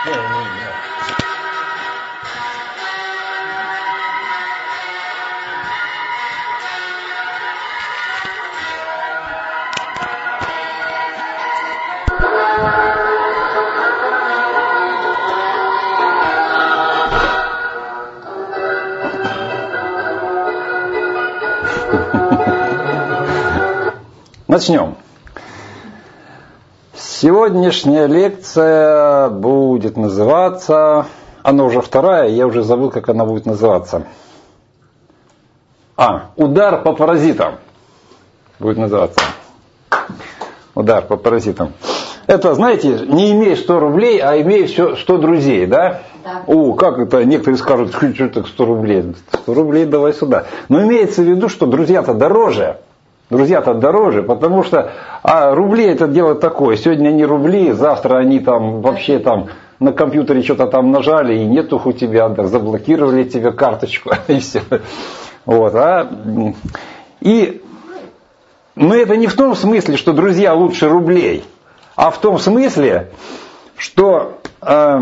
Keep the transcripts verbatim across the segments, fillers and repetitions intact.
Начнем. Сегодняшняя лекция будет называться, она уже вторая, я уже забыл, как она будет называться. А, удар по паразитам будет называться. Удар по паразитам. Это, знаете, не имея сто рублей, а имея сто друзей, да? Да. О, как это, некоторые скажут, что так сто рублей? сто рублей давай сюда. Но имеется в виду, что друзья-то дороже. Друзья-то дороже, потому что а рубли это дело такое. Сегодня они рубли, завтра они там вообще там на компьютере что-то там нажали, и нету у тебя, да, заблокировали тебе карточку, и все. Вот, а, и, но это не в том смысле, что друзья лучше рублей, а в том смысле, что э,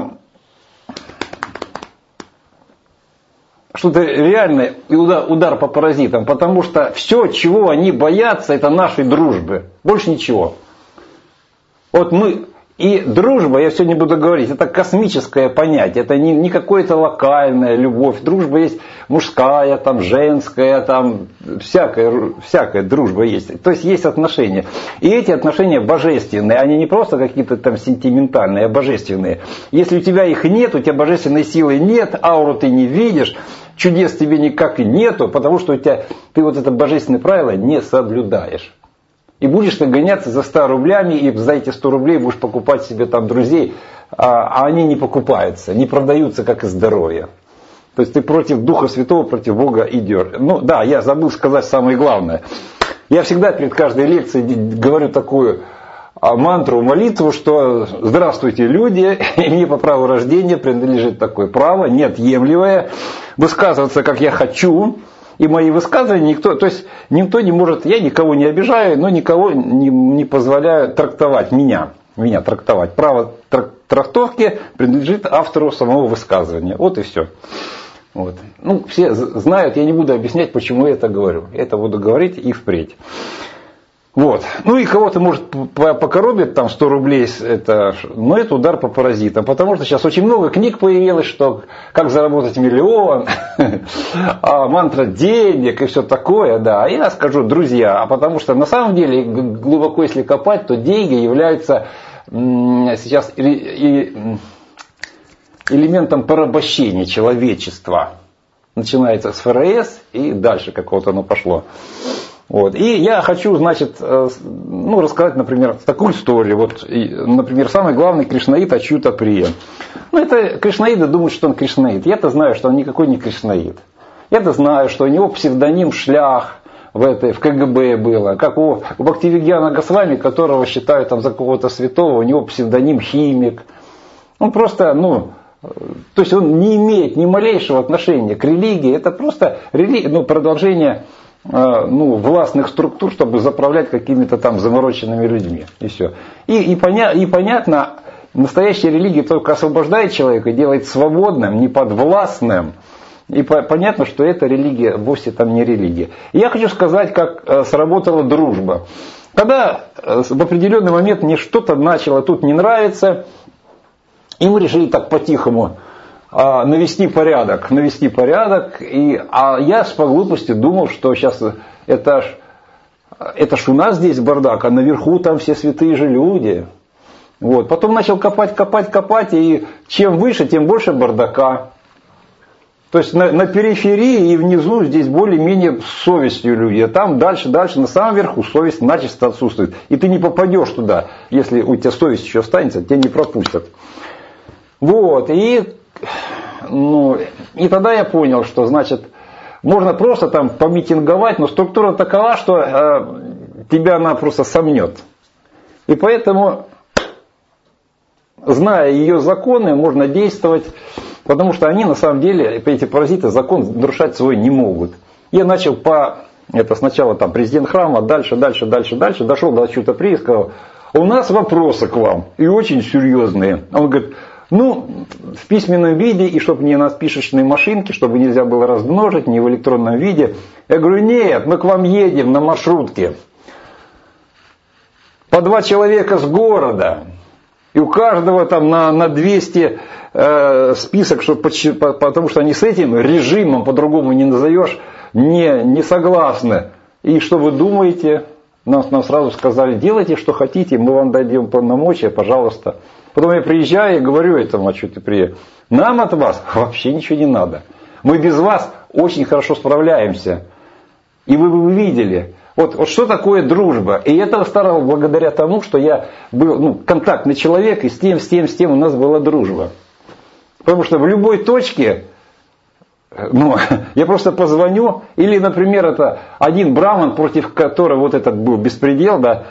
что-то реальное удар, удар по паразитам, потому что все, чего они боятся, это нашей дружбы. Больше ничего. Вот мы, и дружба, я сегодня буду говорить, это космическое понятие, это не, не какое-то локальная любовь. Дружба есть мужская, там, женская, там, всякая, всякая дружба есть. То есть есть отношения. И эти отношения божественные, они не просто какие-то там сентиментальные, а божественные. Если у тебя их нет, у тебя божественной силы нет, ауру ты не видишь, чудес тебе никак и нету, потому что у тебя, ты вот это божественное правило не соблюдаешь. И будешь ты гоняться за ста рублями, и за эти сто рублей будешь покупать себе там друзей, а, а они не покупаются, не продаются, как и здоровье. То есть ты против Духа Святого, против Бога идешь. Ну да, я забыл сказать самое главное. Я всегда перед каждой лекцией говорю такую мантру, молитву, что здравствуйте, люди, и мне по праву рождения принадлежит такое право, неотъемлемое, высказываться, как я хочу. И мои высказывания никто, то есть никто не может, я никого не обижаю, но никого не, не позволяю трактовать меня, меня трактовать. Право трактовки принадлежит автору самого высказывания. Вот и все. Вот. Ну, все знают, я не буду объяснять, почему я это говорю. Я это буду говорить и впредь. Вот. Ну и кого-то может покоробит там сто рублей, это, но это удар по паразитам, потому что сейчас очень много книг появилось, что как заработать миллион, а мантра денег и все такое, да. А я скажу, друзья, а потому что на самом деле, глубоко если копать, то деньги являются сейчас элементом порабощения человечества. Начинается с ФРС и дальше какого-то оно пошло. Вот. И я хочу, значит, ну, рассказать, например, такую историю. Вот, например, самый главный кришнаит Ачюта Прия. Ну, это кришнаиды думают, что он кришнаит. Я-то знаю, что он никакой не кришнаит. Я-то знаю, что у него псевдоним Шлях в, этой, в КГБ было. Как у, у Бхактивигьяна Госвами, которого считают там за какого-то святого, у него псевдоним Химик. Он просто, ну... То есть он не имеет ни малейшего отношения к религии. Это просто рели... ну, продолжение... ну, властных структур, чтобы заправлять какими-то там замороченными людьми. И все. И, и, поня, и понятно, настоящая религия только освобождает человека, делает свободным, неподвластным. И по, понятно, что эта религия вовсе там не религия. И я хочу сказать, как э, сработала дружба. Когда э, в определенный момент мне что-то начало тут не нравиться, и мы решили так по-тихому навести порядок, навести порядок, и, а я по глупости думал, что сейчас это ж, это ж у нас здесь бардак, а наверху там все святые же люди. Вот. Потом начал копать, копать, копать, и чем выше, тем больше бардака. То есть на, на периферии и внизу здесь более-менее с совестью люди, а там дальше, дальше, на самом верху совесть начисто отсутствует. И ты не попадешь туда, если у тебя совесть еще останется, тебя не пропустят. Вот, и... Ну, и тогда я понял, что, значит, можно просто там помитинговать, но структура такова, что э, тебя она просто сомнет. И поэтому, зная ее законы, можно действовать, потому что они на самом деле, эти паразиты, закон нарушать свой не могут. Я начал по, это сначала там президент храма, дальше, дальше, дальше, дальше, дошел до Ачюта Прии и сказал, у нас вопросы к вам, и очень серьезные. Он говорит, Ну, в письменном виде, и чтобы не на спишечной машинке, чтобы нельзя было размножить, не в электронном виде. Я говорю, нет, мы к вам едем на маршрутке. По два человека с города. И у каждого там на, на двести э, список, чтобы, потому что они с этим режимом, по-другому не назовешь, не, не согласны. И что вы думаете? Нам, нам сразу сказали, делайте, что хотите, мы вам дадим полномочия, пожалуйста. Потом я приезжаю и говорю этому, а что ты приехал? Нам от вас вообще ничего не надо. Мы без вас очень хорошо справляемся. И вы бы видели, вот, вот что такое дружба. И это стало благодаря тому, что я был ну, контактный человек, и с тем, с тем, с тем у нас была дружба. Потому что в любой точке, ну, я просто позвоню, или, например, это один браман, против которого вот этот был беспредел, да,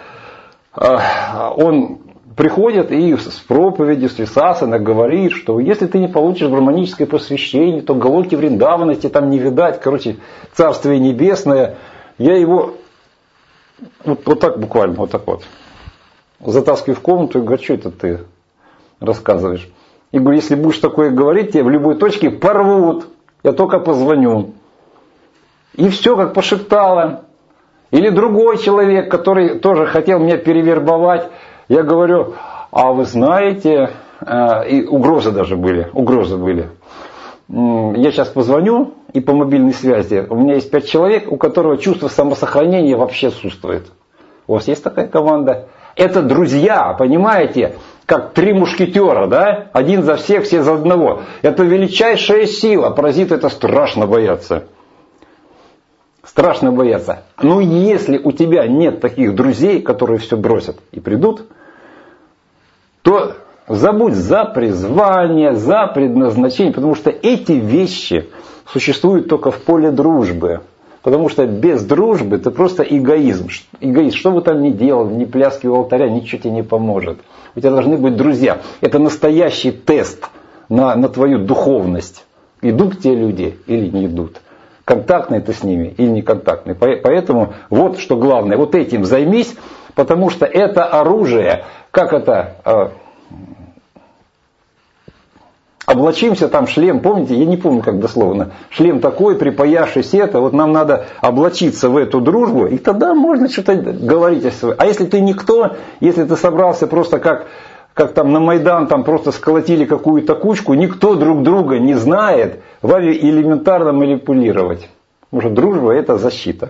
он приходит и с проповедью, с висасана говорит, что если ты не получишь браманическое посвящение, то Галоки Вриндавана тебе там не видать, короче, Царствие Небесное. Я его вот, вот так буквально, вот так вот, затаскиваю в комнату и говорю, что это ты рассказываешь? И говорю, если будешь такое говорить, тебя в любой точке порвут, я только позвоню. И все, как пошептало. Или другой человек, который тоже хотел меня перевербовать, я говорю, а вы знаете, и угрозы даже были, угрозы были. Я сейчас позвоню, и по мобильной связи, у меня есть пять человек, у которого чувство самосохранения вообще отсутствует. У вас есть такая команда? Это друзья, понимаете, как три мушкетера, да? Один за всех, все за одного. Это величайшая сила, паразиты это страшно боятся. Страшно бояться. Но если у тебя нет таких друзей, которые все бросят и придут, то забудь за призвание, за предназначение, потому что эти вещи существуют только в поле дружбы. Потому что без дружбы это просто эгоизм. Эгоизм. Что бы там ни делал, ни пляски у алтаря, ничего тебе не поможет. У тебя должны быть друзья. Это настоящий тест на, на твою духовность. Идут к тебе люди или не идут. Контактный ты с ними или не контактный. Поэтому вот что главное. Вот этим займись, потому что это оружие. Как это? Облачимся, там шлем, помните, я не помню как дословно, шлем такой, припаяшись это, вот нам надо облачиться в эту дружбу, и тогда можно что-то говорить о своем. А если ты никто, если ты собрался просто как, как там на Майдан, там просто сколотили какую-то кучку, никто друг друга не знает, вами элементарно манипулировать. Потому что дружба это защита.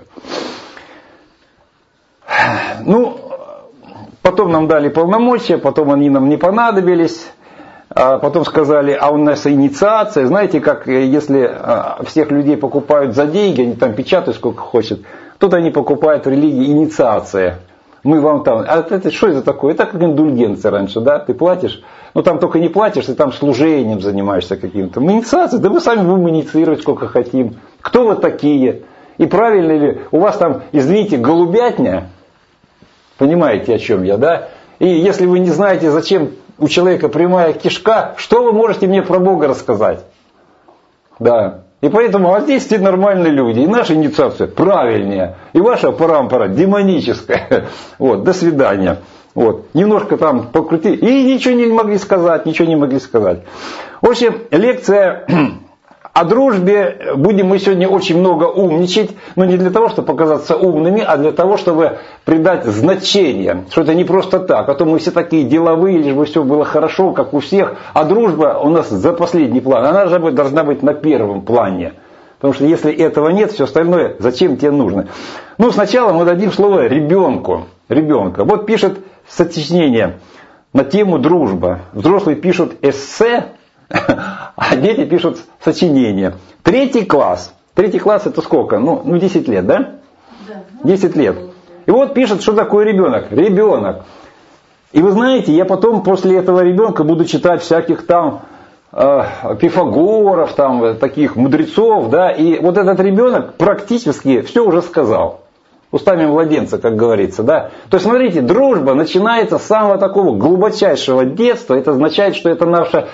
Ну, потом нам дали полномочия, потом они нам не понадобились. А потом сказали, а у нас инициация. Знаете, как если всех людей покупают за деньги, они там печатают сколько хочет. Тут они покупают в религии инициация. Мы вам там, а это что это такое? Это как индульгенция раньше, да? Ты платишь, но там только не платишь, ты там служением занимаешься каким-то. Мы инициация, да мы сами будем инициировать сколько хотим. Кто вы такие? И правильно ли, у вас там, извините, голубятня, понимаете, о чем я, да? И если вы не знаете, зачем у человека прямая кишка, что вы можете мне про Бога рассказать? Да. И поэтому, а здесь все нормальные люди. И наша инициация правильнее. И ваша парампара демоническая. Вот, до свидания. Вот. Немножко там покрутили. И ничего не могли сказать, ничего не могли сказать. В общем, лекция о дружбе. Будем мы сегодня очень много умничать. Но не для того, чтобы показаться умными, а для того, чтобы придать значение. Что это не просто так. А то мы все такие деловые, лишь бы все было хорошо, как у всех. А дружба у нас за последний план. Она должна быть, должна быть на первом плане. Потому что если этого нет, все остальное зачем тебе нужно? Ну, сначала мы дадим слово ребенку. Ребенка. Вот пишет сочинение на тему дружба. Взрослые пишут эссе, а дети пишут сочинения. Третий класс. Третий класс это сколько? Ну, ну десять лет, да? Да. десять лет. И вот пишет, что такое ребенок. Ребенок. И вы знаете, я потом после этого ребенка буду читать всяких там э, Пифагоров, там, таких мудрецов, да, и вот этот ребенок практически все уже сказал. Устами младенца, как говорится, да. То есть, смотрите, дружба начинается с самого такого глубочайшего детства. Это означает, что это наша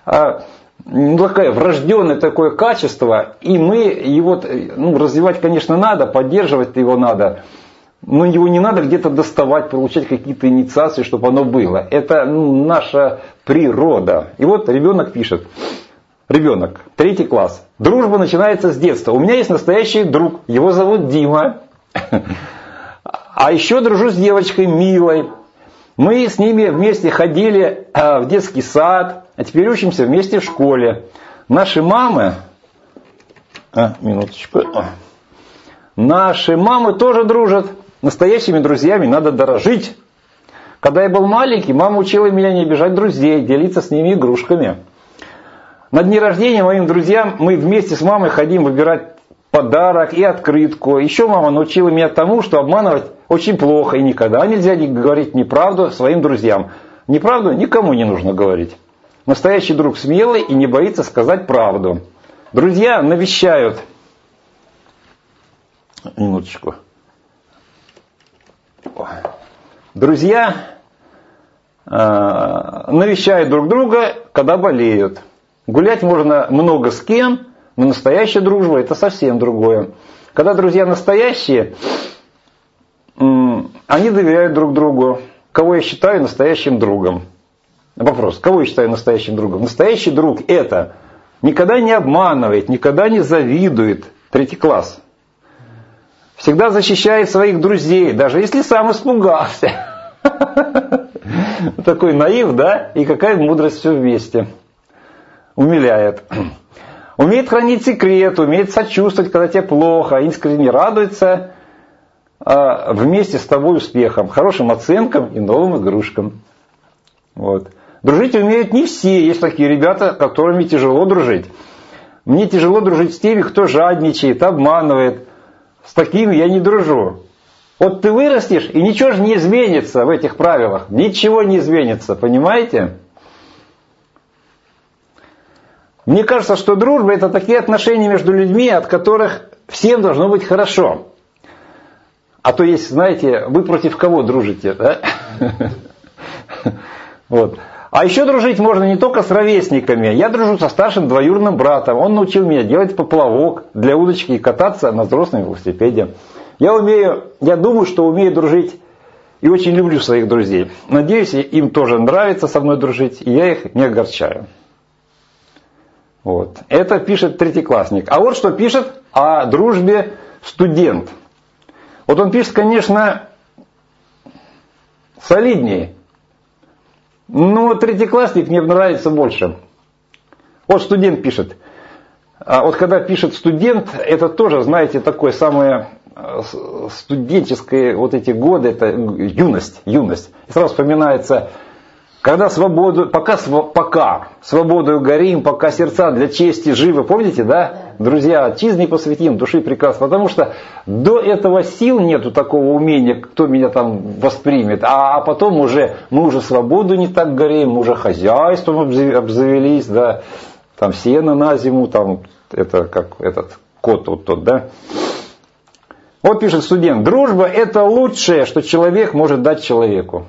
ну, такое врожденное такое качество, и мы его ну, развивать, конечно, надо, поддерживать его надо. Но его не надо где-то доставать, получать какие-то инициации, чтобы оно было. Это ну, наша природа. И вот ребенок пишет. Ребенок, третий класс. Дружба начинается с детства. У меня есть настоящий друг. Его зовут Дима. А еще дружу с девочкой Милой. Мы с ними вместе ходили в детский сад. А теперь учимся вместе в школе. Наши мамы... А, минуточку. Наши мамы тоже дружат. Настоящими друзьями надо дорожить. Когда я был маленький, мама учила меня не обижать друзей, делиться с ними игрушками. На дни рождения моим друзьям мы вместе с мамой ходим выбирать подарок и открытку. Еще мама научила меня тому, что обманывать очень плохо и никогда нельзя говорить неправду своим друзьям. Неправду никому не нужно говорить. Настоящий друг смелый и не боится сказать правду. Друзья навещают... Минуточку. Друзья э, навещают друг друга, когда болеют. Гулять можно много с кем, но настоящая дружба это совсем другое. Когда друзья настоящие, э, они доверяют друг другу. Кого я считаю настоящим другом? Вопрос, кого я считаю настоящим другом? Настоящий друг это никогда не обманывает, никогда не завидует. Третий класс. Всегда защищает своих друзей, даже если сам испугался. Такой наив, да? И какая мудрость все вместе. Умиляет. Умеет хранить секрет, умеет сочувствовать, когда тебе плохо, искренне радуется вместе с тобой успехом, хорошим оценкам и новым игрушкам. Вот. Дружить умеют не все. Есть такие ребята, с которыми тяжело дружить. Мне тяжело дружить с теми, кто жадничает, обманывает. С такими я не дружу. Вот ты вырастешь, и ничего же не изменится в этих правилах. Ничего не изменится, понимаете? Мне кажется, что дружба это такие отношения между людьми, от которых всем должно быть хорошо. А то есть, знаете, вы против кого дружите, да? Вот. А еще дружить можно не только с ровесниками. Я дружу со старшим двоюродным братом. Он научил меня делать поплавок для удочки и кататься на взрослом велосипеде. Я умею, я думаю, что умею дружить и очень люблю своих друзей. Надеюсь, им тоже нравится со мной дружить, и я их не огорчаю. Вот. Это пишет третьеклассник. А вот что пишет о дружбе студент. Вот он пишет, конечно, солиднее. Но третьеклассник мне нравится больше. Вот студент пишет. А вот когда пишет студент, это тоже, знаете, такое самое студенческое, вот эти годы, это юность, юность. И сразу вспоминается, когда свободу, пока, пока свободою горим, пока сердца для чести живы, помните, да? Друзья, отчизне посвятим, души прекрасно. Потому что до этого сил нету такого умения, кто меня там воспримет. А, а потом уже, мы уже свободу не так горим, мы уже хозяйством обзавелись, да. Там сено на зиму, там это как этот кот вот тот, да. Вот пишет студент, дружба это лучшее, что человек может дать человеку.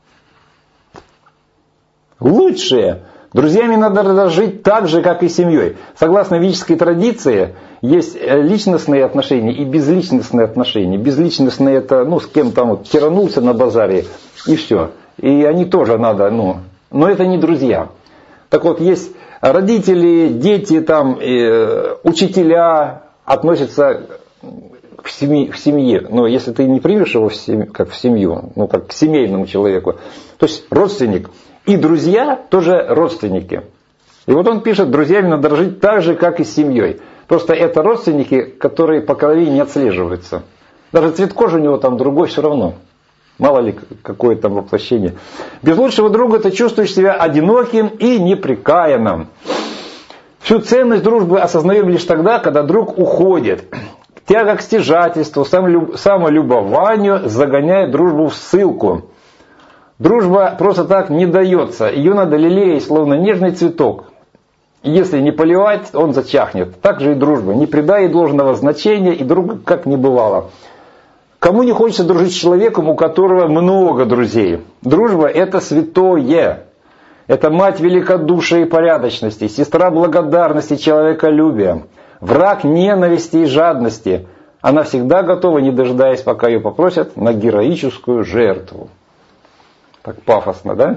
Лучшее. Друзьями надо жить так же, как и семьей. Согласно ведической традиции, есть личностные отношения и безличностные отношения. Безличностные это, ну, с кем там вот тиранулся на базаре, и все. И они тоже надо, ну, но это не друзья. Так вот, есть родители, дети, там, э, учителя относятся к семье, к семье. Но если ты не примешь его в семью, как в семью, ну, как к семейному человеку, то есть родственник. И друзья тоже родственники. И вот он пишет, друзьями надо жить так же, как и с семьей. Просто это родственники, которые по крови не отслеживаются. Даже цвет кожи у него там другой все равно. Мало ли какое там воплощение. Без лучшего друга ты чувствуешь себя одиноким и неприкаянным. Всю ценность дружбы осознаем лишь тогда, когда друг уходит. Тяга к стяжательству, самолюбованию загоняет дружбу в ссылку. Дружба просто так не дается. Ее надо лелеять, словно нежный цветок. И если не поливать, он зачахнет. Так же и дружба. Не придай ей должного значения, и друга как не бывало. Кому не хочется дружить с человеком, у которого много друзей? Дружба это святое. Это мать великодушия и порядочности, сестра благодарности, человеколюбия, враг ненависти и жадности, Она всегда готова, не дожидаясь, пока ее попросят, на героическую жертву. Так пафосно, да?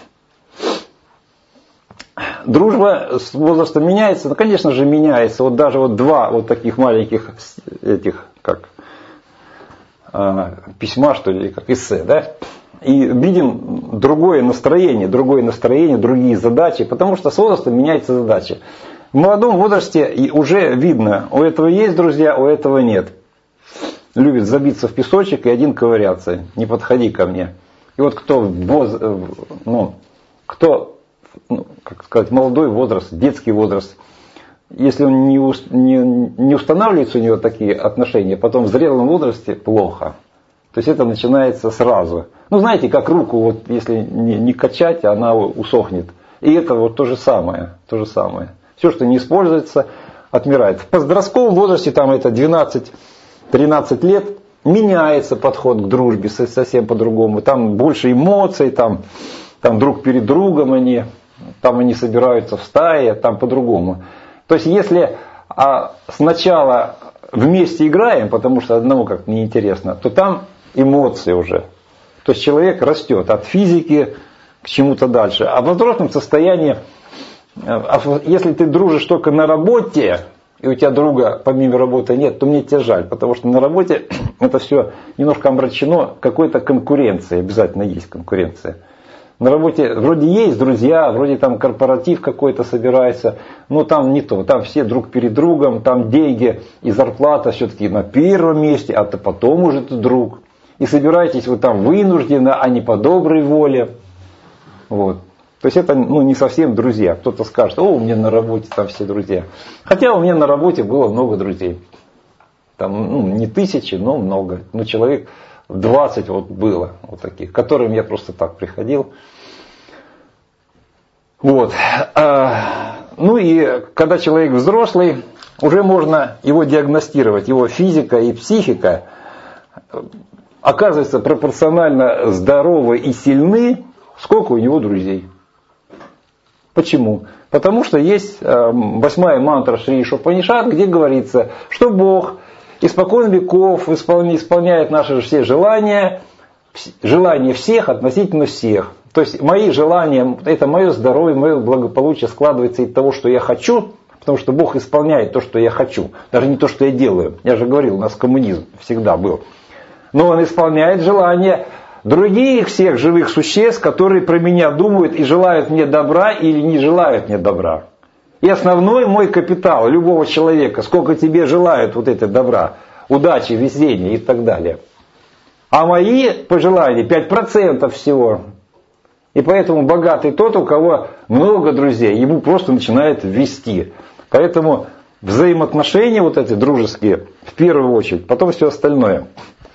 Дружба с возрастом меняется? Ну, конечно же, меняется. Вот даже вот два вот таких маленьких этих, как э, письма, что ли, как эссе, да? И видим другое настроение, другое настроение, другие задачи, потому что с возрастом меняются задачи. В молодом возрасте уже видно, у этого есть друзья, у этого нет. Любит забиться в песочек и один ковыряться. Не подходи ко мне. И вот кто, воз, ну, кто ну, как сказать, молодой возраст, детский возраст, если он не, не, не устанавливается у него такие отношения, потом в зрелом возрасте плохо. То есть это начинается сразу. Ну, знаете, как руку, вот, если не, не качать, она усохнет. И это вот то же самое. То же самое. Все, что не используется, отмирает. В подростковом возрасте, там это двенадцать-тринадцать лет, меняется подход к дружбе совсем по-другому. Там больше эмоций, там, там друг перед другом они, там они собираются в стае, там по-другому. То есть если а, сначала вместе играем, потому что одному как-то неинтересно, то там эмоции уже. То есть человек растет от физики к чему-то дальше. А в взрослом состоянии, если ты дружишь только на работе, и у тебя друга помимо работы нет, то мне тебя жаль, потому что на работе это все немножко омрачено какой-то конкуренцией, обязательно есть конкуренция. На работе вроде есть друзья, вроде там корпоратив какой-то собирается, но там не то, там все друг перед другом, там деньги и зарплата все-таки на первом месте, а то потом уже ты друг. И собираетесь вы там вынужденно, а не по доброй воле. Вот. То есть это ну, не совсем друзья. Кто-то скажет, о, у меня на работе там все друзья. Хотя у меня на работе было много друзей. Там ну, не тысячи, но много. Ну, человек двадцать вот было вот таких, к которым я просто так приходил. Вот. Ну и когда человек взрослый, уже можно его диагностировать. Его физика и психика оказываются пропорционально здоровы и сильны, сколько у него друзей. Почему? Потому что есть восьмая мантра Шри Ишупанишад, где говорится, что Бог испокон веков исполняет наши все желания, желания всех относительно всех. То есть мои желания, это мое здоровье, мое благополучие складывается из того, что я хочу, потому что Бог исполняет то, что я хочу, даже не то, что я делаю. Я же говорил, у нас коммунизм всегда был. Но Он исполняет желания других всех живых существ, которые про меня думают и желают мне добра или не желают мне добра. И основной мой капитал любого человека, сколько тебе желают вот это добра, удачи, везения и так далее. А мои пожелания пять процентов всего. И поэтому богатый тот, у кого много друзей, ему просто начинает вести. Поэтому взаимоотношения вот эти дружеские в первую очередь, потом все остальное.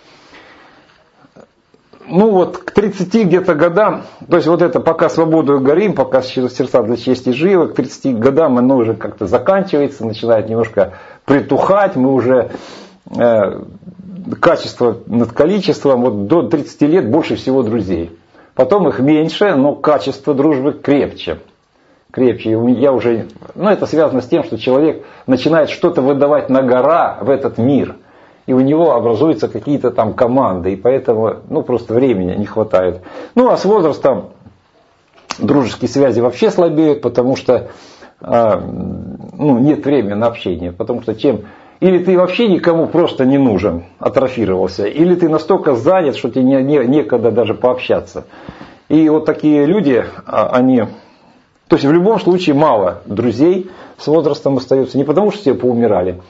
Ну вот к тридцати где-то годам, то есть вот это пока свободу горим, пока сердца для чести живы, к тридцати годам оно уже как-то заканчивается, начинает немножко притухать, мы уже э, качество над количеством, вот до тридцати лет больше всего друзей. Потом их меньше, но качество дружбы крепче. Крепче. Я уже, ну это связано с тем, что человек начинает что-то выдавать на гора в этот мир. И у него образуются какие-то там команды, и поэтому ну, просто времени не хватает. Ну а с возрастом дружеские связи вообще слабеют, потому что э, ну, нет времени на общение. Потому что чем... Или ты вообще никому просто не нужен, атрофировался, или ты настолько занят, что тебе не, не, некогда даже пообщаться. И вот такие люди, они... То есть в любом случае мало друзей с возрастом остается, не потому что все поумирали.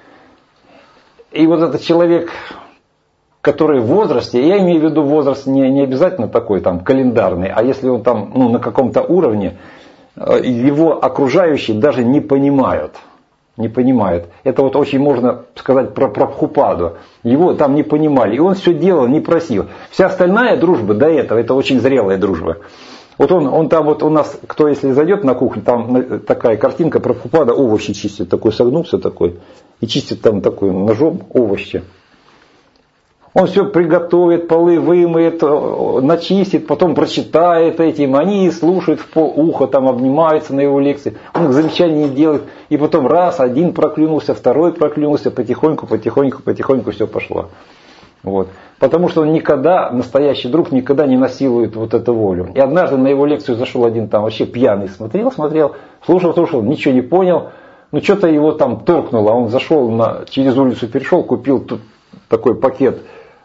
И вот этот человек, который в возрасте, я имею в виду возраст не, не обязательно такой там календарный, а если он там ну, на каком-то уровне, его окружающие даже не понимают. Не понимают. Это вот очень можно сказать про Прабхупаду. Его там не понимали. И он все делал, не просил. Вся остальная дружба до этого, это очень зрелая дружба. Вот он, он там вот у нас, кто если зайдет на кухню, там такая картинка, Прабхупада овощи чистит, такой согнулся такой, и чистит там такой ножом овощи. Он все приготовит, полы вымоет, начистит, потом прочитает этим. Они слушают в полуха, там обнимаются на его лекции. Он замечаний не делает. И потом раз, один проклюнулся, второй проклюнулся, потихоньку, потихоньку, потихоньку все пошло. Вот. Потому что он никогда, настоящий друг, никогда не насилует вот эту волю. И однажды на его лекцию зашел один там вообще пьяный, смотрел, смотрел, слушал, слушал, ничего не понял. Ну что-то его там торкнуло. Он зашел, на, через улицу перешел, купил тут такой пакет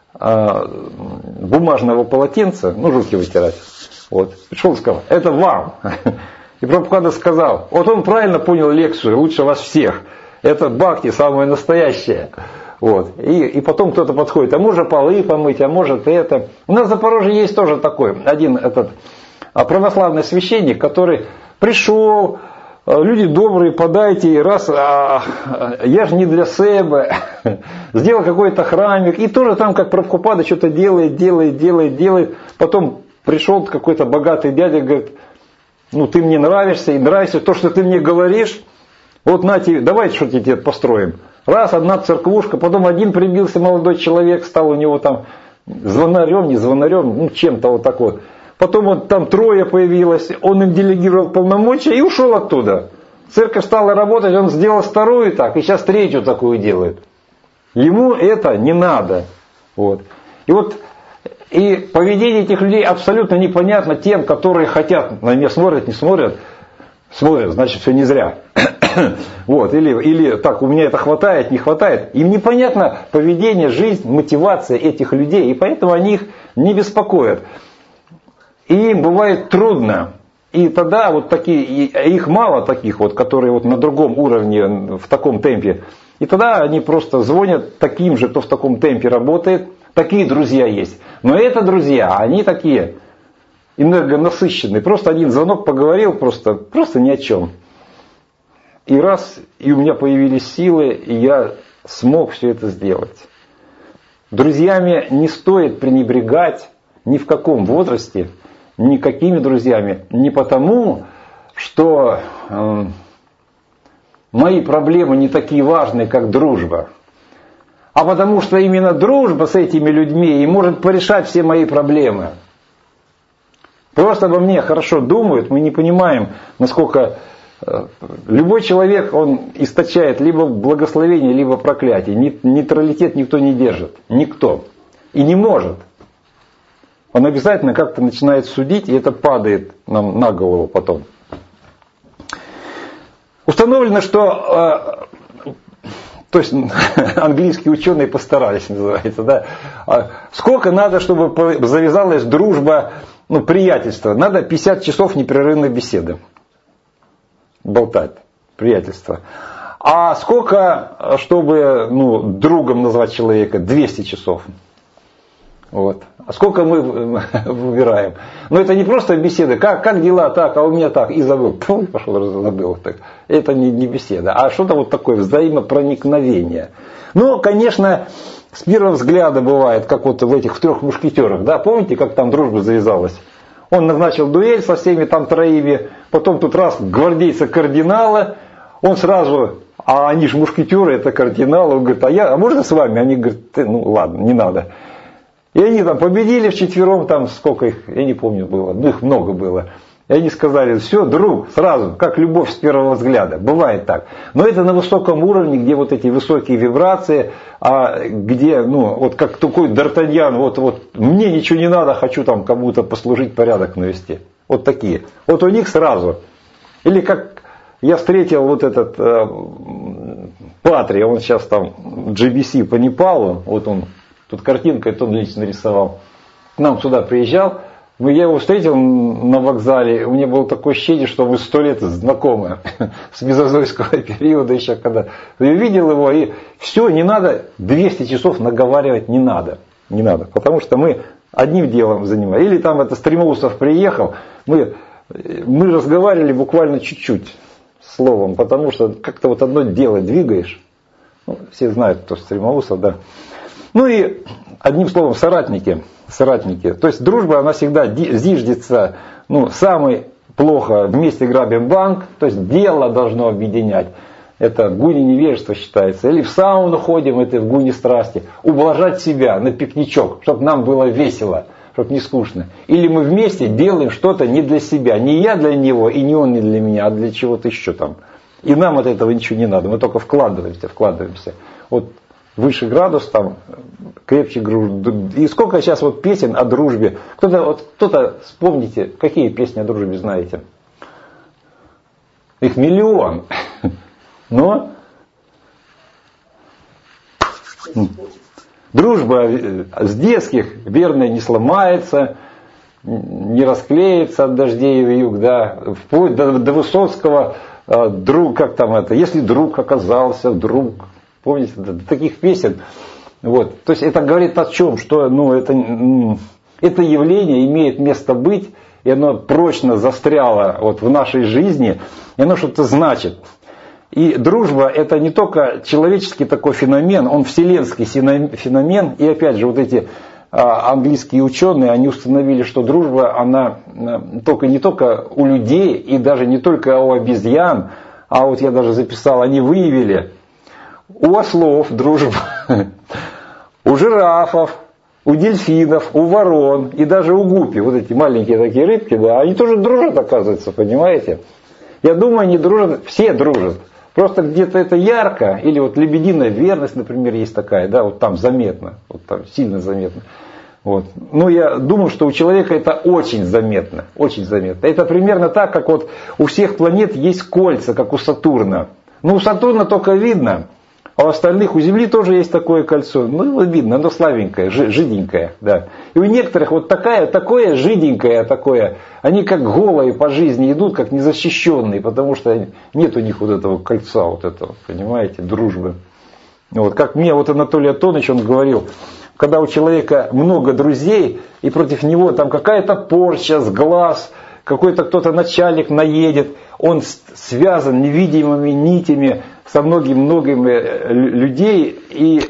бумажного полотенца, ну, руки вытирать. Вот. Пришел и сказал, это вам. И Прабхупада сказал, вот он правильно понял лекцию, лучше вас всех. Это бхакти, самое настоящее. Вот. И, и потом кто-то подходит, а может полы помыть, а может это. У нас в Запорожье есть тоже такой, один этот православный священник, который пришел, люди добрые, подайте, раз, а, я же не для себя, сделал какой-то храмик, и тоже там, как Прабхупада, что-то делает, делает, делает, делает. Потом пришел какой-то богатый дядя, говорит, ну ты мне нравишься, и нравится то, что ты мне говоришь, вот на тебе, давайте что-то тебе построим. Раз, одна церквушка, потом один прибился молодой человек, стал у него там звонарем, не звонарем, ну чем-то вот так вот. Потом вот там трое появилось, он им делегировал полномочия и ушел оттуда. Церковь стала работать, он сделал вторую так, и сейчас третью такую делает. Ему это не надо. Вот. И вот и поведение этих людей абсолютно непонятно тем, которые хотят, на меня смотрят, не смотрят, смотрят, значит все не зря. Вот. Или, или так, у меня это хватает, не хватает. Им непонятно поведение, жизнь, мотивация этих людей, и поэтому они их не беспокоят. И им бывает трудно. И тогда вот такие, их мало таких вот, которые вот на другом уровне, в таком темпе. И тогда они просто звонят таким же, кто в таком темпе работает. Такие друзья есть. Но это друзья, они такие энергонасыщенные. Просто один звонок поговорил, просто, просто ни о чем. И раз, и у меня появились силы, и я смог все это сделать. Друзьями не стоит пренебрегать ни в каком возрасте. Никакими друзьями. Не потому, что э, мои проблемы не такие важные, как дружба. А потому, что именно дружба с этими людьми и может порешать все мои проблемы. Просто обо мне хорошо думают, мы не понимаем, насколько э, любой человек, он источает либо благословение, либо проклятие. Нейтралитет никто не держит. Никто. И не может. Он обязательно как-то начинает судить, и это падает нам на голову потом. Установлено, что, э, то есть английские ученые постарались, называется, да, сколько надо, чтобы завязалась дружба, ну, приятельство. Надо пятьдесят часов непрерывной беседы. Болтать, приятельство. А сколько, чтобы, ну, другом назвать человека? двести часов. Вот. А сколько мы выбираем? Но это не просто беседа. Как, как дела? Так, а у меня так. И забыл. Фу, пошел, забыл. Так. Это не, не беседа. А что-то вот такое взаимопроникновение. Но, конечно, с первого взгляда бывает, как вот в этих в трех мушкетерах. Да? Помните, как там дружба завязалась? Он назначил дуэль со всеми там троими. Потом тут раз гвардейца кардинала. Он сразу, а они же мушкетеры, это кардинал. Он говорит, а, я, а можно с вами? Они говорят, ну ладно, не надо. И они там победили вчетвером, там сколько их, я не помню было, ну их много было. И они сказали, все, друг, сразу, как любовь с первого взгляда. Бывает так. Но это на высоком уровне, где вот эти высокие вибрации, а где, ну, вот как такой Д'Артаньян, вот, вот мне ничего не надо, хочу там кому-то послужить, порядок навести. Вот такие. Вот у них сразу. Или как я встретил вот этот э, Патри, он сейчас там джи би си по Непалу, вот он. Тут картинка, это он лично рисовал. К нам сюда приезжал. Я его встретил на вокзале. У меня было такое ощущение, что мы сто лет знакомы. С мезозойского периода еще когда. Я видел его, и все, не надо, двести часов наговаривать не надо. Не надо. Потому что мы одним делом занимаемся. Или там это Стремоусов приехал. Мы, мы разговаривали буквально чуть-чуть словом. Потому что как-то вот одно дело двигаешь. Ну, все знают, кто Стремоусов, да. Ну и, одним словом, соратники. соратники. То есть дружба, она всегда зиждется, ну, самый плохо, вместе грабим банк, то есть дело должно объединять. это в гуне невежества считается. Или в сауну ходим, это в гуне страсти. Ублажать себя на пикничок, чтобы нам было весело, чтобы не скучно. Или мы вместе делаем что-то не для себя. Не я для него и не он не для меня, а для чего-то еще там. И нам от этого ничего не надо. Мы только вкладываемся, вкладываемся. Вот выше градус, там, крепче грудь. И сколько сейчас вот песен о дружбе. Кто-то, вот, кто-то, вспомните, какие песни о дружбе знаете? Их миллион. Но дружба с детских, верно, не сломается, не расклеится от дождей и вьюг, да, вплоть до, до Высоцкого, друг, как там это, если друг оказался, друг, помните, до таких песен. Вот. То есть это говорит о чем, что ну, это, это явление имеет место быть, и оно прочно застряло вот в нашей жизни, и оно что-то значит. И дружба это не только человеческий такой феномен, он вселенский феномен. И опять же вот эти а, английские ученые, они установили, что дружба, она только, не только у людей и даже не только у обезьян, а вот я даже записал, они выявили у ослов дружба, у жирафов, у дельфинов, у ворон и даже у гуппи, вот эти маленькие такие рыбки, да, они тоже дружат, оказывается, понимаете? Я думаю, они дружат, все дружат. Просто где-то это ярко, или вот лебединая верность, например, есть такая, да, вот там заметно, вот там сильно заметно. Вот. Ну, я думаю, что у человека это очень заметно, очень заметно. Это примерно так, как вот у всех планет есть кольца, как у Сатурна. Ну, у Сатурна только видно, а у остальных, у Земли тоже есть такое кольцо. Ну, его видно, оно слабенькое, жиденькое, да. И у некоторых вот такая, такое жиденькое такое, они как голые по жизни идут, как незащищенные, потому что нет у них вот этого кольца, вот этого, понимаете, дружбы. Вот, как мне вот Анатолий Антонович, он говорил, когда у человека много друзей, и против него там какая-то порча, сглаз, какой-то кто-то начальник наедет, он связан невидимыми нитями со многими-многими людей, и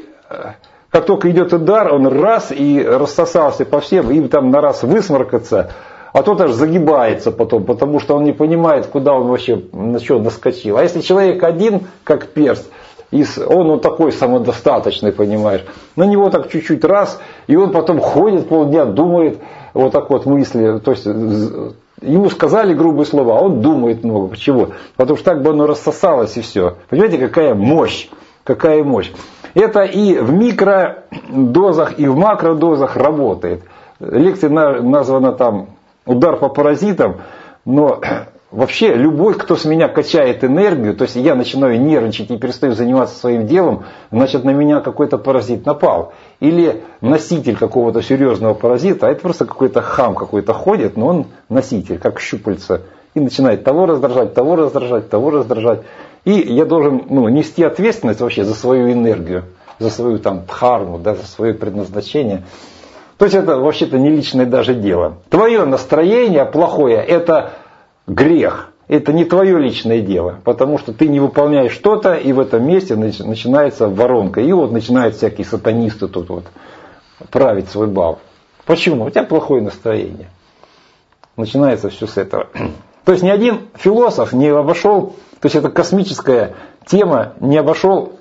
как только идет удар, он раз и рассосался по всем, им там на раз высморкаться, а тот аж загибается потом, потому что он не понимает, куда он вообще, на что наскочил. А если человек один, как перст, он вот такой самодостаточный, понимаешь, на него так чуть-чуть раз, и он потом ходит полдня, думает, вот так вот мысли, то есть ему сказали грубые слова, а он думает много. Почему? Потому что так бы оно рассосалось и все. Понимаете, какая мощь, какая мощь. Это и в микродозах, и в макродозах работает. Лекция названа там «Удар по паразитам», но вообще любой, кто с меня качает энергию, то есть я начинаю нервничать и перестаю заниматься своим делом, значит на меня какой-то паразит напал. Или носитель какого-то серьезного паразита, а это просто какой-то хам какой-то ходит, но он носитель, как щупальца. И начинает того раздражать, того раздражать, того раздражать. И я должен ну, нести ответственность вообще за свою энергию, за свою там дхарму, да, за свое предназначение. То есть это вообще-то не личное даже дело. Твое настроение плохое, это грех. Это не твое личное дело, потому что ты не выполняешь что-то, и в этом месте начинается воронка. И вот начинают всякие сатанисты тут вот править свой бал. Почему? У тебя плохое настроение. Начинается все с этого. То есть ни один философ не обошел, то есть это космическая тема, не обошел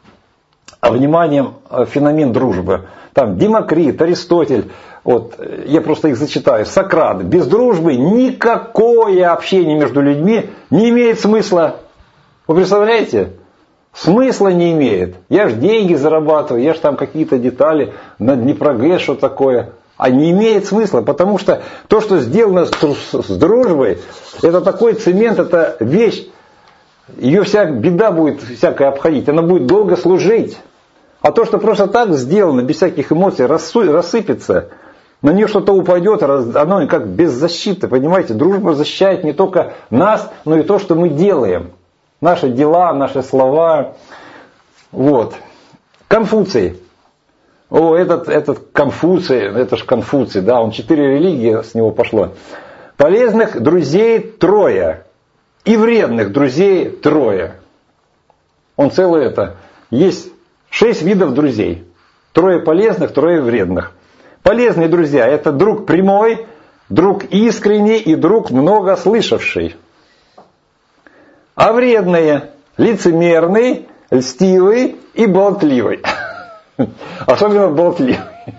вниманием феномен дружбы. Там Демокрит, Аристотель, вот, я просто их зачитаю. Сократ. Без дружбы никакое общение между людьми не имеет смысла. Вы представляете? Смысла не имеет. Я же деньги зарабатываю, я же там какие-то детали на Днепрогэс, что такое. А не имеет смысла, потому что то, что сделано с, с, с дружбой, это такой цемент, это вещь. Ее вся беда будет всякая обходить, она будет долго служить. А то, что просто так сделано, без всяких эмоций, рассыпется, на нее что-то упадет, оно как без защиты, понимаете? Дружба защищает не только нас, но и то, что мы делаем. Наши дела, наши слова. Вот. Конфуций. О, этот, этот Конфуций, это же Конфуций, да, он четыре религии с него пошло. Полезных друзей трое. И вредных друзей трое. Он целое это. Есть шесть видов друзей. Трое полезных, трое вредных. Полезные друзья – это друг прямой, друг искренний и друг много слышавший. А вредные лицемерный, льстивый и болтливый. Особенно болтливый.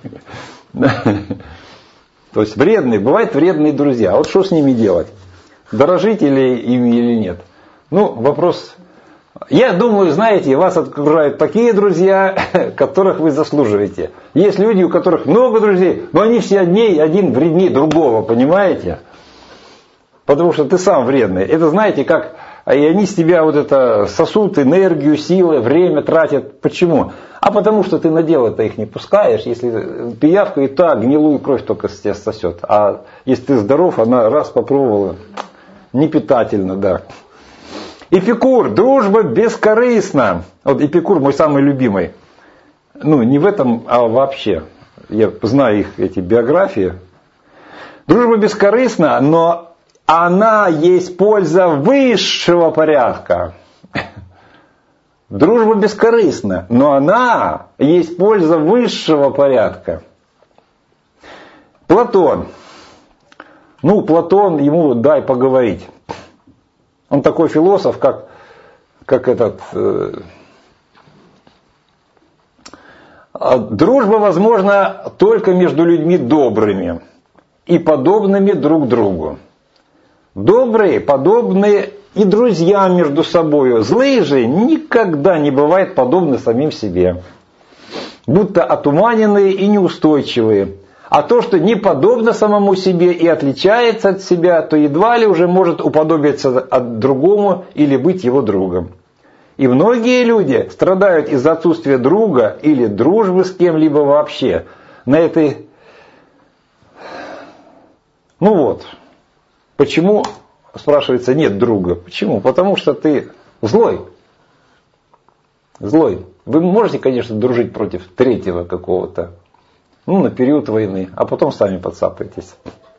То есть вредные, бывают вредные друзья. Вот что с ними делать? Дорожить или ими или нет? Ну, вопрос. Я думаю, знаете, вас окружают такие друзья, которых вы заслуживаете. Есть люди, у которых много друзей, но они все одни, один вреднее другого, понимаете? Потому что ты сам вредный. Это знаете, как и они с тебя вот это сосут энергию, силы, время тратят. Почему? А потому что ты на дело-то их не пускаешь. Если пиявка и так гнилую кровь только с тебя сосет. А если ты здоров, она раз попробовала. Непитательно, да. Эпикур. Дружба бескорыстна. Вот Эпикур мой самый любимый. Ну, не в этом, а вообще. Я знаю их эти биографии. Дружба бескорыстна, но она есть польза высшего порядка. Дружба бескорыстна, но она есть польза высшего порядка. Платон. Ну, Платон, ему дай поговорить. Он такой философ, как, как этот... Э, дружба возможна только между людьми добрыми и подобными друг другу. Добрые, подобные и друзья между собой. Злые же никогда не бывают подобны самим себе. Будто отуманенные и неустойчивые. А то, что не подобно самому себе и отличается от себя, то едва ли уже может уподобиться от другому или быть его другом. И многие люди страдают из-за отсутствия друга или дружбы с кем-либо вообще. На этой... Ну вот. Почему, спрашивается, нет друга? Почему? Потому что ты злой. Злой. Вы можете, конечно, дружить против третьего какого-то. Ну, на период войны. А потом сами подцапаетесь.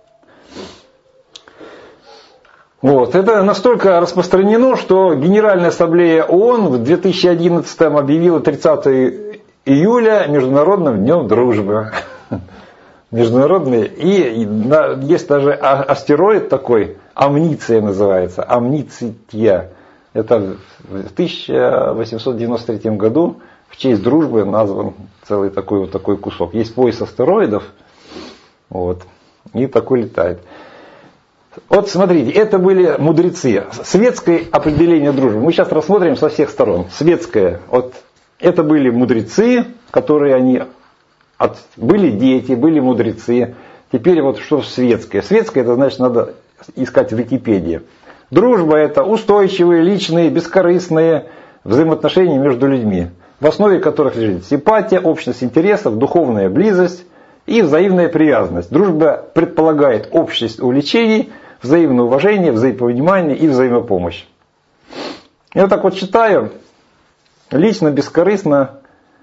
Вот. Это настолько распространено, что Генеральная Ассамблея ООН в две тысячи одиннадцатом объявила тридцатого июля Международным днем дружбы. Международный. И есть даже астероид такой, амниция называется, амниция. Это в тысяча восемьсот девяносто третьем году в честь дружбы назван целый такой вот такой кусок. Есть пояс астероидов, вот, и такой летает. Вот смотрите, это были мудрецы. Светское определение дружбы. Мы сейчас рассмотрим со всех сторон. Светское. Вот это были мудрецы, которые они... От, были дети, были мудрецы. Теперь вот что светское. Светское, это значит, надо искать в Википедии. Дружба — это устойчивые, личные, бескорыстные взаимоотношения между людьми, в основе которых лежит симпатия, общность интересов, духовная близость и взаимная привязанность. Дружба предполагает общность увлечений, взаимное уважение, взаимопонимание и взаимопомощь. Я так вот читаю, лично, бескорыстно.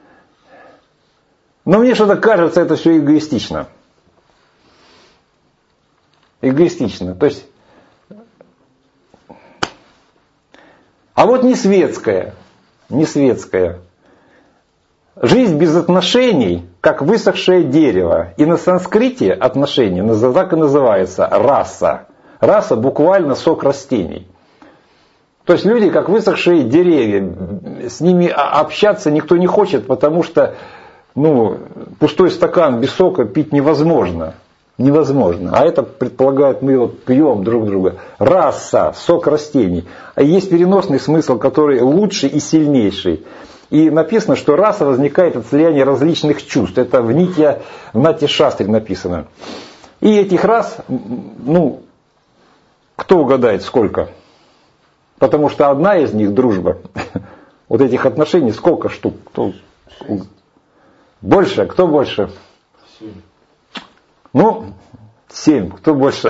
Но мне что-то кажется, это все эгоистично. Эгоистично. То есть, а вот не светская, не светская. Жизнь без отношений, как высохшее дерево. И на санскрите отношения так и называется раса. Раса буквально сок растений. То есть люди как высохшие деревья. С ними общаться никто не хочет, потому что ну, пустой стакан без сока пить невозможно. Невозможно. А это предполагает, мы вот пьем друг друга. Раса, сок растений. А есть переносный смысл, который лучший и сильнейший. И написано, что раса возникает от слияния различных чувств. Это в Нитья, в Натья Шастре написано. И этих рас, ну, кто угадает сколько? Потому что одна из них дружба. Вот этих отношений сколько штук? Кто... Больше? Кто больше? Семь. Ну, семь. Кто больше?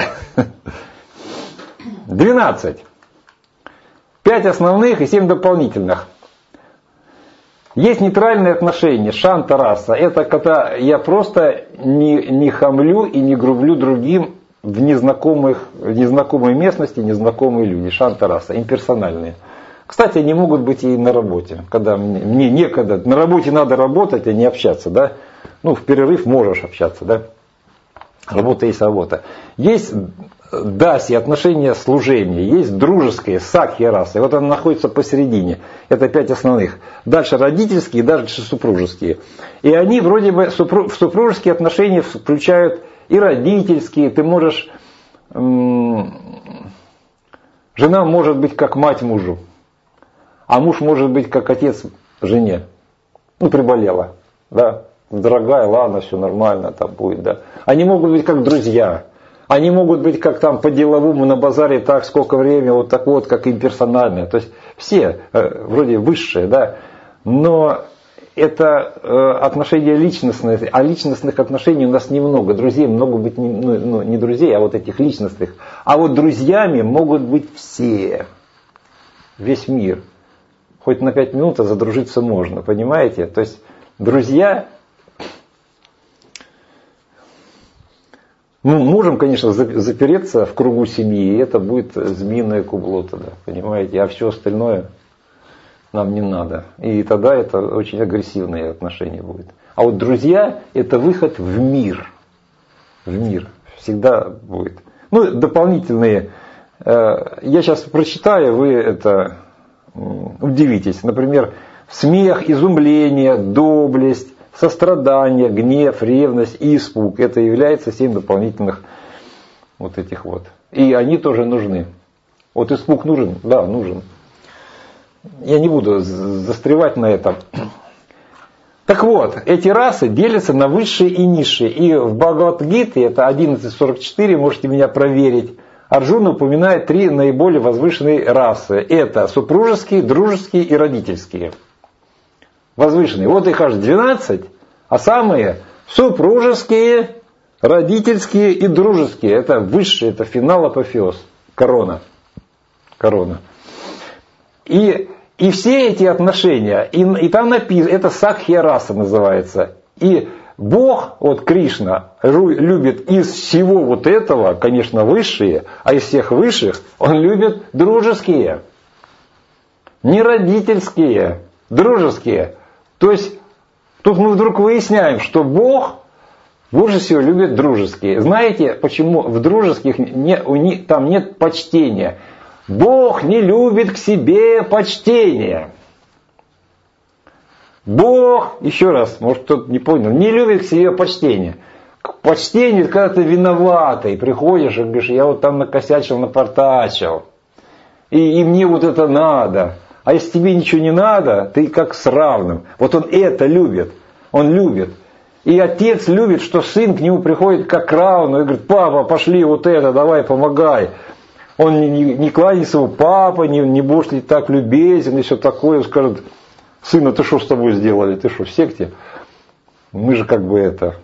Двенадцать. Пять основных и семь дополнительных. Есть нейтральные отношения, шанта раса. Это когда я просто не, не хамлю и не грублю другим в, незнакомых, в незнакомой местности, незнакомые люди. Шанта раса, имперсональные. Кстати, они могут быть и на работе, когда мне, мне некогда. На работе надо работать, а не общаться, да? Ну, в перерыв можешь общаться, да? Работа есть работа. Есть даси, отношения служения. Есть дружеские, сакхи расы. Вот она находится посередине. Это пять основных. Дальше родительские, дальше супружеские. И они вроде бы в супружеские отношения включают и родительские. Ты можешь... Жена может быть как мать мужу. А муж может быть как отец жене. Ну, приболела. Да? Дорогая, ладно, все нормально там будет. Да? Они могут быть как друзья. Они могут быть как там по-деловому на базаре, так, сколько времени, вот так вот, как имперсонально. То есть все э, вроде высшие, да. Но это э, отношения личностные. А личностных отношений у нас немного. Друзей могут быть не, ну, ну, не друзей, а вот этих личностных. А вот друзьями могут быть все. Весь мир. Хоть на пять минут а задружиться можно, понимаете? То есть друзья... Мы можем, конечно, запереться в кругу семьи, и это будет змеиное кубло тогда, понимаете? А все остальное нам не надо. И тогда это очень агрессивные отношения будут. А вот друзья – это выход в мир. В мир. Всегда будет. Ну, дополнительные. Я сейчас прочитаю, вы это удивитесь. Например, смех, изумление, доблесть, сострадание, гнев, ревность и испуг. Это является семь дополнительных вот этих вот. И они тоже нужны. Вот испуг нужен? Да, нужен. Я не буду застревать на этом. Так вот, эти расы делятся на высшие и низшие. И в Бхагавад-гите, это одиннадцать сорок четыре, можете меня проверить, Арджуна упоминает три наиболее возвышенные расы. Это супружеские, дружеские и родительские. Возвышенные. Вот их аж двенадцать, а самые супружеские, родительские и дружеские. Это высшие, это финал, апофеоз. Корона. Корона. И, и все эти отношения, и, и там написано, это сакхья раса называется. И Бог, вот Кришна, любит из всего вот этого, конечно, высшие, а из всех высших Он любит дружеские. Не родительские, дружеские. То есть, тут мы вдруг выясняем, что Бог больше всего любит дружеские. Знаете, почему в дружеских не, у них, там нет почтения? Бог не любит к себе почтения. Бог, еще раз, может кто-то не понял, не любит к себе почтения. К почтению, когда ты виноватый, приходишь и говоришь, я вот там накосячил, напортачил. И, и мне вот это надо. А если тебе ничего не надо, ты как с равным. Вот он это любит. Он любит. И отец любит, что сын к нему приходит как к равному. И говорит, папа, пошли вот это, давай, помогай. Он не, не, не кланяется ему, папа, не, не будешь ли так любезен и все такое. Он скажет, сын, а ты что с тобой сделали? Ты что, в секте? Мы же как бы это...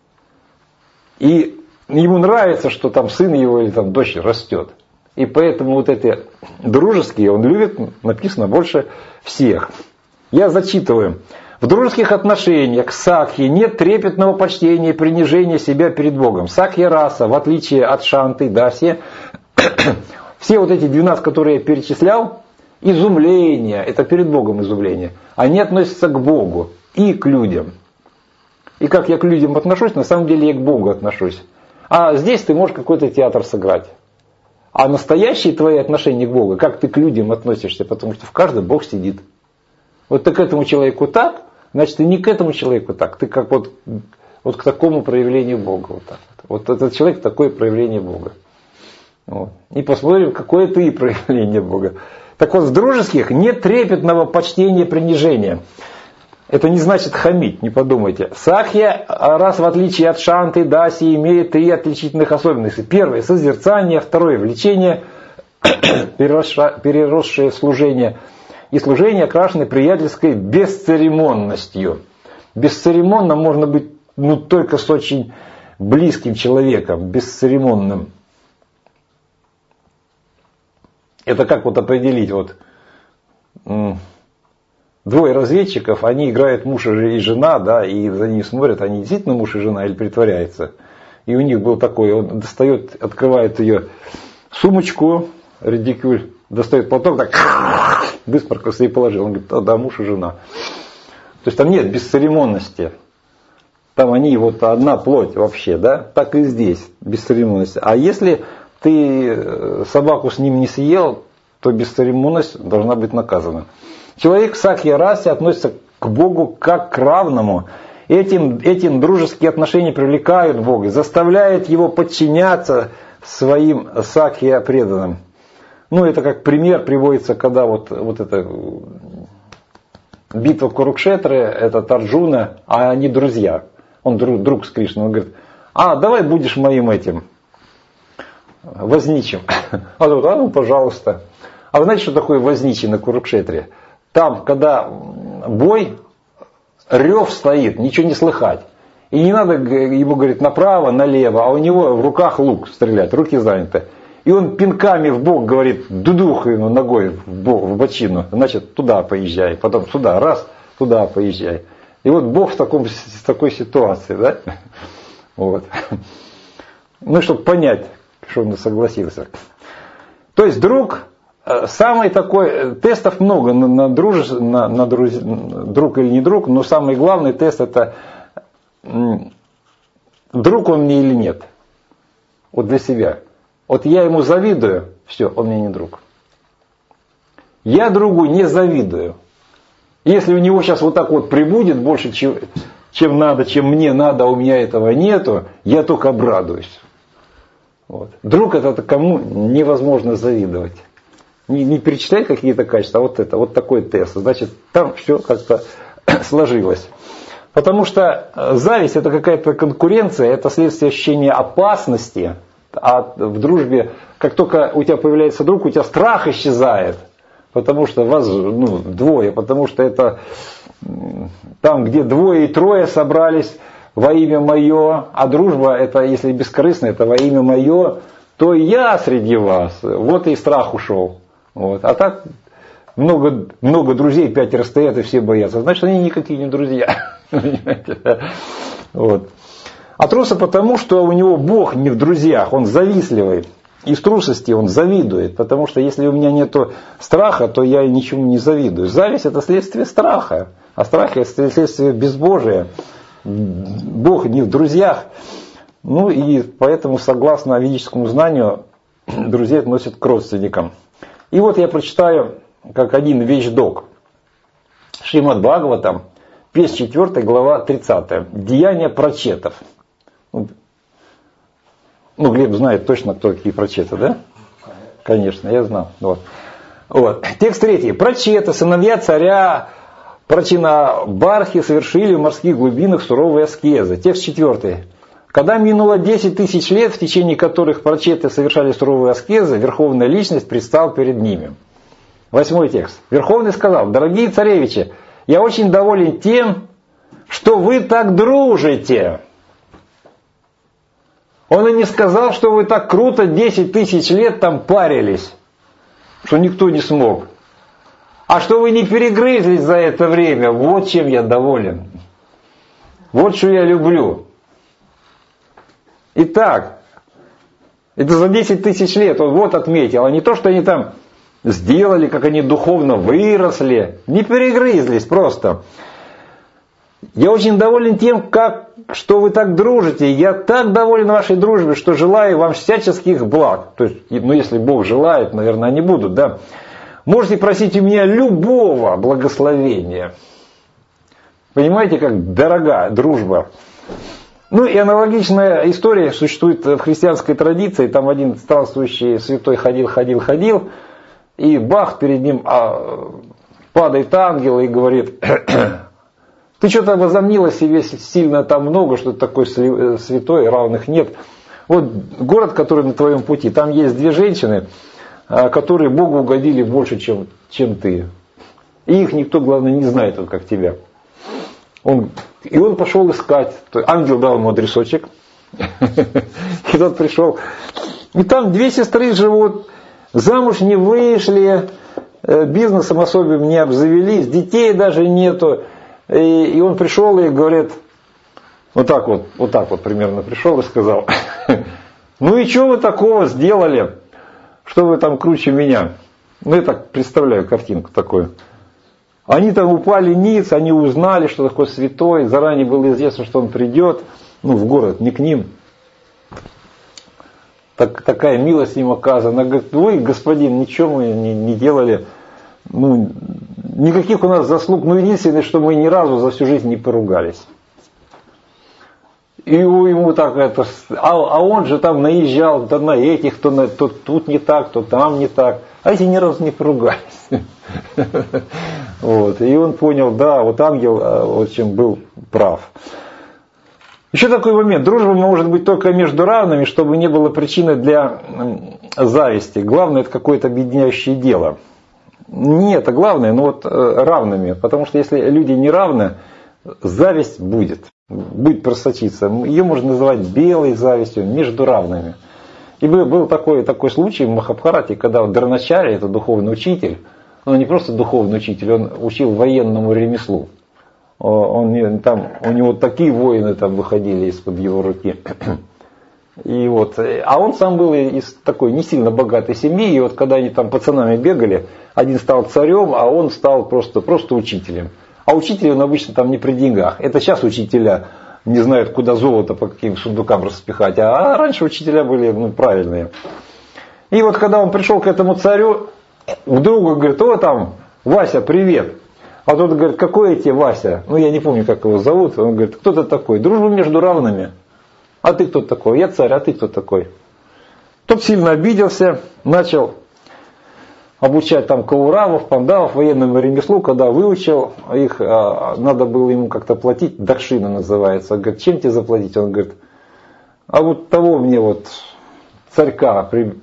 И ему нравится, что там сын его или там дочь растет. И поэтому вот эти дружеские он любит, написано, больше всех. Я зачитываю. В дружеских отношениях к сакхи нет трепетного почтения и принижения себя перед Богом. Сакхья раса, в отличие от шанты, даси, все вот эти двенадцать, которые я перечислял, изумление, это перед Богом изумление, они относятся к Богу и к людям. И как я к людям отношусь, на самом деле я к Богу отношусь. А здесь ты можешь какой-то театр сыграть. А настоящие твои отношения к Богу, как ты к людям относишься, потому что в каждом Бог сидит. Вот ты к этому человеку так, значит ты не к этому человеку так, ты как вот, вот к такому проявлению Бога. Вот, так вот. Вот этот человек такое проявление Бога. Вот. И посмотрим, какое ты проявление Бога. Так вот, в дружеских нет трепетного почтения и принижения. Это не значит хамить, не подумайте. Сакхья, раз в отличие от шанты, даси, имеет три отличительных особенности. Первое – созерцание, второе – влечение, переросшее в служение. И служение окрашено приятельской бесцеремонностью. Бесцеремонно можно быть ну, только с очень близким человеком, бесцеремонным. Это как вот определить, вот двое разведчиков, они играют муж и жена, да, и за ними смотрят, они действительно муж и жена или притворяются. И у них был такой, он достает, открывает ее сумочку, редикюль, достает платок, так быстро и положил. Он говорит, да, да, муж и жена. То есть там нет бесцеремонности. Там они вот одна плоть вообще, да, так и здесь бесцеремонность. А если ты собаку с ним не съел, то бесцеремонность должна быть наказана. Человек в сакья-расе относится к Богу как к равному. Этим, этим дружеские отношения привлекают Бога, заставляют его подчиняться своим сакья преданным. Ну, это как пример приводится, когда вот, вот эта битва Курукшетры, это Арджуна, а они друзья. Он друг, друг с Кришной, он говорит, а, давай будешь моим этим возничим. А тут, а ну, пожалуйста. А вы знаете, что такое возничий на Курукшетре? Там, когда бой, рев стоит, ничего не слыхать. И не надо ему, говорит, направо, налево, а у него в руках лук стрелять, руки заняты. И он пинками в бок говорит, дудух ему ногой в, бок, в бочину, значит, туда поезжай, потом сюда, раз, туда поезжай. И вот Бог в, таком, в такой ситуации, да? Вот. Ну, чтобы понять, что он согласился. То есть друг, самый такой, тестов много на, на, друж, на, на друз, друг или не друг, но самый главный тест это друг он мне или нет. Вот для себя. Вот я ему завидую, все, он мне не друг. Я другу не завидую. Если у него сейчас вот так вот прибудет больше, чем, чем надо, чем мне надо, а у меня этого нету, я только обрадуюсь. Вот. Друг это кому невозможно завидовать. Не, не перечислять какие-то качества, а вот это, вот такой тест. Значит, там все как-то сложилось. Потому что зависть это какая-то конкуренция, это следствие ощущения опасности. А в дружбе, как только у тебя появляется друг, у тебя страх исчезает. Потому что вас ну, двое, потому что это там, где двое и трое собрались во имя мое, а дружба это, если бескорыстно, это во имя мое, то я среди вас. Вот и страх ушел. Вот. А так много, много друзей, пятеро стоят и все боятся. Значит, они никакие не друзья. Вот. А труса потому, что у него Бог не в друзьях, он завистливый. Из трусости он завидует, потому что если у меня нет страха, то я ничему не завидую. Зависть это следствие страха, а страх это следствие безбожия. Бог не в друзьях. Ну и поэтому, согласно ведическому знанию, друзей относят к родственникам. И вот я прочитаю, как один вещдок. Шримад Бхагаватам, песнь четвёртая, глава тридцатая. Деяния прачетов. Ну, Глеб знает точно, кто такие прачеты, да? Конечно, я знал. Вот. Вот. Текст третий. Прачеты, сыновья царя Прачинабархи, совершили в морских глубинах суровые аскезы. Текст четвертый. Когда минуло десять тысяч лет, в течение которых прачеты совершали суровые аскезы, Верховная Личность предстал перед ними. Восьмой текст. Верховный сказал: дорогие царевичи, я очень доволен тем, что вы так дружите. Он и не сказал, что вы так круто десять тысяч лет там парились, что никто не смог. А что вы не перегрызлись за это время, вот чем я доволен. Вот что я люблю. Итак, это за десять тысяч лет он вот отметил, а не то, что они там сделали, как они духовно выросли, не перегрызлись просто. Я очень доволен тем, как, что вы так дружите. Я так доволен вашей дружбе, что желаю вам всяческих благ. То есть, ну если Бог желает, наверное, они будут, да. Можете просить у меня любого благословения. Понимаете, как дорога дружба. Ну и аналогичная история существует в христианской традиции. Там один странствующий святой ходил, ходил, ходил. И бах, перед ним а, падает ангел и говорит: ты что-то возомнил о себе сильно там много, что ты такой святой, равных нет. Вот город, который на твоем пути, там есть две женщины, которые Богу угодили больше, чем, чем ты. И их никто, главное, не знает, вот как тебя. Он, и он пошел искать. Ангел дал ему адресочек. И тот пришел. И там две сестры живут, замуж не вышли, бизнесом особым не обзавелись, детей даже нету. И, и он пришел и говорит, вот так вот, вот так вот примерно пришел и сказал: ну и что вы такого сделали, что вы там круче меня? Ну я так представляю картинку такую. Они там упали ниц, они узнали, что такое святой, заранее было известно, что он придет, ну в город, не к ним. так, такая милость им оказана. Она говорит, ой, господин, ничего мы не, не делали. Ну, никаких у нас заслуг. Ну, единственное, что мы ни разу за всю жизнь не поругались. И ему так это, а, а он же там наезжал, то на этих, то, на, то тут не так, то там не так. А эти ни разу не поругались. Вот. И он понял, да, вот ангел, в общем, был прав. Еще такой момент. Дружба может быть только между равными, чтобы не было причины для зависти. Главное, это какое-то объединяющее дело. Не это главное, но вот равными. Потому что если люди не равны, зависть будет. Будет просочиться. Ее можно называть белой завистью, между равными. И был такой, такой случай в Махабхарате, когда Дроначарья, это духовный учитель, он не просто духовный учитель, он учил военному ремеслу. Он, там, у него такие воины там выходили из-под его руки. И вот, а он сам был из такой не сильно богатой семьи, и вот когда они там пацанами бегали, один стал царем, а он стал просто, просто учителем. А учитель он обычно там не при деньгах. Это сейчас учителя не знают, куда золото по каким сундукам распихать, а раньше учителя были ну, правильные. И вот когда он пришел к этому царю, вдруг говорит, о там, Вася, привет. А тот говорит, какой тебе Вася? Ну я не помню, как его зовут. Он говорит, кто ты такой? Дружба между равными. А ты кто такой? Я царь, а ты кто такой? Тот сильно обиделся, начал обучать там кауравов, пандавов, военному ремеслу, когда выучил их, надо было ему как-то платить, дакшина называется. Он говорит, чем тебе заплатить? Он говорит, а вот того мне вот царька при...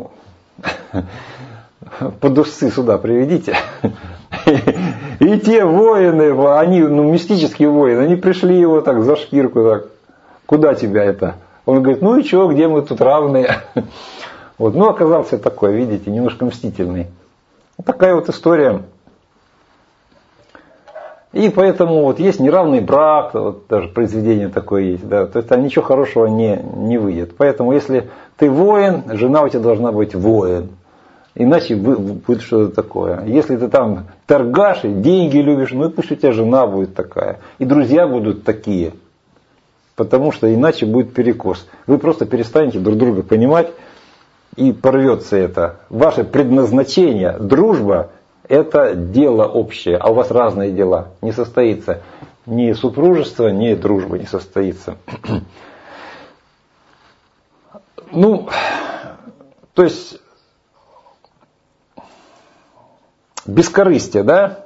под усы сюда приведите. И те воины, они, ну, мистические воины, они пришли его так за шкирку, так, куда тебя это? Он говорит, ну и что, где мы тут равные? Вот. Ну, оказался такой, видите, немножко мстительный. Вот такая вот история. И поэтому вот есть неравный брак, вот даже произведение такое есть, да, то есть там ничего хорошего не, не выйдет. Поэтому если ты воин, жена у тебя должна быть воин. Иначе будет что-то такое. Если ты там торгаш и деньги любишь, ну и пусть у тебя жена будет такая. И друзья будут такие. Потому что иначе будет перекос. Вы просто перестанете друг друга понимать. И порвется это. Ваше предназначение, дружба, это дело общее. А у вас разные дела. Не состоится ни супружество, ни дружба не состоится. Ну, то есть... Бескорыстие, да?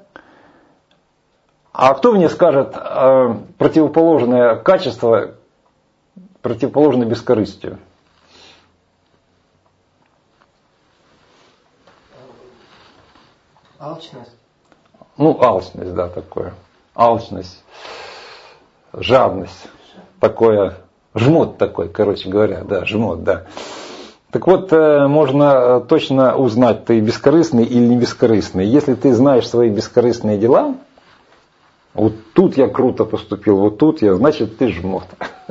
А кто мне скажет э, противоположное качество, противоположное бескорыстию? Алчность. Ну, алчность, да, такое. Алчность, жадность, такое, жмот такой, короче говоря, да, жмот, да. Так вот, можно точно узнать, ты бескорыстный или не бескорыстный. Если ты знаешь свои бескорыстные дела, вот тут я круто поступил, вот тут я, значит ты жмот.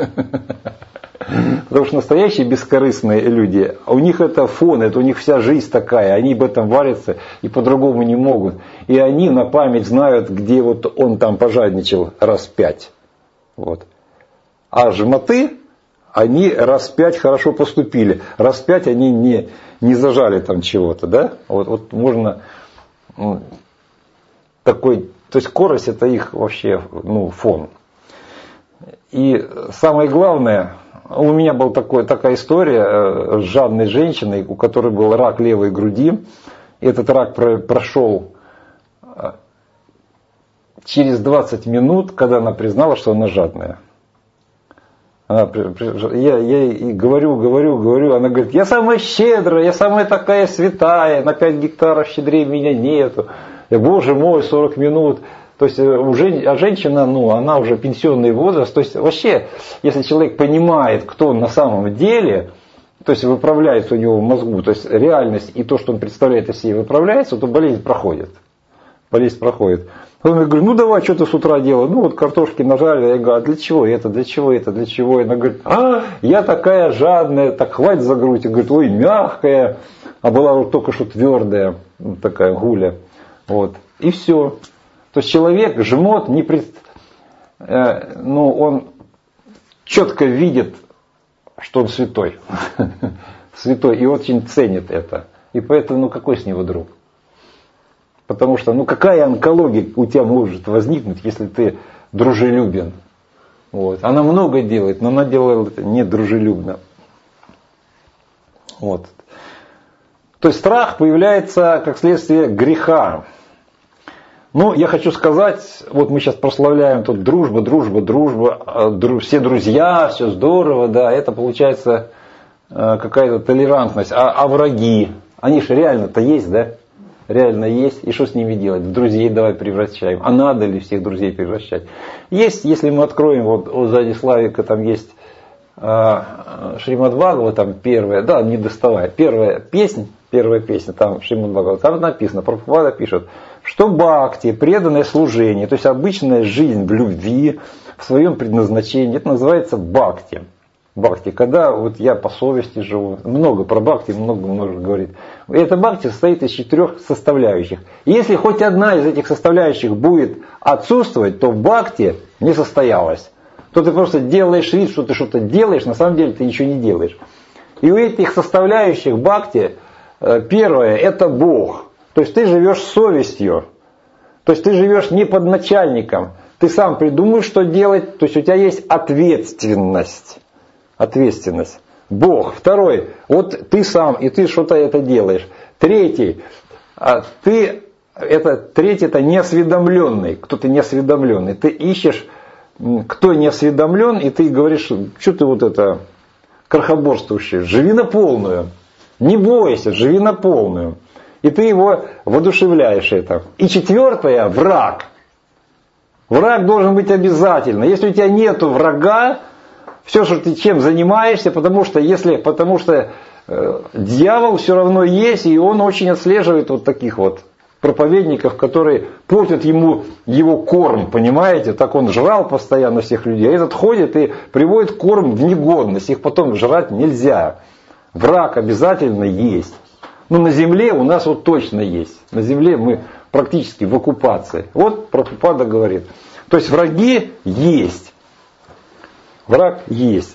Потому что настоящие бескорыстные люди, у них это фон, это у них вся жизнь такая, они об этом варятся и по-другому не могут. И они на память знают, где вот он там пожадничал раз пять. Вот. А жмоты, они раз пять хорошо поступили, раз пять они не, не зажали там чего-то, да? Вот, вот можно ну, такой, то есть скорость это их вообще ну, фон. И самое главное, у меня была такой, такая история с жадной женщиной, у которой был рак левой груди. Этот рак про, прошел через двадцать минут, когда она признала, что она жадная. Она, я, я ей говорю, говорю, говорю, она говорит, я самая щедрая, я самая такая святая, на пять гектаров щедрее меня нету. Я, боже мой, сорок минут. То есть уже, а женщина, ну, она уже пенсионный возраст. То есть вообще, если человек понимает, кто он на самом деле, то есть выправляется у него в мозгу, то есть реальность и то, что он представляет из себя, выправляется, то болезнь проходит. Болезнь проходит. Потом я говорю, ну давай, что ты с утра делал? Ну вот картошки нажали. Я говорю, а для чего это, для чего это, для чего? И она говорит, а, я такая жадная, так хватит за грудь. Я говорю, ой, мягкая, а была вот только что твердая, такая гуля. Вот. И все. То есть человек, жмот, не пред... э, ну, он четко видит, что он святой. святой и очень ценит это. И поэтому, ну какой с него друг? Потому что, ну какая онкология у тебя может возникнуть, если ты дружелюбен? Вот. Она много делает, но она делает это не дружелюбно. Вот. То есть страх появляется как следствие греха. Ну, я хочу сказать, вот мы сейчас прославляем тут дружба, дружба, дружба, дру, все друзья, все здорово, да, это получается э, какая-то толерантность. А, а враги, они же реально-то есть, да? Реально есть. И что с ними делать? В друзей давай превращаем. А надо ли всех друзей превращать? Есть, если мы откроем, вот, вот сзади Славика там есть э, Шримад Бхагавата, там первая, да, не доставай, первая песня, первая песня, там Шримад Бхагавата, там написано, Прабхупада пишет, что бхакти, преданное служение, то есть обычная жизнь в любви, в своем предназначении, это называется бхакти. Бхакти, когда вот я по совести живу, много про бхакти, много-много говорит. Это бхакти состоит из четырех составляющих. И если хоть одна из этих составляющих будет отсутствовать, то бхакти не состоялась. То ты просто делаешь вид, что ты что-то делаешь, на самом деле ты ничего не делаешь. И у этих составляющих бхакти первое это Бог. То есть ты живешь совестью. То есть ты живешь не под начальником. Ты сам придумаешь, что делать. То есть у тебя есть ответственность. Ответственность. Бог. Второй. Вот ты сам, и ты что-то это делаешь. Третий. Ты, это, третий это неосведомленный. Кто-то неосведомленный. Ты ищешь, кто не осведомлен, и ты говоришь, что ты вот это крохоборствующий. Живи на полную. Не бойся, живи на полную. И ты его воодушевляешь это. И четвертое, враг. Враг должен быть обязательно. Если у тебя нету врага, все, что ты чем занимаешься, потому что, если, потому что э, дьявол все равно есть, и он очень отслеживает вот таких вот проповедников, которые портят ему его корм, понимаете? Так он жрал постоянно всех людей. А этот ходит и приводит корм в негодность. Их потом жрать нельзя. Враг обязательно есть. Ну, на земле у нас вот точно есть. На земле мы практически в оккупации. Вот Прабхупада говорит. То есть враги есть. Враг есть.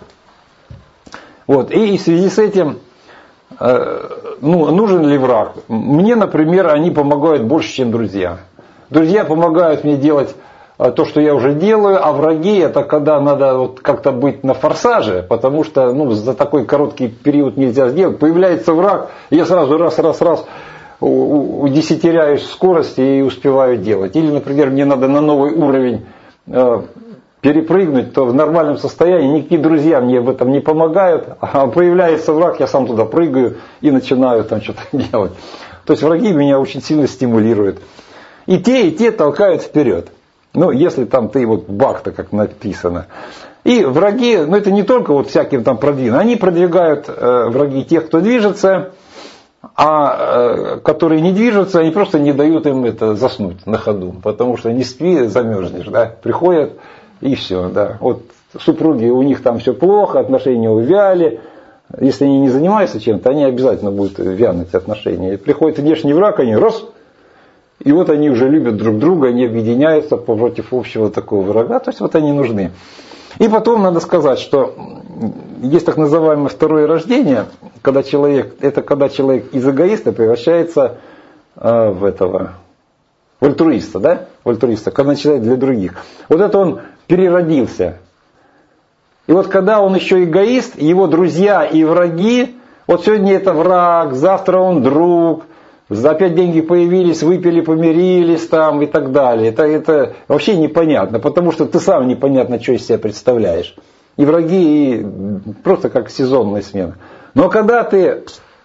Вот. И в связи с этим, э, ну, нужен ли враг? Мне, например, они помогают больше, чем друзья. Друзья помогают мне делать то, что я уже делаю, а враги это когда надо вот как-то быть на форсаже, потому что ну, за такой короткий период нельзя сделать. Появляется враг, и я сразу раз-раз-раз удесятеряюсь скорости и успеваю делать. Или, например, мне надо на новый уровень э, перепрыгнуть, то в нормальном состоянии никакие друзья мне в этом не помогают, а появляется враг, я сам туда прыгаю и начинаю там что-то делать. То есть враги меня очень сильно стимулируют. И те, и те толкают вперед. Ну, если там ты вот бхакта, как написано. И враги, ну это не только вот всяким там продвинутым, они продвигают э, враги тех, кто движется, а э, которые не движутся, они просто не дают им это заснуть на ходу. Потому что не спи, замерзнешь, да, приходят и все, да. Вот супруги, у них там все плохо, отношения увяли. Если они не занимаются чем-то, они обязательно будут вянуть отношения. И приходит внешний враг, они раз. И вот они уже любят друг друга, они объединяются против общего такого врага. То есть вот они нужны. И потом надо сказать, что есть так называемое второе рождение, когда человек, это когда человек из эгоиста превращается э, в этого, в альтруиста, да? В альтруиста, когда начинает для других. Вот это он переродился. И вот когда он еще эгоист, его друзья и враги, вот сегодня это враг, завтра он друг, опять деньги появились, выпили, помирились там и так далее. Это, это вообще непонятно, потому что ты сам непонятно, что из себя представляешь. И враги и просто как сезонная смена. Но когда ты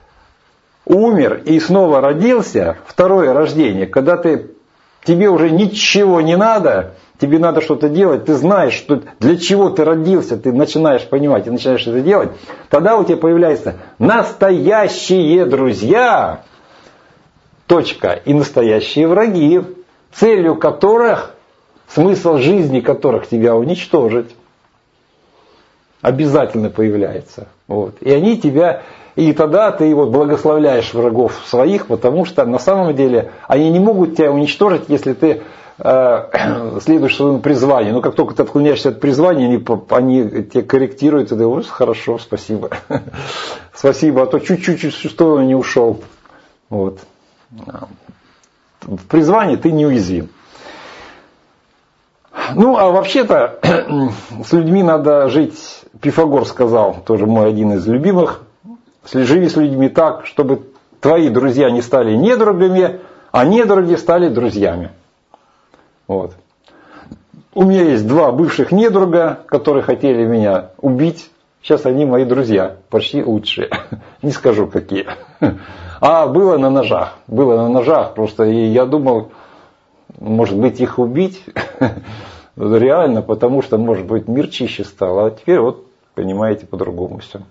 умер и снова родился, второе рождение, когда ты, тебе уже ничего не надо, тебе надо что-то делать, ты знаешь, что для чего ты родился, ты начинаешь понимать и начинаешь это делать, тогда у тебя появляются настоящие друзья, точка, и настоящие враги, целью которых, смысл жизни которых тебя уничтожить. Обязательно появляется. Вот. И они тебя, и тогда ты вот благословляешь врагов своих, потому что на самом деле они не могут тебя уничтожить, если ты э, следуешь своему призванию. Но как только ты отклоняешься от призвания, они, они тебя корректируют, и ты говоришь, хорошо, спасибо. Спасибо, а то чуть-чуть что не ушел. Вот. В призвании ты неуязвим. Ну, а вообще-то с людьми надо жить, Пифагор сказал, тоже мой один из любимых, живи с людьми так, чтобы твои друзья не стали недругами, а недруги стали друзьями. Вот. У меня есть два бывших недруга, которые хотели меня убить. Сейчас они мои друзья, почти лучшие. Не скажу какие. А было на ножах. Было на ножах просто. И я думал, может быть, их убить. Реально, потому что, может быть, мир чище стал. А теперь вот, понимаете, по-другому все.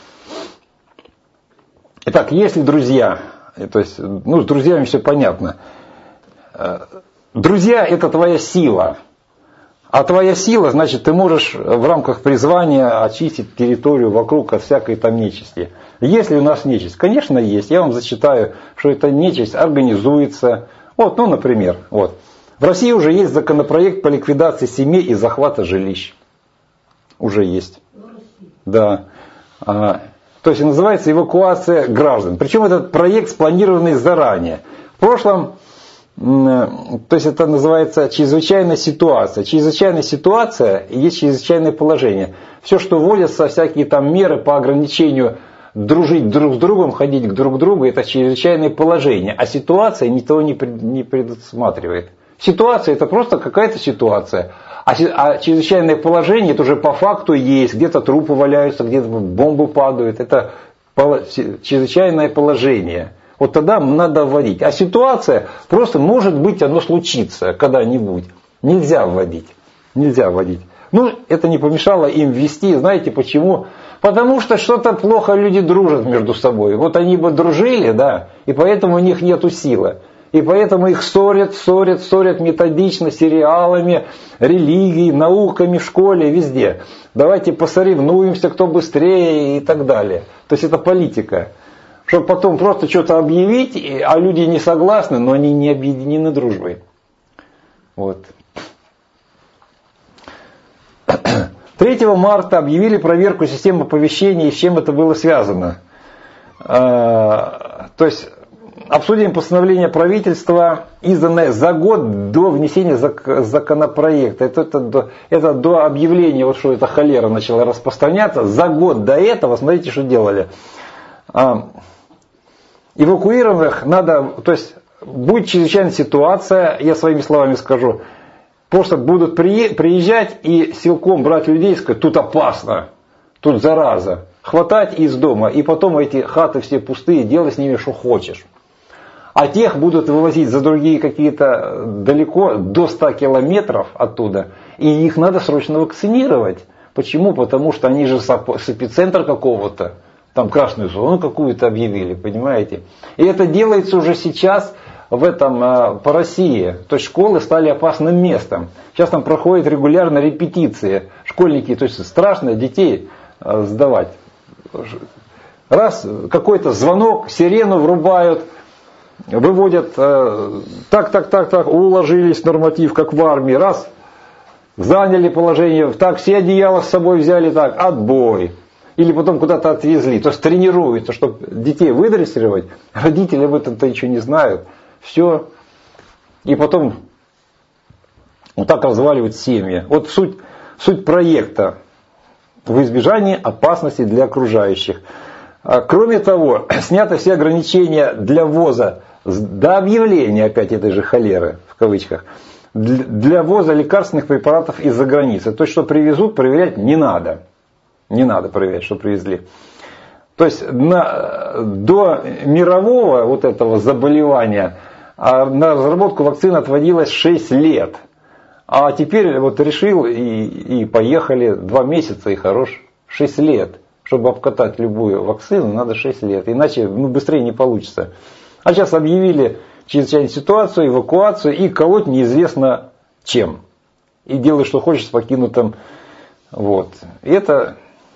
Итак, если друзья, то есть, ну, с друзьями все понятно. Друзья – это твоя сила. А твоя сила, значит, ты можешь в рамках призвания очистить территорию вокруг от всякой там нечисти. Есть ли у нас нечисть? Конечно, есть. Я вам зачитаю, что эта нечисть организуется. Вот, ну, например, вот. В России уже есть законопроект по ликвидации семей и захвата жилищ. Уже есть. Да. А, то есть называется эвакуация граждан. Причем этот проект спланированный заранее. В прошлом, то есть это называется чрезвычайная ситуация. Чрезвычайная ситуация и есть чрезвычайное положение. Все, что вводятся, всякие там меры по ограничению дружить друг с другом, ходить друг к другу, это чрезвычайное положение. А ситуация никто не предусматривает. Ситуация это просто какая-то ситуация. А чрезвычайное положение это уже по факту есть. Где-то трупы валяются, где-то бомбы падают. Это чрезвычайное положение. Вот тогда надо вводить. А ситуация просто может быть оно случится когда-нибудь. Нельзя вводить. Нельзя вводить. Ну, это не помешало им ввести. Знаете почему? Потому что что-то плохо люди дружат между собой. Вот они бы дружили, да, и поэтому у них нету силы. И поэтому их ссорят, ссорят, ссорят методично сериалами, религией, науками в школе, везде. Давайте посоревнуемся, кто быстрее и так далее. То есть это политика. Чтобы потом просто что-то объявить, а люди не согласны, но они не объединены дружбой. Вот. третьего марта объявили проверку системы оповещения, и с чем это было связано. То есть обсудим постановление правительства, изданное за год до внесения законопроекта. Это, это, до, это до объявления, вот что эта холера начала распространяться. За год до этого, смотрите, что делали. Эвакуированных надо, то есть будет чрезвычайная ситуация, я своими словами скажу, просто будут приезжать и силком брать людей и сказать, тут опасно, тут зараза. Хватать из дома, и потом эти хаты все пустые, делай с ними что хочешь. А тех будут вывозить за другие какие-то далеко, до ста километров оттуда, и их надо срочно вакцинировать. Почему? Потому что они же с эпицентра какого-то, там красную зону какую-то объявили, понимаете? И это делается уже сейчас в этом, по России. То есть школы стали опасным местом. Сейчас там проходят регулярно репетиции. Школьники, то есть страшно детей сдавать. Раз какой-то звонок, сирену врубают, выводят, так, так, так, так, уложились норматив, как в армии, раз, заняли положение, так, все одеяла с собой взяли, так, отбой. Или потом куда-то отвезли, то есть тренируются, чтобы детей выдрессировать, родители об этом-то ничего не знают, все. И потом вот так разваливают семьи. Вот суть, суть проекта в избежании опасности для окружающих. Кроме того, сняты все ограничения для ввоза, до объявления опять этой же холеры, в кавычках, для ввоза лекарственных препаратов из-за границы. То есть, что привезут, проверять не надо. Не надо проверять, что привезли. То есть, на, до мирового вот этого заболевания на разработку вакцины отводилось шесть лет. А теперь вот решил и, и поехали, два месяца и хорош, шесть лет. Чтобы обкатать любую вакцину, надо шесть лет. Иначе ну, быстрее не получится. А сейчас объявили чрезвычайную ситуацию, эвакуацию и колоть неизвестно чем. И делай, что хочешь с покинутым. Вот. И это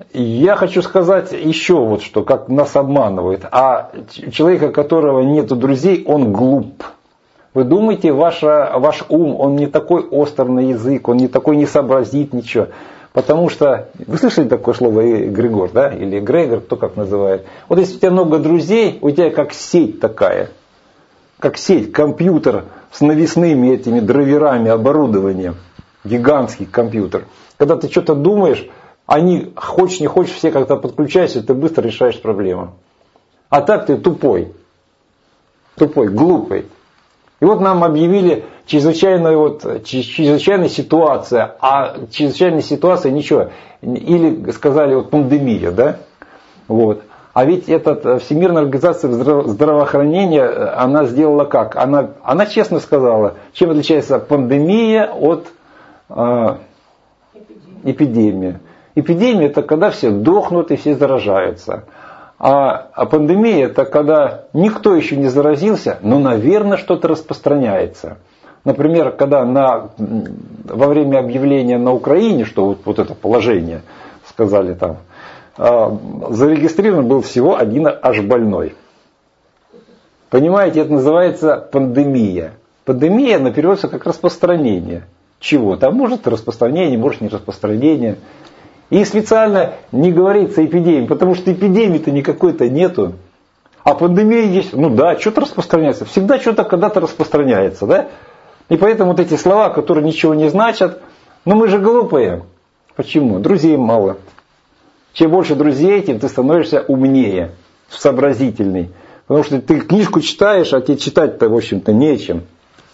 я хочу сказать еще вот что, как нас обманывают. А человека, у которого нет друзей, он глуп. Вы думаете, ваша, ваш ум, он не такой острый на язык, он не такой не сообразит ничего. Потому что, вы слышали такое слово эгрегор, да? Или эгрегор, кто как называет. Вот если у тебя много друзей, у тебя как сеть такая. Как сеть, компьютер с навесными этими драйверами, оборудованием. Гигантский компьютер. Когда ты что-то думаешь, они, хочешь не хочешь, все как-то подключаются, ты быстро решаешь проблему. А так ты тупой. Тупой, глупый. И вот нам объявили чрезвычайную, вот, чрезвычайная ситуация, а чрезвычайная ситуация ничего. Или сказали вот пандемия, да? Вот. А ведь эта Всемирная организация здравоохранения, она сделала как? Она, она честно сказала, чем отличается пандемия от э, эпидемии. Эпидемия это когда все дохнут и все заражаются. А, а пандемия это когда никто еще не заразился, но, наверное, что-то распространяется. Например, когда на, во время объявления на Украине, что вот, вот это положение, сказали там, э, зарегистрирован был всего один аж больной. Понимаете, это называется пандемия. Пандемия, она переводится как распространение чего-то. А может распространение, может не распространение. И специально не говорится эпидемия, потому что эпидемии-то никакой-то нету. А пандемия есть, ну да, что-то распространяется. Всегда что-то когда-то распространяется, да? И поэтому вот эти слова, которые ничего не значат, ну мы же глупые. Почему? Друзей мало. Чем больше друзей, тем ты становишься умнее, сообразительный. Потому что ты книжку читаешь, а тебе читать-то, в общем-то, нечем.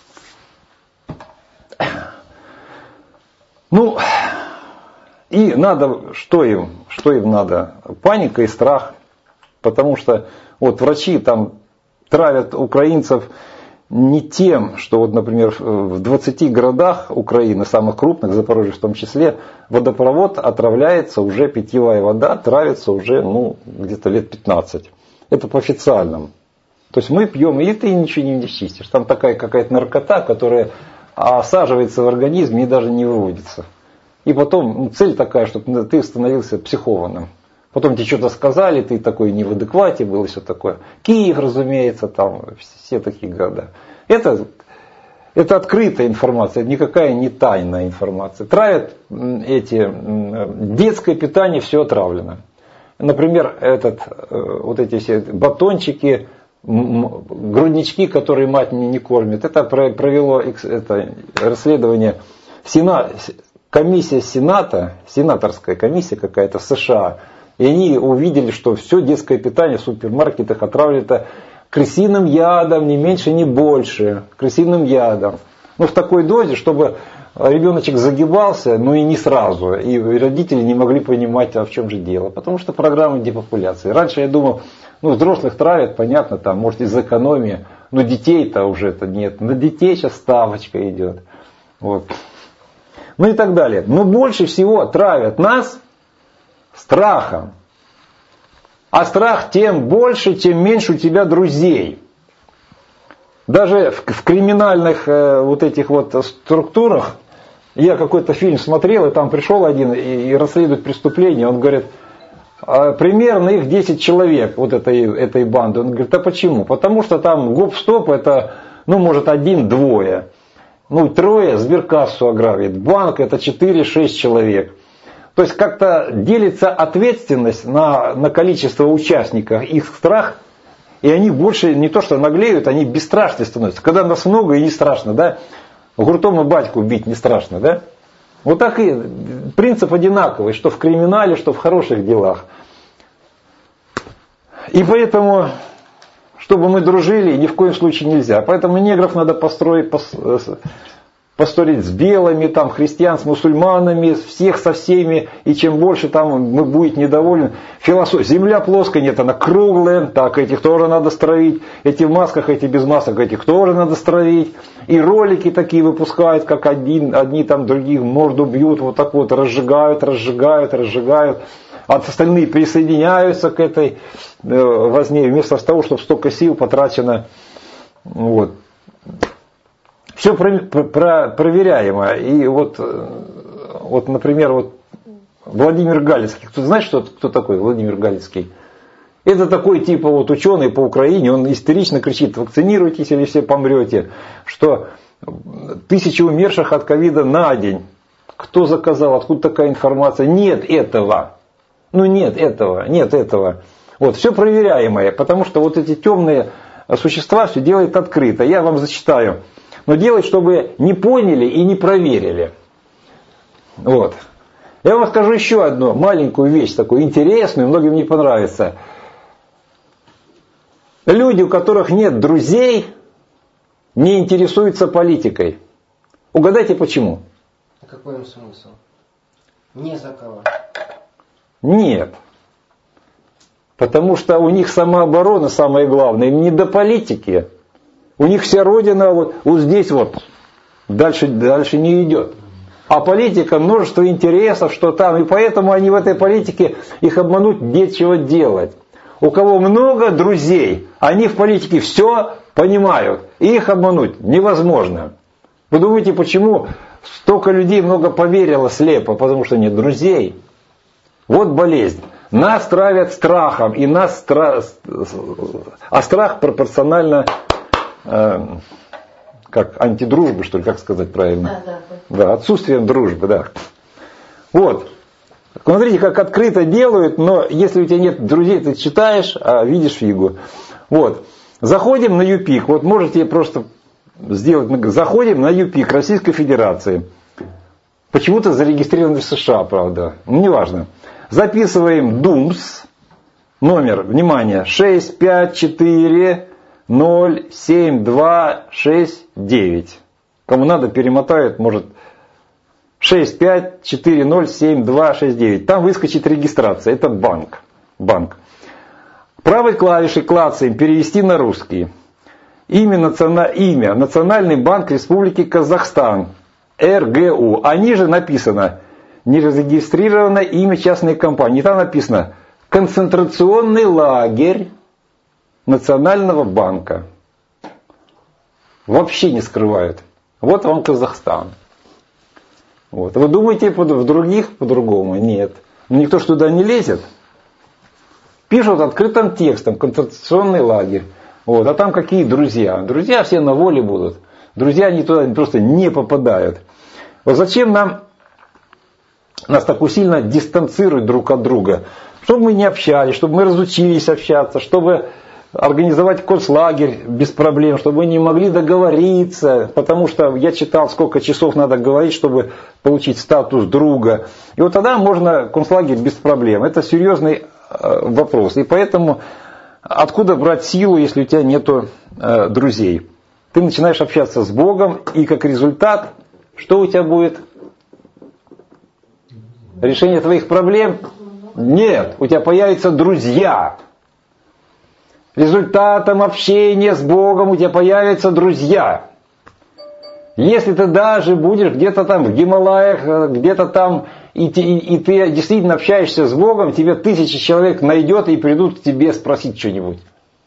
Ну... И надо, что им, что им надо? Паника и страх. Потому что вот врачи там травят украинцев не тем, что вот, например, в двадцати городах Украины, самых крупных, Запорожье в том числе, водопровод отравляется уже, питьевая вода травится уже ну, где-то лет пятнадцать. Это по официальному. То есть мы пьем, и ты ничего не чистишь. Там такая какая-то наркота, которая осаживается в организме и даже не выводится. И потом цель такая, чтобы ты становился психованным. Потом тебе что-то сказали, ты такой не в адеквате был и все такое. Киев, разумеется, там все такие города. Это, это открытая информация, это никакая не тайная информация. Травят эти, детское питание, все отравлено. Например, этот, вот эти все батончики, груднички, которые мать не кормит. Это провело это расследование Сенат. Комиссия Сената, сенаторская комиссия какая-то в США, и они увидели, что все детское питание в супермаркетах отравлено крысиным ядом, не меньше, не больше, крысиным ядом. Ну, в такой дозе, чтобы ребеночек загибался, но и не сразу, и родители не могли понимать, а в чем же дело, потому что программа депопуляции. Раньше я думал, ну, взрослых травят, понятно, там, может, из экономии, но детей-то уже это нет, на детей сейчас ставочка идет. Вот. Ну и так далее. Но больше всего травят нас страхом. А страх тем больше, тем меньше у тебя друзей. Даже в, в криминальных э, вот этих вот структурах, я какой-то фильм смотрел, и там пришел один и, и расследует преступление, он говорит, э, примерно их десять человек, вот этой, этой банды. Он говорит, а почему? Потому что там гоп-стоп это, ну может один-двое. Ну, трое сберкассу ограбит. Банк это четыре-шесть человек. То есть как-то делится ответственность на, на количество участников, их страх, и они больше не то что наглеют, они бесстрашны становятся. Когда нас много и не страшно, да? Гуртом и батьку бить не страшно, да? Вот так и принцип одинаковый, что в криминале, что в хороших делах. И поэтому... Чтобы мы дружили, ни в коем случае нельзя. Поэтому негров надо построить, построить с белыми, там, христиан с мусульманами, всех со всеми. И чем больше там мы будет недовольны. Философия. Земля плоская, нет, она круглая. Так, этих тоже надо строить. Эти в масках, эти без масок, этих тоже надо строить. И ролики такие выпускают, как один, одни там других морду бьют, вот так вот разжигают, разжигают, разжигают. А остальные присоединяются к этой возне, вместо того, чтобы столько сил потрачено. Вот. Все про, про, проверяемо. И вот, вот, например, вот Владимир Галицкий. Кто знает, что, кто такой Владимир Галицкий? Это такой типа вот ученый по Украине, он истерично кричит: вакцинируйтесь или все помрете, что тысячи умерших от ковида на день. Кто заказал, откуда такая информация? Нет этого. Ну нет этого, нет этого. Вот, все проверяемое, потому что вот эти темные существа все делают открыто. Я вам зачитаю. Но делать, чтобы не поняли и не проверили. Вот. Я вам скажу еще одну маленькую вещь, такую интересную, многим не понравится. Люди, у которых нет друзей, не интересуются политикой. Угадайте почему? А какой им смысл? Не за кого. Нет. Потому что у них самооборона самое главное, им не до политики. У них вся родина вот, вот здесь вот, дальше, дальше не идет. А политика, множество интересов, что там, и поэтому они в этой политике, их обмануть нечего делать. У кого много друзей, они в политике все понимают, и их обмануть невозможно. Вы думаете, почему столько людей много поверило слепо? Потому что нет друзей. Вот болезнь. Нас травят страхом, и нас стра... а страх пропорционально э, как антидружбы, что ли, как сказать правильно? Да, да. Да, отсутствием дружбы, да. Вот. Смотрите, как открыто делают, но если у тебя нет друзей, ты читаешь, а видишь фигу. Вот. Заходим на ЮПИК. Вот можете просто сделать. Заходим на ЮПИК Российской Федерации. Почему-то зарегистрирован в США, правда. Ну, неважно. Записываем ДУМС. Номер, внимание, шесть пять четыре ноль семь два шесть девять. Кому надо, перемотают, может, шесть пять четыре ноль семь два шесть девять. Там выскочит регистрация. Это банк. Банк. Правой клавишей клацаем «Перевести на русский». Имя, национа... Имя Национальный банк Республики Казахстан. эр гэ у. А ниже написано «Нерегистрированное имя частной компании». И там написано «Концентрационный лагерь Национального банка». Вообще не скрывают. Вот вам Казахстан. Вот. Вы думаете, в других по-другому? Нет. Никто ж туда не лезет. Пишут открытым текстом «Концентрационный лагерь». Вот. А там какие друзья? Друзья все на воле будут. Друзья они туда просто не попадают. Вот зачем нам нас так усиленно дистанцируют друг от друга? Чтобы мы не общались, чтобы мы разучились общаться, чтобы организовать концлагерь без проблем, чтобы мы не могли договориться, потому что я читал, сколько часов надо говорить, чтобы получить статус друга. И вот тогда можно концлагерь без проблем. Это серьезный вопрос. И поэтому откуда брать силу, если у тебя нету э, друзей? Ты начинаешь общаться с Богом, и как результат, что у тебя будет? Решение твоих проблем? Нет, у тебя появятся друзья. Результатом общения с Богом у тебя появятся друзья. Если ты даже будешь где-то там в Гималаях, где-то там, и, и, и ты действительно общаешься с Богом, тебе тысячи человек найдет и придут к тебе спросить что-нибудь.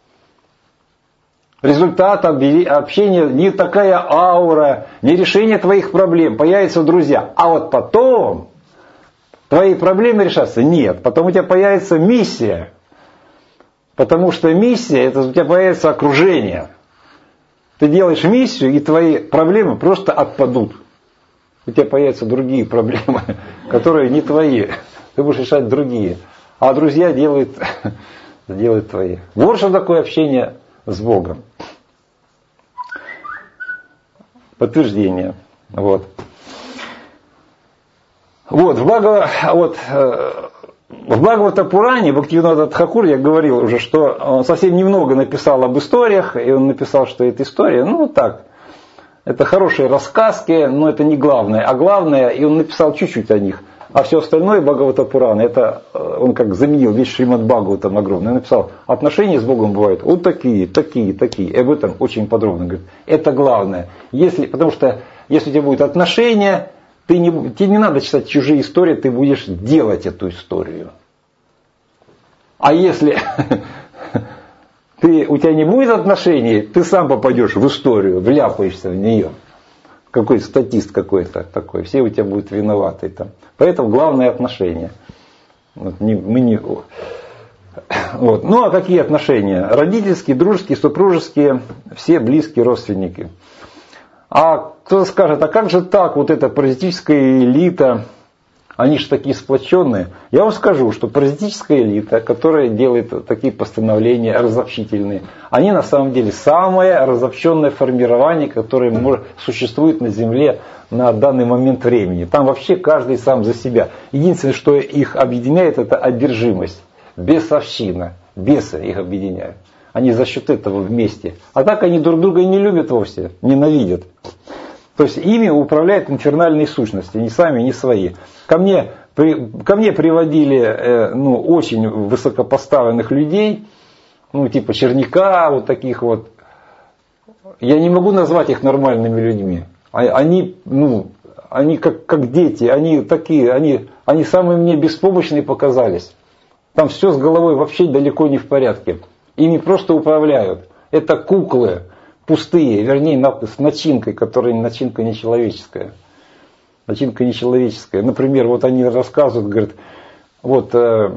Результат общения не такая аура, не решение твоих проблем, появятся друзья. А вот потом твои проблемы решатся? Нет, потом у тебя появится миссия. Потому что миссия, это у тебя появится окружение. Ты делаешь миссию, и твои проблемы просто отпадут. У тебя появятся другие проблемы, которые не твои. Ты будешь решать другие. А друзья делают, делают твои. Вот что такое общение с Богом. Подтверждение. Вот. Вот, в Бхагава, вот, в Бхагавата Пуране, в Бхактивинода Тхакур, я говорил уже, что он совсем немного написал об историях, и он написал, что это история, ну вот так, это хорошие рассказки, но это не главное, а главное, и он написал чуть-чуть о них, а все остальное Бхагавата Пурана, это он как заменил весь Шримад Бхагаватам огромный, он написал, отношения с Богом бывают вот такие, такие, такие, и об этом очень подробно говорит, это главное, если, потому что если у тебя будут отношения, Ты не, тебе не надо читать чужие истории, ты будешь делать эту историю. А если ты, у тебя не будет отношений, ты сам попадешь в историю, вляпаешься в нее. какой статист какой-то такой, все у тебя будут виноваты там. Поэтому главное отношения. Вот, не, мы не... Вот. Ну а какие отношения? Родительские, дружеские, супружеские, все близкие родственники. А кто скажет, а как же так, вот эта паразитическая элита, они же такие сплоченные. Я вам скажу, что паразитическая элита, которая делает такие постановления разобщительные, они на самом деле самое разобщенное формирование, которое может, существует на Земле на данный момент времени. Там вообще каждый сам за себя. Единственное, что их объединяет, это одержимость. Бесовщина. Бесы их объединяют. Они за счет этого вместе. А так они друг друга и не любят вовсе, ненавидят. То есть ими управляют инфернальные сущности, не сами, не свои. Ко мне, при, ко мне приводили ну, очень высокопоставленных людей, ну типа Черняка, вот таких вот. Я не могу назвать их нормальными людьми. Они, ну, они как, как дети, они такие, они, они самые мне беспомощные показались. Там все с головой вообще далеко не в порядке. Ими просто управляют. Это куклы пустые, вернее, с начинкой, которая начинка нечеловеческая. Начинка нечеловеческая. Например, вот они рассказывают, говорят, вот э,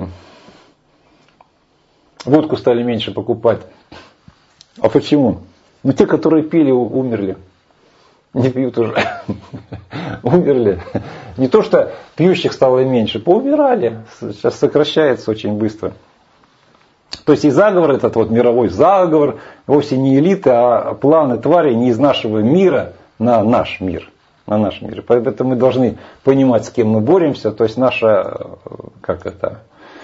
водку стали меньше покупать. А почему? Ну, те, которые пили, умерли. Не пьют уже. Умерли. Не то, что пьющих стало меньше, поумирали. Сейчас сокращается очень быстро. То есть и заговор, этот вот мировой заговор, вовсе не элита, а планы тварей не из нашего мира на наш мир. На наш мир. Поэтому мы должны понимать, с кем мы боремся. То есть наша, как это,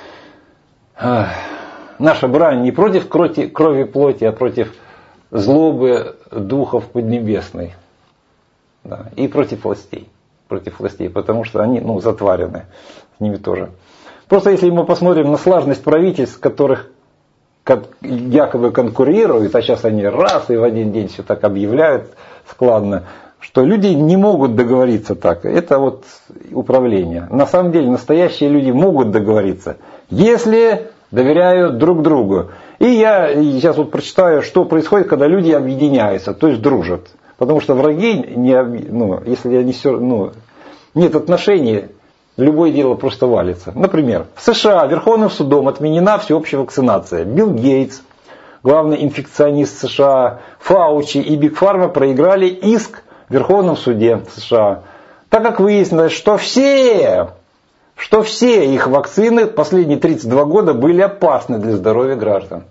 наша брань не против крови, крови плоти, а против злобы духов поднебесной. Да, и против властей. Против властей, потому что они ну, затварены. С ними тоже. Просто если мы посмотрим на слаженность правительств, которых якобы конкурируют, а сейчас они раз и в один день все так объявляют складно, что люди не могут договориться так. Это вот управление. На самом деле настоящие люди могут договориться, если доверяют друг другу. И я сейчас вот прочитаю, что происходит, когда люди объединяются, то есть дружат. Потому что враги, не, ну, если они все, ну, нет отношений, любое дело просто валится. Например, в США Верховным судом отменена всеобщая вакцинация. Билл Гейтс, главный инфекционист США, Фаучи и Биг Фарма проиграли иск в Верховном суде США. Так как выяснилось, что все, что все их вакцины последние тридцать два года были опасны для здоровья граждан.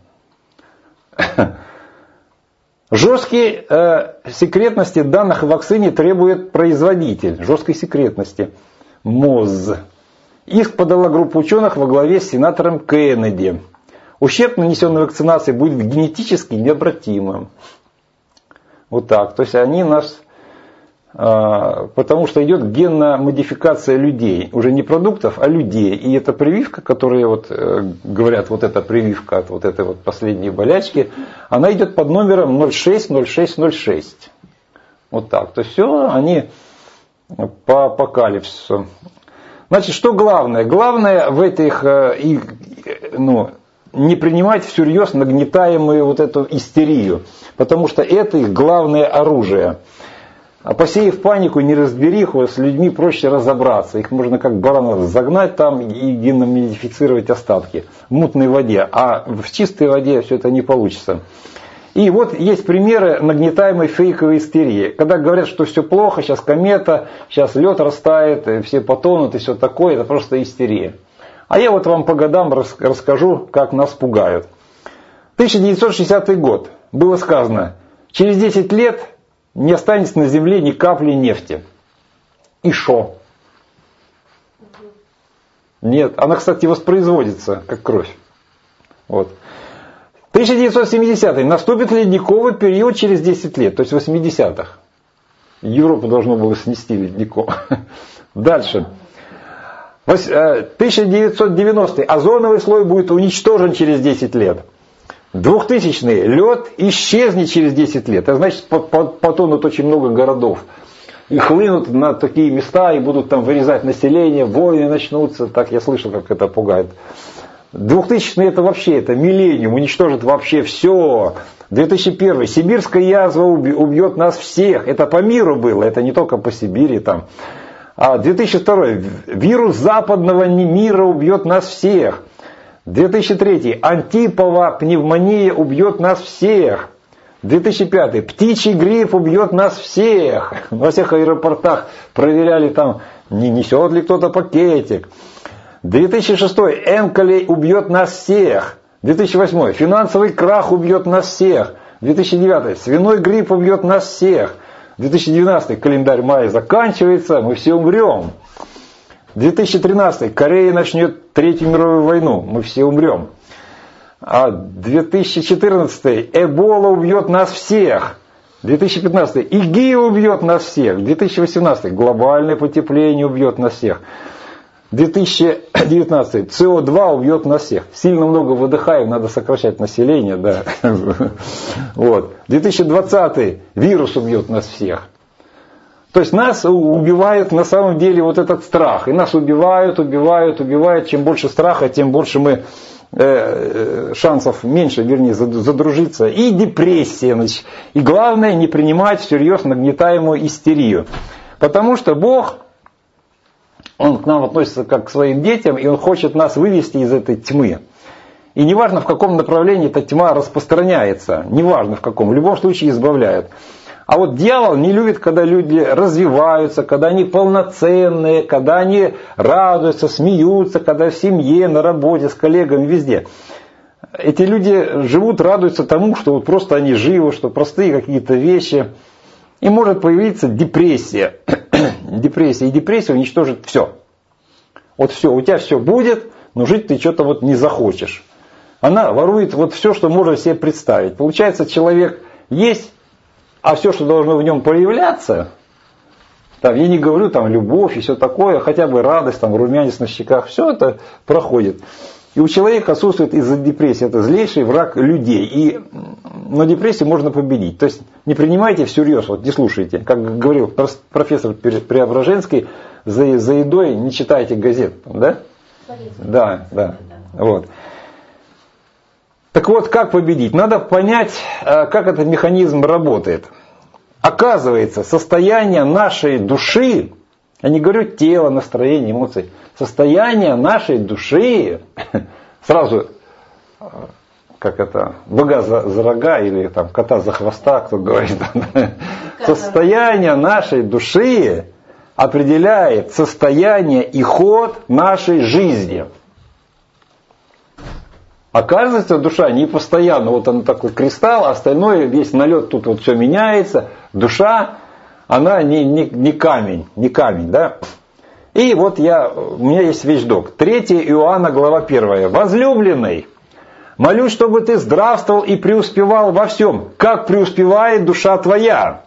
Жесткой э, секретности данных о вакцине требует производитель. Жесткой секретности. МОЗ. Иск подала группа ученых во главе с сенатором Кеннеди. Ущерб, нанесенный вакцинацией, будет генетически необратимым. Вот так. То есть они нас... Э, потому что идет генная модификация людей. Уже не продуктов, а людей. И эта прививка, которая вот, э, говорят, вот эта прививка от вот этой вот последней болячки, она идет под номером ноль шесть ноль шесть ноль шесть. Вот так. То есть все они по апокалипсису. Значит, что главное? Главное в этих, э, ну, не принимать всерьез нагнетаемую вот эту истерию. Потому что это их главное оружие. А посеяв панику, неразбериху, с людьми проще разобраться. Их можно как баранов загнать там и генно-модифицировать остатки в мутной воде. А в чистой воде все это не получится. И вот есть примеры нагнетаемой фейковой истерии. Когда говорят, что все плохо, сейчас комета, сейчас лед растает, все потонут и все такое, это просто истерия. А я вот вам по годам расскажу, как нас пугают. тысяча девятьсот шестидесятый год. Было сказано, через десять лет не останется на земле ни капли нефти. И шо? Нет, она, кстати, воспроизводится, как кровь. Вот. тысяча девятьсот семидесятый. Наступит ледниковый период через десять лет, то есть в восьмидесятых. Европу должно было снести ледником. Дальше. тысяча девятьсот девяностый. Озоновый слой будет уничтожен через десять лет. двухтысячный. Лед исчезнет через десять лет. Это значит, потонут очень много городов. И хлынут на такие места, и будут там вырезать население, войны начнутся. Так я слышал, как это пугает. двухтысячный это вообще, это миллениум, уничтожит вообще все. две тысячи первый. Сибирская язва убьет нас всех. Это по миру было, это не только по Сибири там. А две тысячи второй. Вирус западного мира убьет нас всех. две тысячи третий. Антипова пневмония убьет нас всех. две тысячи пятый. Птичий грипп убьет нас всех. Во всех аэропортах проверяли там, не несет ли кто-то пакетик. две тысячи шестой. Энколей убьет нас всех. две тысячи восьмой. Финансовый крах убьет нас всех. две тысячи девятый. Свиной грипп убьет нас всех. две тысячи двенадцатый. Календарь мая заканчивается, мы все умрем. две тысячи тринадцатый. Корея начнет Третью мировую войну, мы все умрем. А две тысячи четырнадцатый. Эбола убьет нас всех. две тысячи пятнадцатый. ИГИ убьет нас всех. две тысячи восемнадцатый. Глобальное потепление убьет нас всех. две тысячи девятнадцатый. Си о два убьет нас всех. Сильно много выдыхаем, надо сокращать население. Да. Вот. две тысячи двадцатый. Вирус убьет нас всех. То есть нас убивает на самом деле вот этот страх. И нас убивают, убивают, убивают. Чем больше страха, тем больше мы э, шансов меньше, вернее, задружиться. И депрессия. Значит. И главное, не принимать всерьез нагнетаемую истерию. Потому что Бог, Он к нам относится как к своим детям, и Он хочет нас вывести из этой тьмы. И неважно, в каком направлении эта тьма распространяется, неважно в каком, в любом случае избавляет. А вот дьявол не любит, когда люди развиваются, когда они полноценные, когда они радуются, смеются, когда в семье, на работе, с коллегами, везде. Эти люди живут, радуются тому, что вот просто они живы, что простые какие-то вещи. И может появиться депрессия. Депрессия. И депрессия уничтожит все. Вот все, у тебя все будет, но жить ты что-то вот не захочешь. Она ворует вот все, что можно себе представить. Получается, человек есть, а все, что должно в нем проявляться, там, я не говорю там любовь и все такое, хотя бы радость, там, румянец на щеках, все это проходит. И у человека отсутствует из-за депрессии. Это злейший враг людей. И, но депрессию можно победить. То есть не принимайте всерьез, вот не слушайте. Как говорил профессор Преображенский, за, за едой не читайте газет. Да? Да, да. Вот. Так вот, как победить? Надо понять, как этот механизм работает. Оказывается, состояние нашей души, я не говорю тело, настроение, эмоции, состояние нашей души, сразу, как это, быка за, за рога или там, кота за хвоста, кто говорит, состояние нашей души определяет состояние и ход нашей жизни. Оказывается, душа не постоянно, вот он такой кристалл, а остальное, весь налет, тут вот все меняется. Душа, она не, не, не камень, не камень, да. И вот я, у меня есть вещдок. третье Иоанна, глава первая. Возлюбленный, молюсь, чтобы ты здравствовал и преуспевал во всем, как преуспевает душа твоя.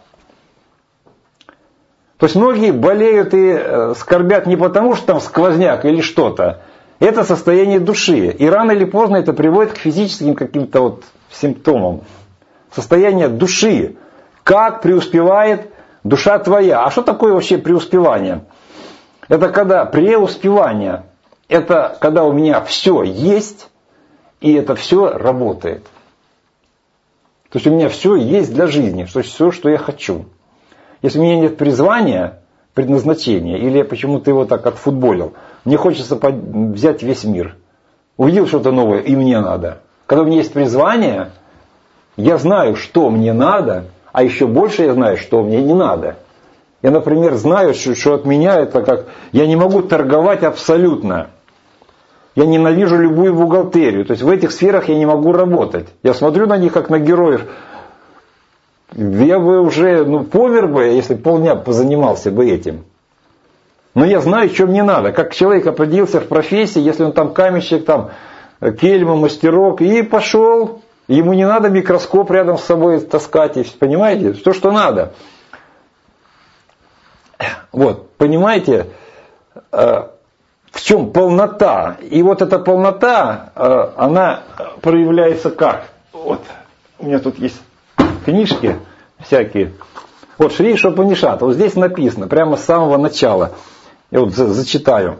То есть многие болеют и скорбят не потому, что там сквозняк или что-то. Это состояние души. И рано или поздно это приводит к физическим каким-то вот симптомам. Состояние души. Как преуспевает душа твоя. А что такое вообще преуспевание? Это когда преуспевание. Это когда у меня все есть, и это все работает. То есть у меня все есть для жизни. То есть все, что я хочу. Если у меня нет призвания, предназначения, или я почему-то его так отфутболил, мне хочется взять весь мир. Увидел что-то новое, и мне надо. Когда у меня есть призвание, я знаю, что мне надо, а еще больше я знаю, что мне не надо. Я, например, знаю, что, что от меня это как... Я не могу торговать абсолютно. Я ненавижу любую бухгалтерию. То есть в этих сферах я не могу работать. Я смотрю на них, как на героев. Я бы уже ну, помер бы, если полдня позанимался бы этим. Но я знаю, что мне надо. Как человек определился в профессии, если он там каменщик, там кельма, мастерок, и пошел. Ему не надо микроскоп рядом с собой таскать. Понимаете? То, что надо. Вот, понимаете, в чем полнота? И вот эта полнота, она проявляется как? Вот, у меня тут есть книжки всякие. Вот Шри Шопанишат, вот здесь написано, прямо с самого начала. Я вот зачитаю.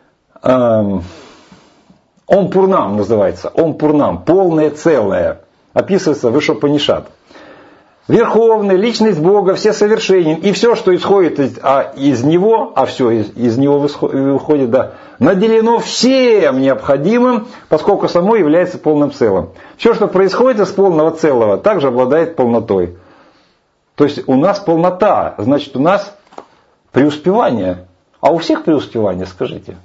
Ом Пурнам называется. Ом Пурнам. Полное целое. описывается в Ишопанишат. Верховный, личность Бога, все совершенен, и все, что исходит из, а, из Него, а все из, из Него выходит, да, наделено всем необходимым, поскольку само является полным целым. Все, что происходит из полного целого, также обладает полнотой. То есть у нас полнота, значит у нас преуспевание. А у всех преуспевание, скажите?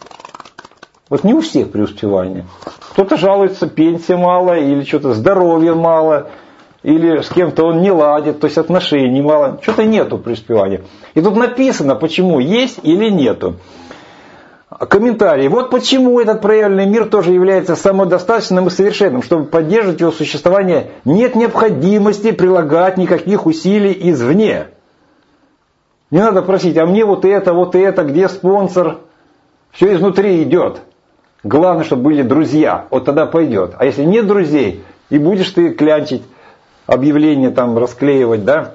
Вот не у всех преуспевание. Кто-то жалуется, пенсия мало, или что-то здоровья мало, или с кем-то он не ладит, то есть отношений мало. Что-то нету преуспевания. И тут написано, почему есть или нету. Комментарий. Вот почему этот проявленный мир тоже является самодостаточным и совершенным. Чтобы поддерживать его существование, нет необходимости прилагать никаких усилий извне. Не надо просить, а мне вот это, вот это, где спонсор? Все изнутри идет. Главное, чтобы были друзья. Вот тогда пойдет. А если нет друзей, и будешь ты клянчить, объявления там расклеивать, да?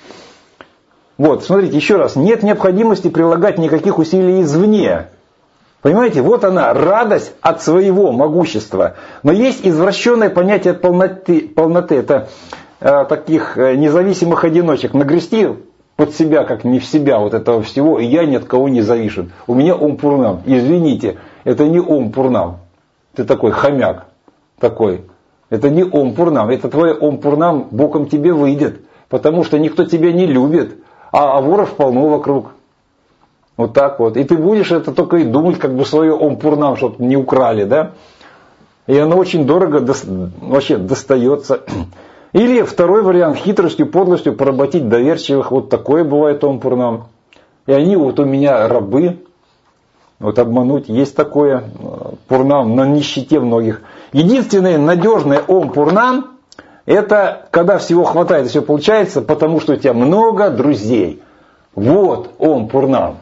Вот, смотрите, еще раз. Нет необходимости прилагать никаких усилий извне. Понимаете, вот она, радость от своего могущества. Но есть извращенное понятие полноты. полноты. Это э, таких независимых одиночек. Нагрести под себя, как не в себя, вот этого всего, и я ни от кого не завишен. У меня ом пурнам. Извините, это не ом пурнам. Ты такой хомяк. Такой. Это не ом пурнам. Это твой ом пурнам боком тебе выйдет. Потому что никто тебя не любит. А, а воров полно вокруг. Вот так вот. И ты будешь это только и думать, как бы свое ом пурнам, чтобы не украли, да? И оно очень дорого до, вообще достается. Или второй вариант, хитростью, подлостью поработить доверчивых. Вот такое бывает ом пурнам. И они вот у меня рабы. Вот обмануть есть такое пурнам на нищете многих. Единственное надежное ом пурнам, это когда всего хватает и все получается, потому что у тебя много друзей. Вот ом пурнам.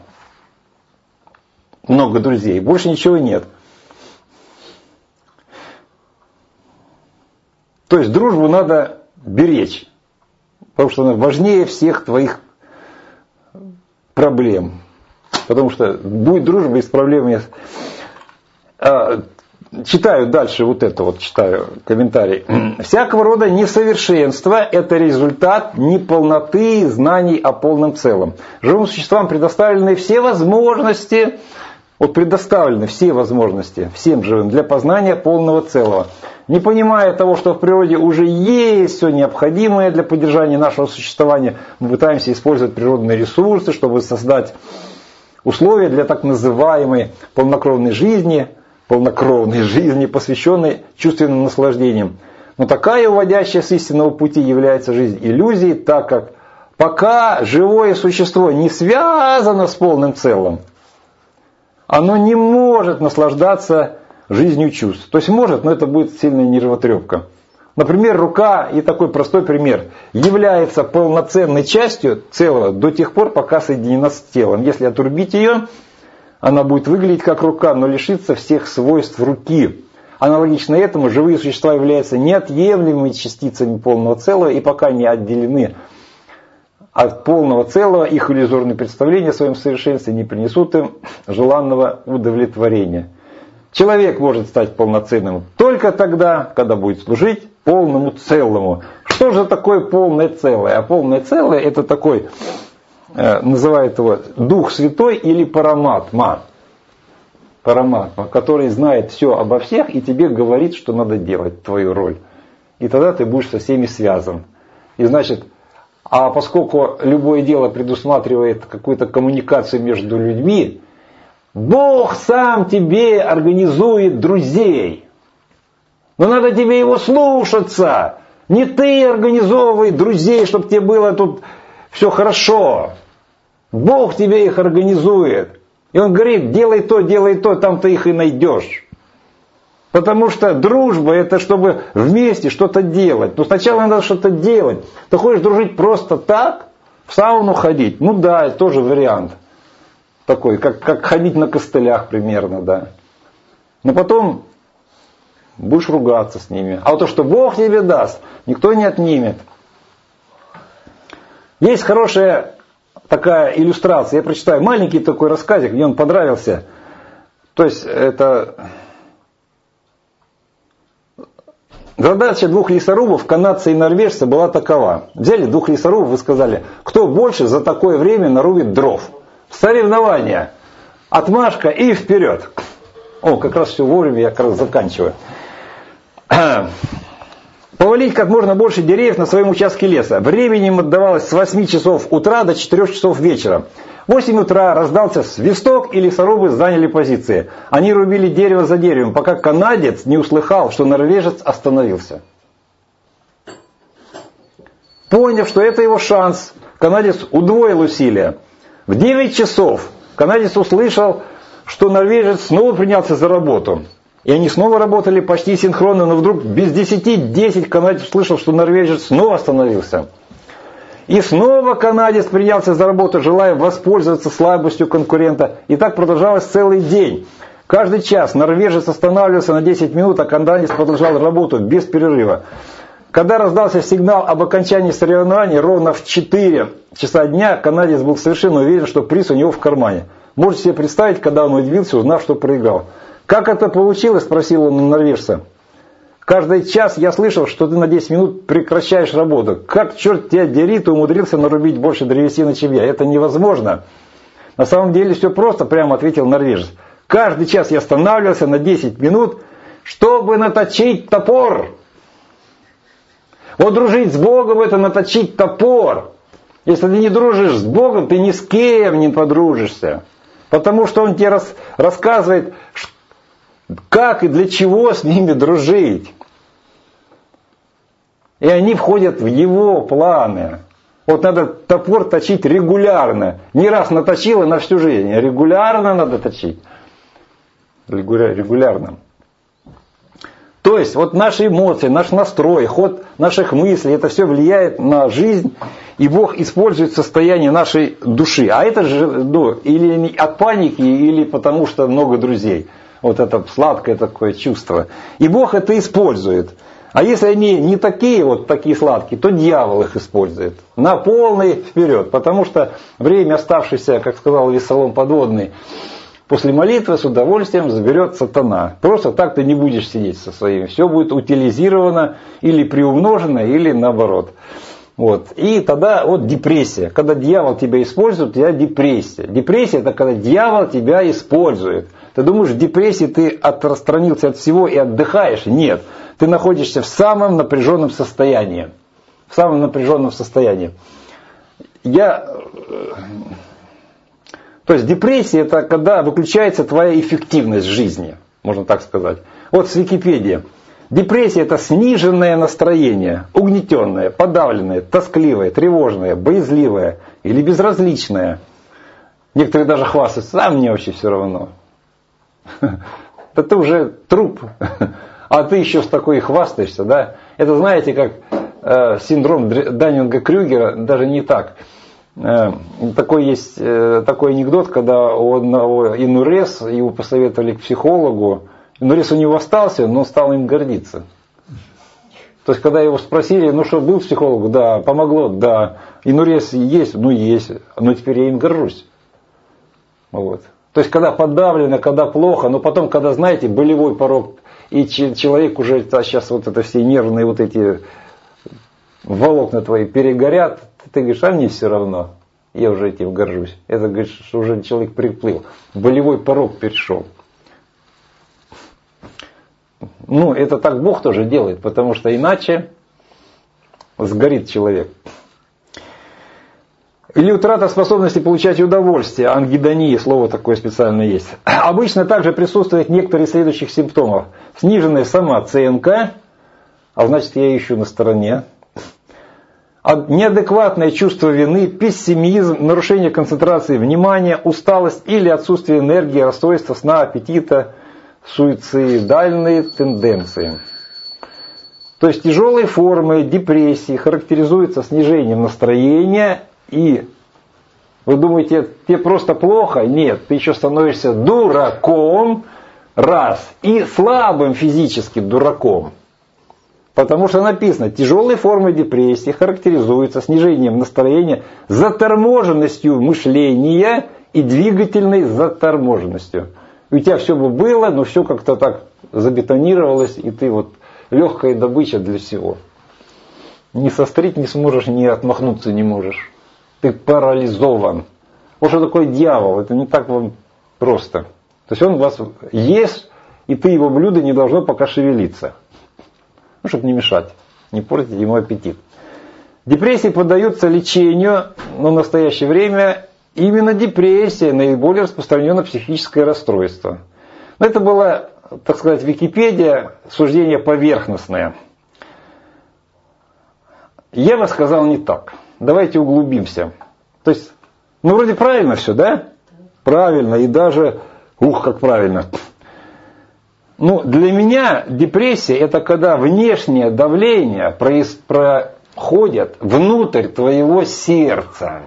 Много друзей. Больше ничего нет. То есть дружбу надо беречь. Потому что она важнее всех твоих проблем. Потому что будет дружба и с проблемами. Читаю дальше вот это вот, читаю комментарий. Всякого рода несовершенство – это результат неполноты знаний о полном целом. Живым существам предоставлены все возможности, вот предоставлены все возможности всем живым для познания полного целого. Не понимая того, что в природе уже есть все необходимое для поддержания нашего существования, мы пытаемся использовать природные ресурсы, чтобы создать условия для так называемой полнокровной жизни, полнокровной жизни, посвященной чувственным наслаждениям. Но такая, уводящая с истинного пути, является жизнь иллюзией, так как пока живое существо не связано с полным целым, оно не может наслаждаться жизнью чувств. То есть может, но это будет сильная нервотрепка. Например, рука, и такой простой пример, является полноценной частью целого до тех пор, пока соединена с телом. Если отрубить ее, она будет выглядеть как рука, но лишится всех свойств руки. Аналогично этому, живые существа являются неотъемлемыми частицами полного целого, и пока не отделены от полного целого, их иллюзорные представления о своем совершенстве не принесут им желанного удовлетворения. Человек может стать полноценным только тогда, когда будет служить полному целому. Что же такое полное целое? А полное целое — это такой, э, называют его Дух Святой или Параматма. Параматма, который знает все обо всех и тебе говорит, что надо делать, твою роль. И тогда ты будешь со всеми связан. И значит, а поскольку любое дело предусматривает какую-то коммуникацию между людьми, Бог сам тебе организует друзей. Но надо тебе его слушаться. Не ты организовывай друзей, чтобы тебе было тут все хорошо. Бог тебе их организует. И Он говорит, делай то, делай то, там ты их и найдешь. Потому что дружба — это чтобы вместе что-то делать. Но сначала надо что-то делать. Ты хочешь дружить просто так? В сауну ходить? Ну да, это тоже вариант. Такой, как, как ходить на костылях примерно, да. Но потом будешь ругаться с ними. А вот то, что Бог тебе даст, никто не отнимет. Есть хорошая такая иллюстрация. Я прочитаю маленький такой рассказик, мне он понравился. То есть это Задача двух лесорубов, канадца и норвежца, была такова. Взяли двух лесорубов и сказали, кто больше за такое время нарубит дров. Соревнования. Отмашка и вперед. О, как раз все вовремя, я как раз заканчиваю. Повалить как можно больше деревьев на своем участке леса. Времени им отдавалось с восьми часов утра до четырёх часов вечера. В восемь утра раздался свисток, и лесорубы заняли позиции. Они рубили дерево за деревом, пока канадец не услыхал, что норвежец остановился. Поняв, что это его шанс, канадец удвоил усилия. В девять часов канадец услышал, что норвежец снова принялся за работу. И они снова работали почти синхронно, но вдруг без десяти десять канадец услышал, что норвежец снова остановился. И снова канадец принялся за работу, желая воспользоваться слабостью конкурента. И так продолжалось целый день. Каждый час норвежец останавливался на десять минут, а канадец продолжал работу без перерыва. Когда раздался сигнал об окончании соревнований ровно в четыре часа дня, канадец был совершенно уверен, что приз у него в кармане. Можете себе представить, когда он удивился, узнав, что проиграл. «Как это получилось?» – спросил он у норвежца. «Каждый час я слышал, что ты на десять минут прекращаешь работу. Как, черт тебя дери, ты умудрился нарубить больше древесины, чем я? Это невозможно». «На самом деле все просто», – прямо ответил норвежец. «Каждый час я останавливался на десять минут, чтобы наточить топор». Вот дружить с Богом – это наточить топор. Если ты не дружишь с Богом, ты ни с кем не подружишься. Потому что Он тебе рас, рассказывает, как и для чего с ними дружить. И они входят в Его планы. Вот надо топор точить регулярно. Не раз наточил, и на всю жизнь. Регулярно надо точить. Регулярно. То есть, вот наши эмоции, наш настрой, ход наших мыслей, это все влияет на жизнь, и Бог использует состояние нашей души. А это же, ну, или от паники, или потому что много друзей. Вот это сладкое такое чувство. И Бог это использует. А если они не такие, вот такие сладкие, то дьявол их использует. На полный вперед. Потому что время, оставшееся, как сказал Вессалом Подводный, после молитвы с удовольствием заберет сатана. Просто так ты не будешь сидеть со своими. Все будет утилизировано или приумножено, или наоборот. Вот. И тогда вот депрессия. Когда дьявол тебя использует, у тебя депрессия. Депрессия – это когда дьявол тебя использует. Ты думаешь, в депрессии ты отстранился от всего и отдыхаешь? Нет. Ты находишься в самом напряженном состоянии. В самом напряженном состоянии. Я... То есть депрессия – это когда выключается твоя эффективность жизни, можно так сказать. Вот с Википедии. Депрессия – это сниженное настроение, угнетенное, подавленное, тоскливое, тревожное, боязливое или безразличное. Некоторые даже хвастаются, а мне вообще все равно. Да ты уже труп, а ты еще с такой хвастаешься, да? Это, знаете, как э, синдром Даннинга-Крюгера, даже не так. Э, такой есть э, такой анекдот, когда у одного инурез, его посоветовали к психологу. Инурез у него остался, но стал им гордиться. То есть, когда его спросили, ну что, был психологу? Да. Помогло? Да. Инурез есть? Ну есть. Но теперь я им горжусь. Вот. То есть, когда подавлено, когда плохо, но потом, когда, знаете, болевой порог, и человек уже, а сейчас вот это все нервные вот эти волокна твои перегорят, ты говоришь, а мне все равно, я уже этим горжусь. Это, говоришь, что уже человек приплыл, болевой порог перешел. Ну, это так Бог тоже делает, потому что иначе сгорит человек. Или утрата способности получать удовольствие. Ангидония, слово такое специально есть. Обычно также присутствует некоторые из следующих симптомов. Сниженная самооценка, а значит я ищу на стороне. Неадекватное чувство вины, пессимизм, нарушение концентрации внимания, усталость или отсутствие энергии, расстройство сна, аппетита, суицидальные тенденции. То есть тяжелые формы депрессии характеризуются снижением настроения. И вы думаете, тебе просто плохо? Нет, ты еще становишься дураком, раз, и слабым физически дураком. Потому что написано, тяжелые формы депрессии характеризуются снижением настроения, заторможенностью мышления и двигательной заторможенностью. И у тебя все бы было, но все как-то так забетонировалось, и ты вот легкая добыча для всего. Не сострить не сможешь, ни отмахнуться не можешь. Ты парализован. Вот что такое дьявол, это не так вам просто. То есть он вас ест, и ты его блюдо не должно пока шевелиться. Ну, чтобы не мешать, не портить ему аппетит. Депрессии поддаются лечению, но в настоящее время именно депрессия наиболее распространенное психическое расстройство. Но это была, так сказать, Википедия, суждение поверхностное. Я бы сказал не так. Давайте углубимся. То есть, ну вроде правильно все, да? Правильно, и даже, ух, как правильно. Ну, для меня депрессия это когда внешнее давление происходит внутрь твоего сердца.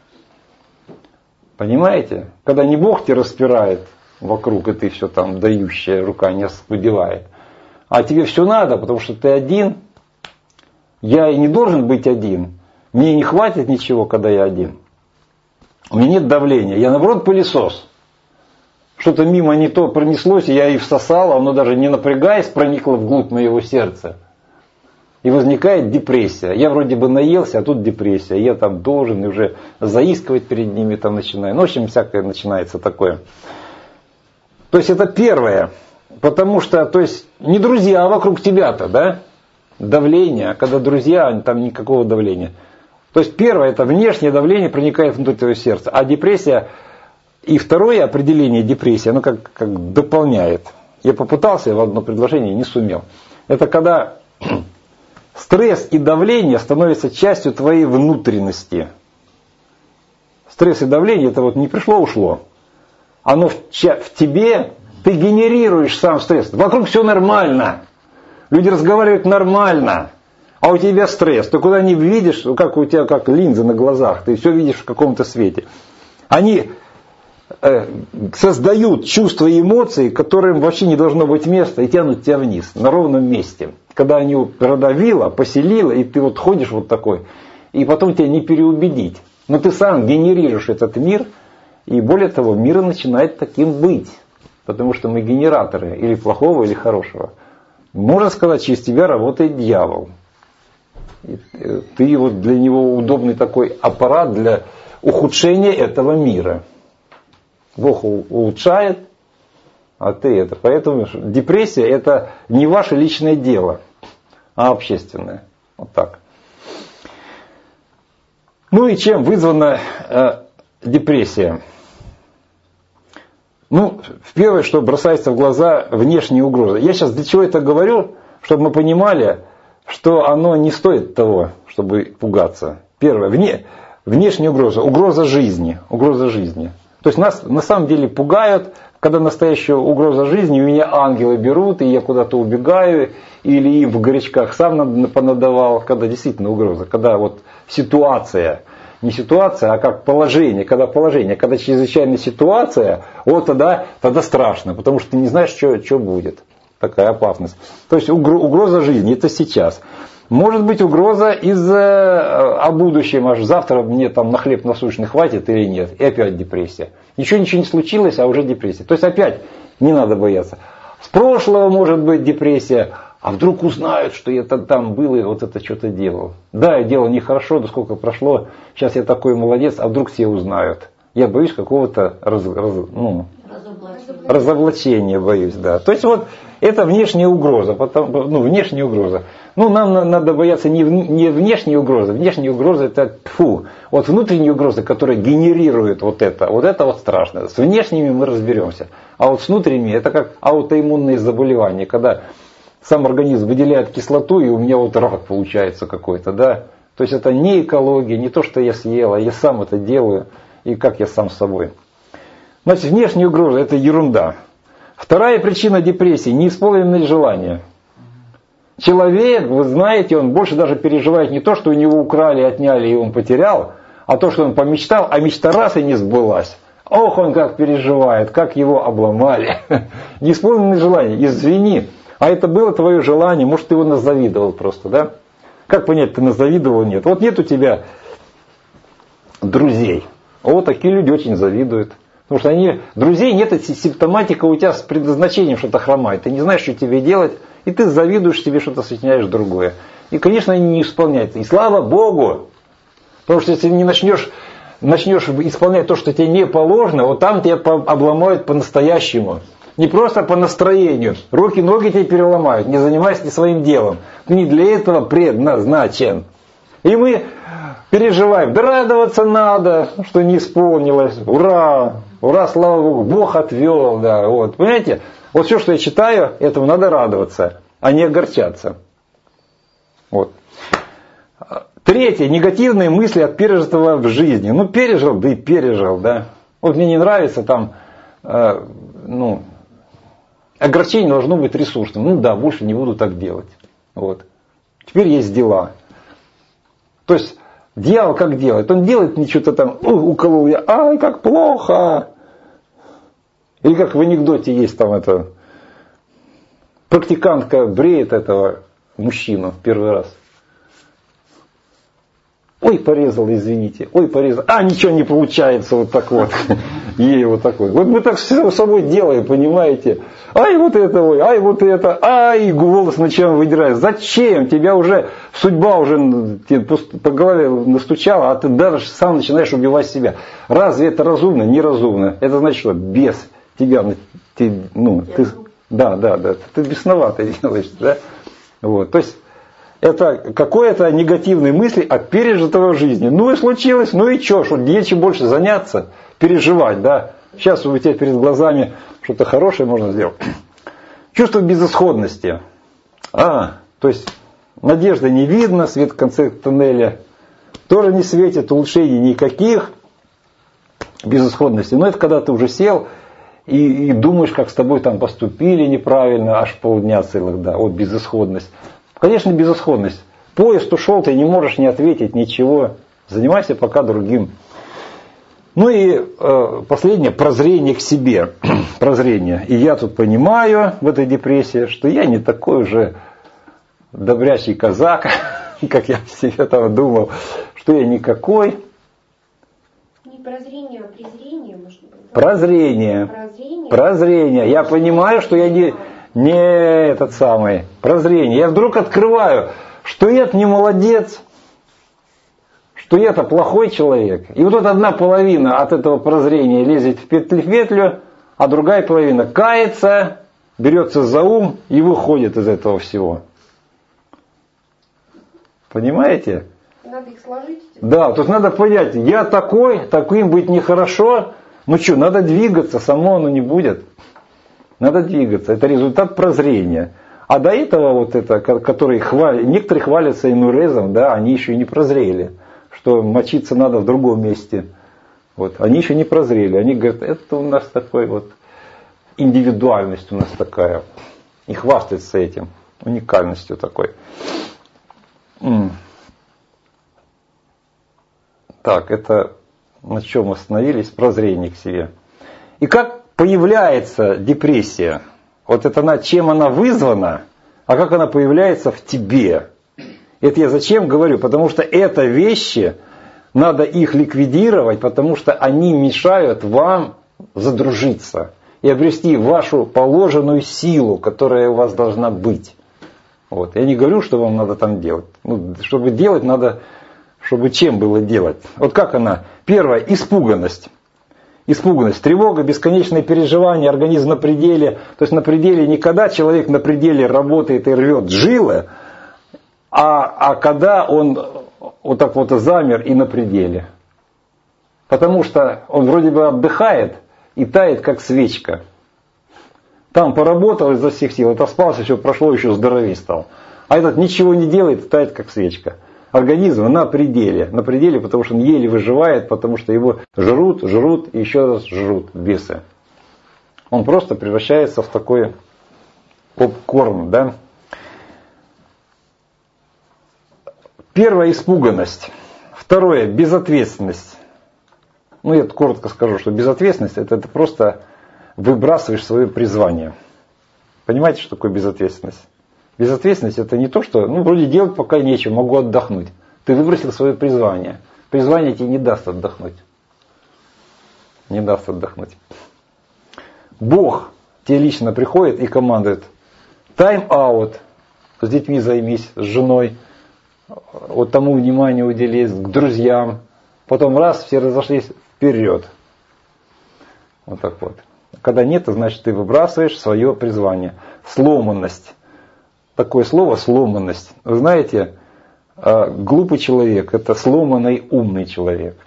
Понимаете? Когда не Бог тебя распирает вокруг, и ты все там дающая рука не оскудевает. А тебе все надо, потому что ты один. Я и не должен быть один. Мне не хватит ничего, когда я один. У меня нет давления. Я наоборот пылесос. Что-то мимо не то пронеслось, и я и всосал, оно даже не напрягаясь проникло вглубь моего сердца. И возникает депрессия. Я вроде бы наелся, а тут депрессия. Я там должен и уже заискивать перед ними там начинаю. Ну, в общем, всякое начинается такое. То есть это первое. Потому что, то есть, не друзья вокруг тебя-то, да? Давление. А когда друзья, там никакого давления. То есть первое, это внешнее давление проникает внутрь твоего сердца. А депрессия, и второе определение депрессии, оно как, как дополняет. Я попытался в одно предложение, не сумел. Это когда стресс и давление становятся частью твоей внутренности. Стресс и давление, это вот не пришло-ушло. Оно в, в тебе, ты генерируешь сам стресс. Вокруг все нормально. Люди разговаривают нормально. А у тебя стресс. Ты куда не видишь, как у тебя как линзы на глазах. Ты все видишь в каком-то свете. Они э, создают чувства и эмоции, которым вообще не должно быть места, и тянут тебя вниз, на ровном месте. Когда они продавило, поселило, и ты вот ходишь вот такой, и потом тебя не переубедить. Но ты сам генерируешь этот мир, и более того, мир начинает таким быть. Потому что мы генераторы или плохого, или хорошего. Можно сказать, через тебя работает дьявол. И ты вот для него удобный такой аппарат для ухудшения этого мира. Бог улучшает, а ты это. Поэтому депрессия это не ваше личное дело, а общественное. Вот так. Ну и чем вызвана э, депрессия? Ну, первое, что бросается в глаза, внешние угрозы. Я сейчас для чего это говорю? Чтобы мы понимали, что оно не стоит того, чтобы пугаться. Первое, вне, внешняя угроза, угроза жизни, угроза жизни. То есть нас на самом деле пугают, когда настоящая угроза жизни, у меня ангелы берут, и я куда-то убегаю, или им в горячках сам понадавал, когда действительно угроза, когда вот ситуация, не ситуация, а как положение, когда положение, когда чрезвычайная ситуация, вот тогда, тогда страшно, потому что ты не знаешь, что, что будет. Такая опасность. То есть угроза жизни, это сейчас. Может быть угроза из-за о будущем, аж завтра мне там на хлеб насущный хватит или нет. И опять депрессия. Ничего ничего не случилось, а уже депрессия. То есть опять не надо бояться. С прошлого может быть депрессия, а вдруг узнают, что я там был и вот это что-то делал. Да, я делал нехорошо, да сколько прошло, сейчас я такой молодец, а вдруг все узнают. Я боюсь какого-то раз, раз, ну, разоблачения. разоблачения, боюсь, да. То есть вот это внешняя угроза, потом, ну, внешняя угроза. Ну, нам надо бояться не, не внешней угрозы. Внешняя угроза это тьфу. Вот внутренняя угроза, которая генерирует вот это, вот это вот страшно. С внешними мы разберемся. А вот с внутренними это как аутоиммунные заболевания, когда сам организм выделяет кислоту, и у меня вот рак получается какой-то, да. То есть это не экология, не то, что я съел, а я сам это делаю, и как я сам с собой. Значит, внешняя угроза это ерунда. Вторая причина депрессии – неисполненные желания. Человек, вы знаете, он больше даже переживает не то, что у него украли, отняли и он потерял, а то, что он помечтал, а мечта раз и не сбылась. Ох, он как переживает, как его обломали. Неисполненные желания, извини. А это было твое желание, может, ты его назавидовал просто, да? Как понять, ты назавидовал, нет? Вот нет у тебя друзей. Вот такие люди очень завидуют. Потому что они, друзей нет, симптоматика у тебя с предназначением что-то хромает. Ты не знаешь, что тебе делать, И ты завидуешь себе, что-то сочиняешь другое. И, конечно, они не исполняются. И слава Богу! Потому что если не начнешь, начнешь исполнять то, что тебе не положено, вот там тебя обломают по-настоящему. Не просто по настроению. Руки, ноги тебе переломают. Не занимайся не своим делом. Ты не для этого предназначен. И мы переживаем. Да радоваться надо, что не исполнилось. Ура! Ура, слава Богу, Бог отвел. Да, вот. Понимаете? Вот все, что я читаю, этому надо радоваться, а не огорчаться. Вот. Третье. Негативные мысли от пережитого в жизни. Ну, пережил, да и пережил, да. Вот мне не нравится там, э, ну, огорчение должно быть ресурсным. Ну да, больше не буду так делать. Вот. Теперь есть дела. То есть, дьявол как делает? Он делает мне что-то там, уколол я, ай, как плохо. Или как в анекдоте есть там это, практикантка бреет этого мужчину в первый раз. Ой, порезал, извините. Ой, порезал. А, ничего не получается вот так вот. Ей вот такой. Вот мы так все с собой делаем, понимаете. Ай, вот это, ой, ай, вот это. Ай, голос начинаем выдирать. Зачем? Тебя уже, судьба уже тебе по голове настучала, а ты даже сам начинаешь убивать себя. Разве это разумно? Неразумно. Это значит, что без тебя, ты, ну, ты, да, да, да, ты бесновато делаешь, да. Вот, то есть, это какое-то негативные мысли от пережитого в жизни. Ну и случилось, ну и что, что нечем больше заняться, переживать, да. Сейчас у тебя перед глазами что-то хорошее можно сделать. Чувство безысходности. А, то есть надежды не видно, свет в конце тоннеля тоже не светит, улучшений никаких, безысходности. Но это когда ты уже сел и, и думаешь, как с тобой там поступили неправильно, аж полдня целых, да, вот безысходность. Конечно, безысходность. Поезд ушел, ты не можешь не ответить ничего. Занимайся пока другим. Ну и э, последнее, прозрение к себе. Прозрение. И я тут понимаю в этой депрессии, что я не такой уже добрячий казак, как я себе там думал, что я никакой. Не прозрение, а презрение, может быть. Прозрение. Прозрение. Прозрение. Я понимаю, что я не... Не этот самый, прозрение. Я вдруг открываю, что я не молодец, что я-то плохой человек. И вот эта одна половина от этого прозрения лезет в петлю, а другая половина кается, берется за ум и выходит из этого всего. Понимаете? Надо их сложить. Да, то есть надо понять, я такой, таким быть нехорошо. Ну что, надо двигаться, само оно не будет. Надо двигаться. Это результат прозрения. А до этого вот это, которые хвалят, некоторые хвалятся инурезом, да, они еще и не прозрели, что мочиться надо в другом месте. Вот, они еще не прозрели. Они говорят, это у нас такой вот индивидуальность у нас такая. И хвастаются этим, уникальностью такой. М. Так, это на чем остановились? Прозрение к себе. И как появляется депрессия? Вот это она, чем она вызвана, а как она появляется в тебе? Это я зачем говорю? Потому что это вещи, надо их ликвидировать, потому что они мешают вам задружиться и обрести вашу положенную силу, которая у вас должна быть. Вот. Я не говорю, что вам надо там делать. Ну, чтобы делать, надо, чтобы чем было делать. Вот как она? Первое, испуганность. Испуганность, тревога, бесконечное переживание, организм на пределе. То есть на пределе не когда человек на пределе работает и рвет жилы, а, а когда он вот так вот замер и на пределе. Потому что он вроде бы отдыхает и тает как свечка. Там поработал изо всех сил, отоспался, все прошло, еще здоровее стал. А этот ничего не делает, тает как свечка. Организм на пределе. На пределе, потому что он еле выживает, потому что его жрут, жрут и еще раз жрут бесы. Он просто превращается в такой попкорн, да? Первое, испуганность. Второе, безответственность. Ну, я коротко скажу, что безответственность это, это просто выбрасываешь свое призвание. Понимаете, что такое безответственность? Безответственность это не то, что, ну, вроде делать пока нечего, могу отдохнуть. Ты выбросил свое призвание. Призвание тебе не даст отдохнуть. Не даст отдохнуть. Бог тебе лично приходит и командует. Тайм-аут. С детьми займись, с женой. Вот тому внимание удели, к друзьям. Потом раз, все разошлись, вперед. Вот так вот. Когда нет, значит ты выбрасываешь свое призвание. Сломанность. Такое слово сломанность. Вы знаете, глупый человек — это сломанный умный человек.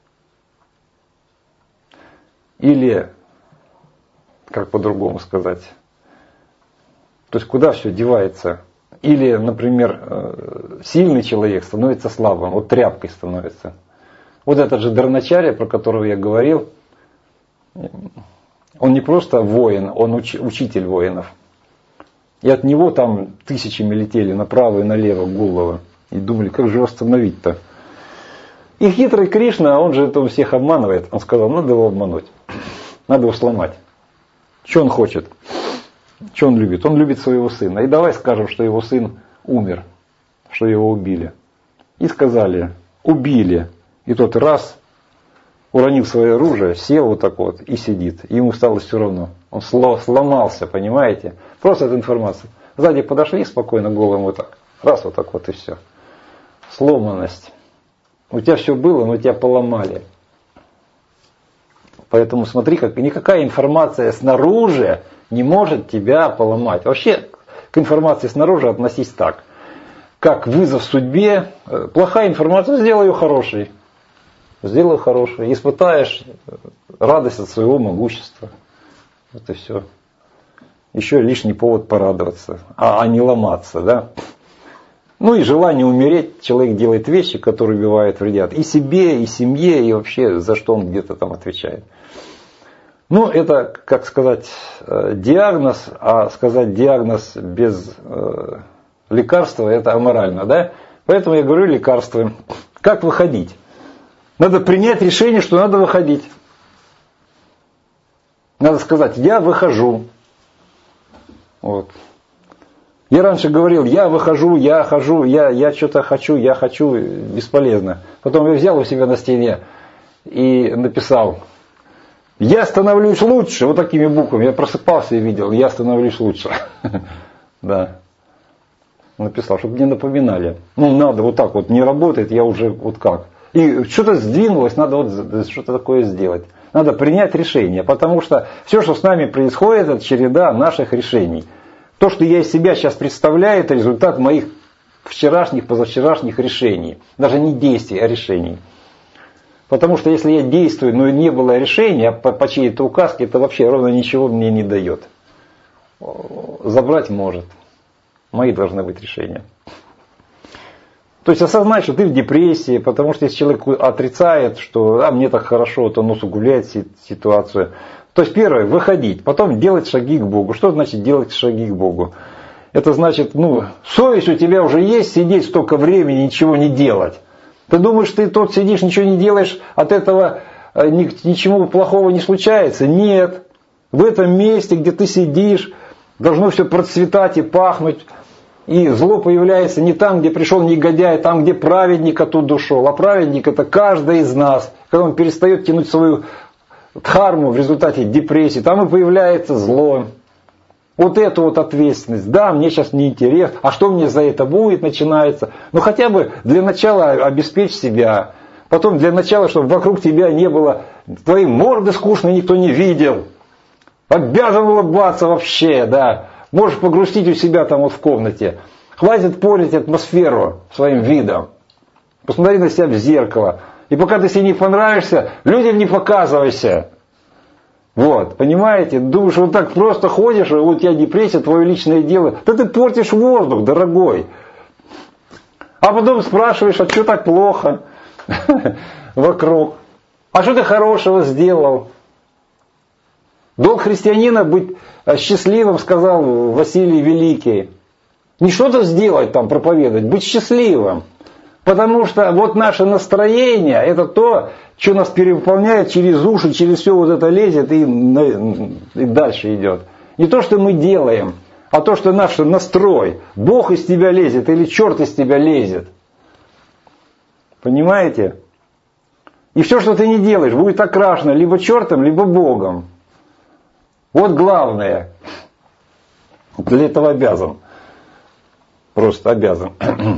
Или, как по-другому сказать, то есть куда все девается? Или, например, сильный человек становится слабым, вот тряпкой становится. Вот этот же Дроначарья, про которого я говорил, он не просто воин, он уч, учитель воинов. И от него там тысячами летели направо и налево головы. И думали, как же его остановить-то? И хитрый Кришна, он же это всех обманывает. Он сказал, надо его обмануть. Надо его сломать. Что он хочет? Что он любит? Он любит своего сына. И давай скажем, что его сын умер. Что его убили. И сказали, убили. И тот раз, уронил свое оружие, сел вот так вот и сидит. И ему стало все равно. Он сломался, понимаете? Просто эта информация. Сзади подошли спокойно голым вот так. Раз вот так вот и все. Сломанность. У тебя все было, но тебя поломали. Поэтому смотри, как никакая информация снаружи не может тебя поломать. Вообще к информации снаружи относись так. Как вызов судьбе. Плохая информация, сделай ее хорошей. Сделай хорошей. Испытаешь радость от своего могущества. Вот и все. Еще лишний повод порадоваться, а, а не ломаться, да. Ну и желание умереть, человек делает вещи, которые убивают, вредят и себе, и семье, и вообще за что он где-то там отвечает. Ну это, как сказать, диагноз, а сказать диагноз без э, лекарства это аморально, да. Поэтому я говорю лекарства. Как выходить? Надо принять решение, что надо выходить. Надо сказать, я выхожу. Вот. Я раньше говорил, я выхожу, я хожу, я, я что-то хочу, я хочу, бесполезно. Потом я взял у себя на стене и написал, я становлюсь лучше, вот такими буквами. Я просыпался и видел, я становлюсь лучше. Да. Написал, чтобы не напоминали. Ну, надо вот так вот, не работает, я уже вот как. И что-то сдвинулось, надо вот что-то такое сделать. Надо принять решение, потому что все, что с нами происходит, это череда наших решений. То, что я из себя сейчас представляю, это результат моих вчерашних, позавчерашних решений. Даже не действий, а решений. Потому что если я действую, но не было решения по, по чьей-то указке, это вообще ровно ничего мне не дает. Забрать может. Мои должны быть решения. То есть осознать, что ты в депрессии, потому что если человек отрицает, что а, мне так хорошо, то он усугубляет ситуацию. То есть первое, выходить, потом делать шаги к Богу. Что значит делать шаги к Богу? Это значит, ну, совесть у тебя уже есть, сидеть столько времени, ничего не делать. Ты думаешь, ты тут сидишь, ничего не делаешь, от этого ничего плохого не случается? Нет. В этом месте, где ты сидишь, должно все процветать и пахнуть. И зло появляется не там, где пришел негодяй, а там, где праведник оттуда ушел. А праведник это каждый из нас. Когда он перестает тянуть свою дхарму в результате депрессии, там и появляется зло. Вот эту вот ответственность. Да, мне сейчас не интересно. А что мне за это будет, начинается. Но хотя бы для начала обеспечь себя. Потом для начала, чтобы вокруг тебя не было, твоей морды скучной никто не видел. Обязан улыбаться вообще, да. Можешь погрустить у себя там вот в комнате. Хватит портить атмосферу своим видом. Посмотри на себя в зеркало. И пока ты себе не понравишься, людям не показывайся. Вот, понимаете? Думаешь, вот так просто ходишь, вот у тебя депрессия, твое личное дело. Да ты портишь воздух, дорогой. А потом спрашиваешь, а что так плохо вокруг? А что ты хорошего сделал? Долг христианина быть счастливым, сказал Василий Великий. Не что-то сделать там, проповедовать, быть счастливым. Потому что вот наше настроение, это то, что нас переполняет через уши, через все вот это лезет и, и дальше идет. Не то, что мы делаем, а то, что наш настрой. Бог из тебя лезет или черт из тебя лезет. Понимаете? И все, что ты не делаешь, будет окрашено либо чертом, либо Богом. Вот главное. Для этого обязан. Просто обязан.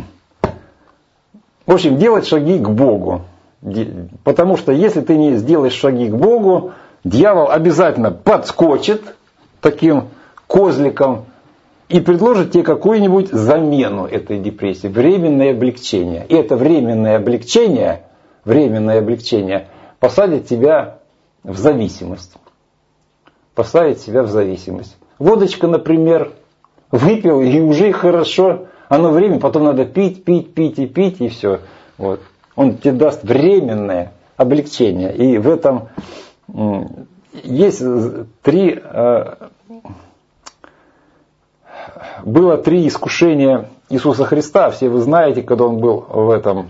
В общем, делать шаги к Богу. Потому что если ты не сделаешь шаги к Богу, дьявол обязательно подскочит таким козликом и предложит тебе какую-нибудь замену этой депрессии, временное облегчение. И это временное облегчение, временное облегчение посадит тебя в зависимость. Посадит тебя в зависимость. Водочка, например, выпил и уже хорошо. Оно время, потом надо пить, пить, пить и пить, и все. Вот. Он тебе даст временное облегчение. И в этом есть три... Было три искушения Иисуса Христа. Все вы знаете, когда Он был в этом...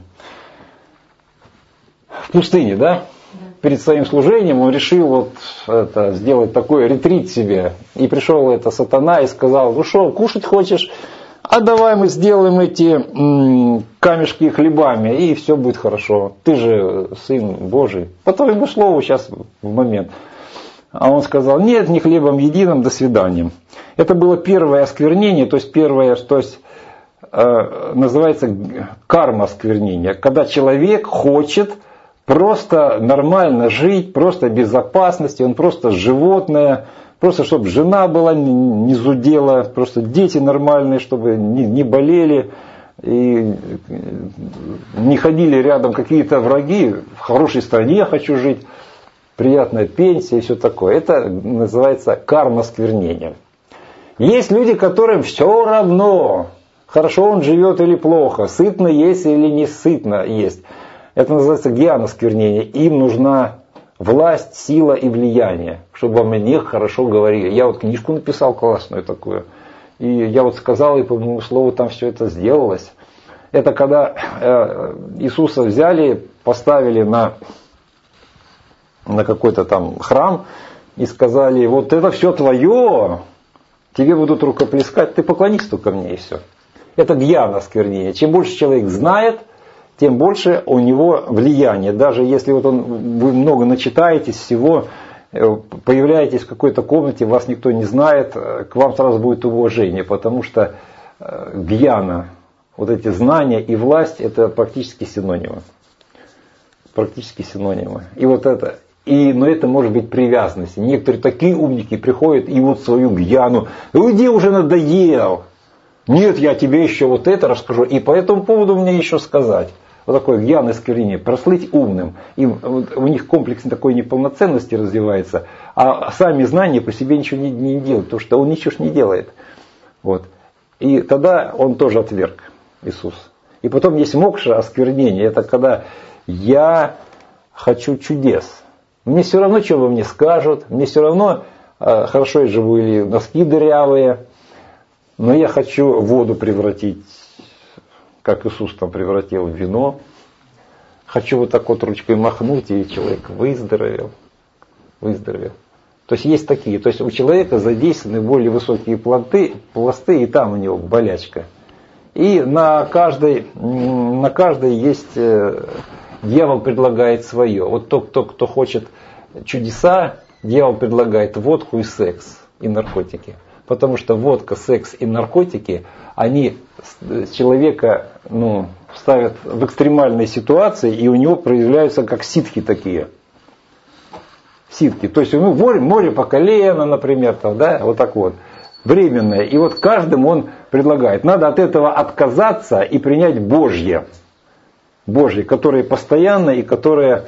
в пустыне, да? Перед своим служением он решил вот это, сделать такой ретрит себе. И пришел это сатана и сказал: ну что, кушать хочешь? А давай мы сделаем эти м, камешки хлебами, и все будет хорошо. Ты же Сын Божий. По твоему слову сейчас в момент. А он сказал: нет, не хлебом единым, до свидания. Это было первое осквернение, то есть первое, то есть э, называется карма осквернения. Когда человек хочет просто нормально жить, просто безопасности, он просто животное, просто чтобы жена была, не зудела, просто дети нормальные, чтобы не, не болели, и не ходили рядом какие-то враги. В хорошей стране я хочу жить, приятная пенсия и все такое. Это называется карма осквернения. Есть люди, которым все равно, хорошо он живет или плохо, сытно есть или не сытно есть. Это называется гьяна-осквернение. Им нужна власть, сила и влияние, чтобы о них хорошо говорили. Я вот книжку написал классную такую. И я вот сказал, и по моему слову там все это сделалось. Это когда э, Иисуса взяли, поставили на, на какой-то там храм и сказали: вот это все твое, тебе будут рукоплескать, ты поклонись только мне, и все. Это гьяна-осквернение. Чем больше человек знает, тем больше у него влияние. Даже если вот он, вы много начитаетесь всего, появляетесь в какой-то комнате, вас никто не знает, к вам сразу будет уважение, потому что гьяна, вот эти знания и власть, это практически синонимы. Практически синонимы. И вот это, и, но это может быть привязанность. Некоторые такие умники приходят и вот свою гьяну: уйди, уже надоел. Нет, я тебе еще вот это расскажу, и по этому поводу мне еще сказать. Вот такое гьяна осквернение, прослыть умным. И у них комплекс такой неполноценности развивается, а сами знания по себе ничего не, не делают, потому что он ничего ж не делает. Вот. И тогда он тоже отверг, Иисус. И потом есть мокша, осквернение. Это когда я хочу чудес. Мне все равно, что вы мне скажут, мне все равно, хорошо я живу или носки дырявые, но я хочу воду превратить, как Иисус там превратил в вино. Хочу вот так вот ручкой махнуть, и человек выздоровел. Выздоровел. То есть есть такие. То есть у человека задействованы более высокие пласты, пласты, и там у него болячка. И на каждой, на каждой есть, дьявол предлагает свое. Вот тот, кто, кто хочет чудеса, дьявол предлагает водку и секс, и наркотики. Потому что водка, секс и наркотики, они человека, ну, ставят в экстремальной ситуации, и у него проявляются как ситхи такие. Ситхи. То есть ну, море, море по колено, например, там, да, вот так вот. Временное. И вот каждому он предлагает. Надо от этого отказаться и принять Божье. Божье, которое постоянно и которое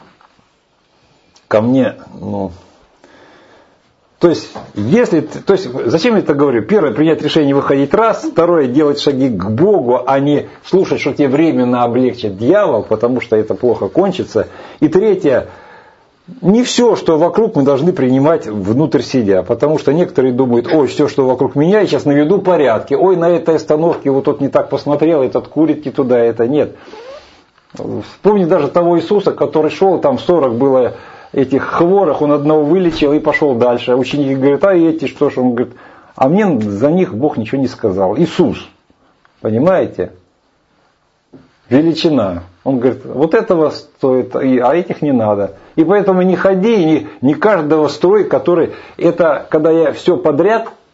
ко мне, ну... То есть, если, то есть, зачем я это говорю? Первое, принять решение выходить раз. Второе, делать шаги к Богу, а не слушать, что тебе временно облегчит дьявол, потому что это плохо кончится. И третье, не все, что вокруг, мы должны принимать внутрь себя. Потому что некоторые думают: ой, все, что вокруг меня, я сейчас наведу порядки. Ой, на этой остановке вот тот не так посмотрел, этот курит не туда, это нет. Вспомни даже того Иисуса, который шел, там сорок было этих хворых, он одного вылечил и пошел дальше. Ученики говорят: а эти что ж? Он говорит: а мне за них Бог ничего не сказал. Иисус. Понимаете? Величина. Он говорит: вот этого стоит, а этих не надо. И поэтому не ходи, не, не каждого строй, который... Это когда я все подряд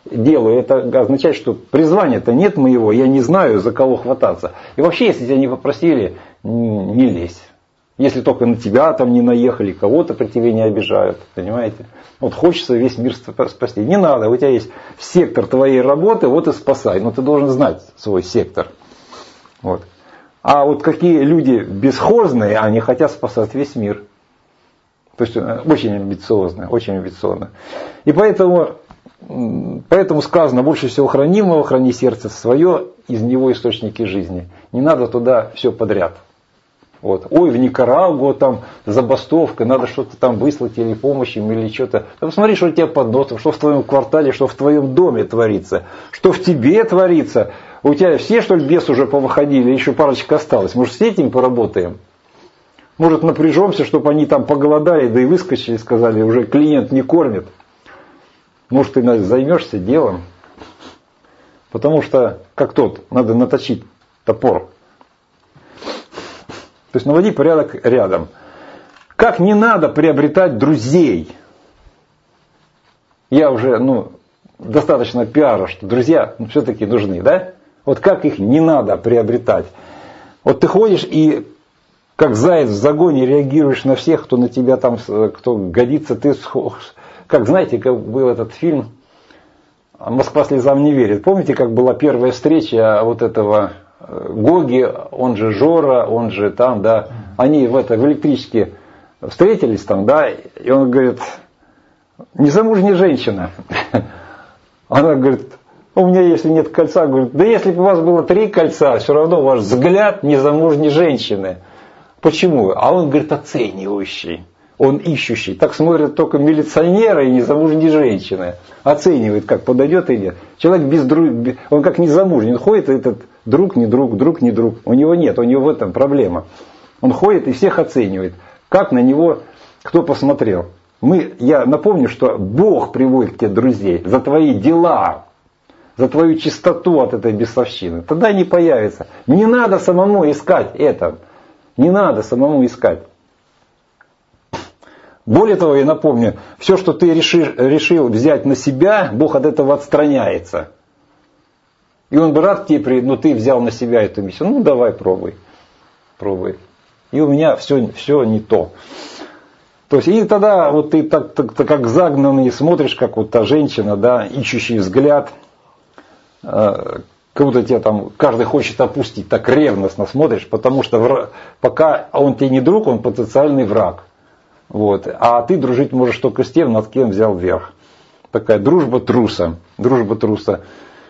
делаю, это означает, что призвания-то нет моего, я не знаю, за кого хвататься. И вообще, если тебя не попросили, не лезь. Если только на тебя там не наехали, кого-то при тебе не обижают, понимаете? Вот хочется весь мир спасти. Не надо, у тебя есть сектор твоей работы, вот и спасай. Но ты должен знать свой сектор. Вот. А вот какие люди бесхозные, они хотят спасать весь мир. То есть очень амбициозно, очень амбициозно. И поэтому, поэтому сказано, больше всего хранимого, храни сердце свое, из него источники жизни. Не надо туда все подряд. Вот. Ой, в Никарагуа там забастовка, надо что-то там выслать или помощь им, или что-то. Да посмотри, что у тебя под носом, что в твоем квартале, что в твоем доме творится, что в тебе творится. У тебя все, что ли, бесы уже повыходили, еще парочка осталась. Может, с этим поработаем? Может, напряжемся, чтобы они там поголодали, да и выскочили, сказали, уже клиент не кормит. Может, ты займешься делом? Потому что, как тот, надо наточить топор. То есть наводи порядок рядом. Как не надо приобретать друзей? Я уже, ну, достаточно пиара, что друзья ну, все-таки нужны, да? Вот как их не надо приобретать? Вот ты ходишь и как заяц в загоне реагируешь на всех, кто на тебя там, кто годится. Ты, как знаете, как был этот фильм «Москва слезам не верит». Помните, как была первая встреча вот этого Гоги, он же Жора, он же там, да, они в, это, в электричке встретились там, да, и он говорит, незамужняя женщина. Она говорит, у меня если нет кольца, говорит, да если бы у вас было три кольца, все равно ваш взгляд незамужней женщины. Почему? А он, говорит, оценивающий, он ищущий. Так смотрят только милиционеры и незамужние женщины. Оценивает, как подойдет или нет. Человек без друга, он как незамужний, он ходит, этот друг не друг, друг не друг. У него нет, у него в этом проблема. Он ходит и всех оценивает. Как на него кто посмотрел. Мы, я напомню, что Бог приводит к тебе друзей за твои дела, за твою чистоту от этой бесовщины. Тогда не появится. Не надо самому искать это. Не надо самому искать. Более того, я напомню, все, что ты решишь, решил взять на себя, Бог от этого отстраняется. И Он бы рад к тебе приехать, но ты взял на себя эту миссию. Ну давай, пробуй. Пробуй. И у меня все, все не то. То есть, и тогда вот ты так, так, так как загнанный смотришь, как вот та женщина, да, ищущий взгляд, э, как будто тебя там каждый хочет опустить, так ревностно смотришь, потому что враг, пока он тебе не друг, он потенциальный враг. Вот. А ты дружить можешь только с тем, над кем взял верх. Такая дружба труса. Дружба труса.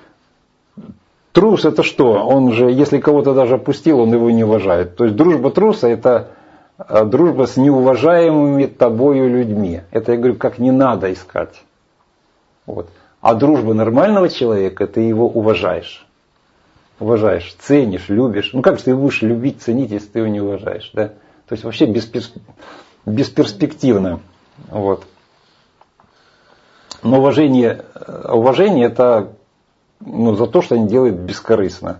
Трус это что? Он же, если кого-то даже опустил, он его не уважает. То есть дружба труса это дружба с неуважаемыми тобою людьми. Это я говорю, как не надо искать. Вот. А дружба нормального человека, ты его уважаешь. Уважаешь, ценишь, любишь. Ну как же ты будешь любить, ценить, если ты его не уважаешь? Да? То есть вообще бесперс... бесперспективно. Вот. Но уважение, уважение это ну, за то, что они делают бескорыстно.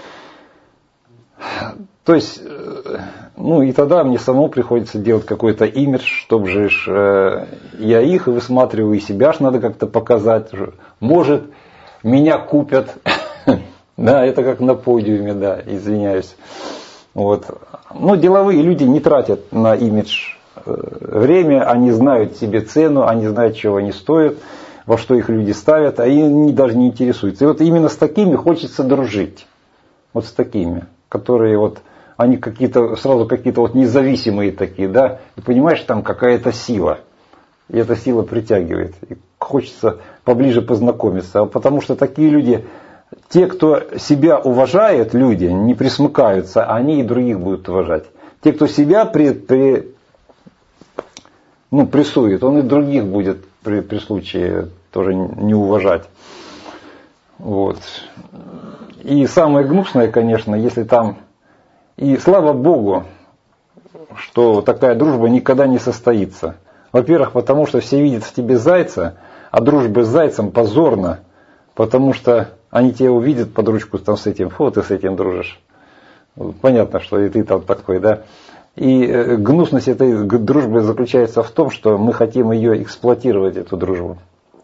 То есть, ну и тогда мне самому приходится делать какой-то имидж, чтобы же э, я их и высматриваю, и себя ж надо как-то показать. Может, меня купят. Да, это как на подиуме, да, извиняюсь. Вот. Но деловые люди не тратят на имидж время, они знают себе цену, они знают, чего они стоят, во что их люди ставят, а они даже не интересуются. И вот именно с такими хочется дружить. Вот с такими, которые вот, они какие-то, сразу какие-то вот независимые такие, да, и понимаешь, там какая-то сила. И эта сила притягивает. И хочется поближе познакомиться. Потому что такие люди, те, кто себя уважает, люди, не присмыкаются, они и других будут уважать. Те, кто себя при, при, ну, прессует, он и других будет при, при случае тоже не уважать. Вот. И самое гнусное, конечно, если там... И слава Богу, что такая дружба никогда не состоится. Во-первых, потому что все видят в тебе зайца, а дружба с зайцем позорна, потому что они тебя увидят под ручку там с этим, фу, ты с этим дружишь. Понятно, что и ты там такой, да. И гнусность этой дружбы заключается в том, что мы хотим ее эксплуатировать, эту дружбу.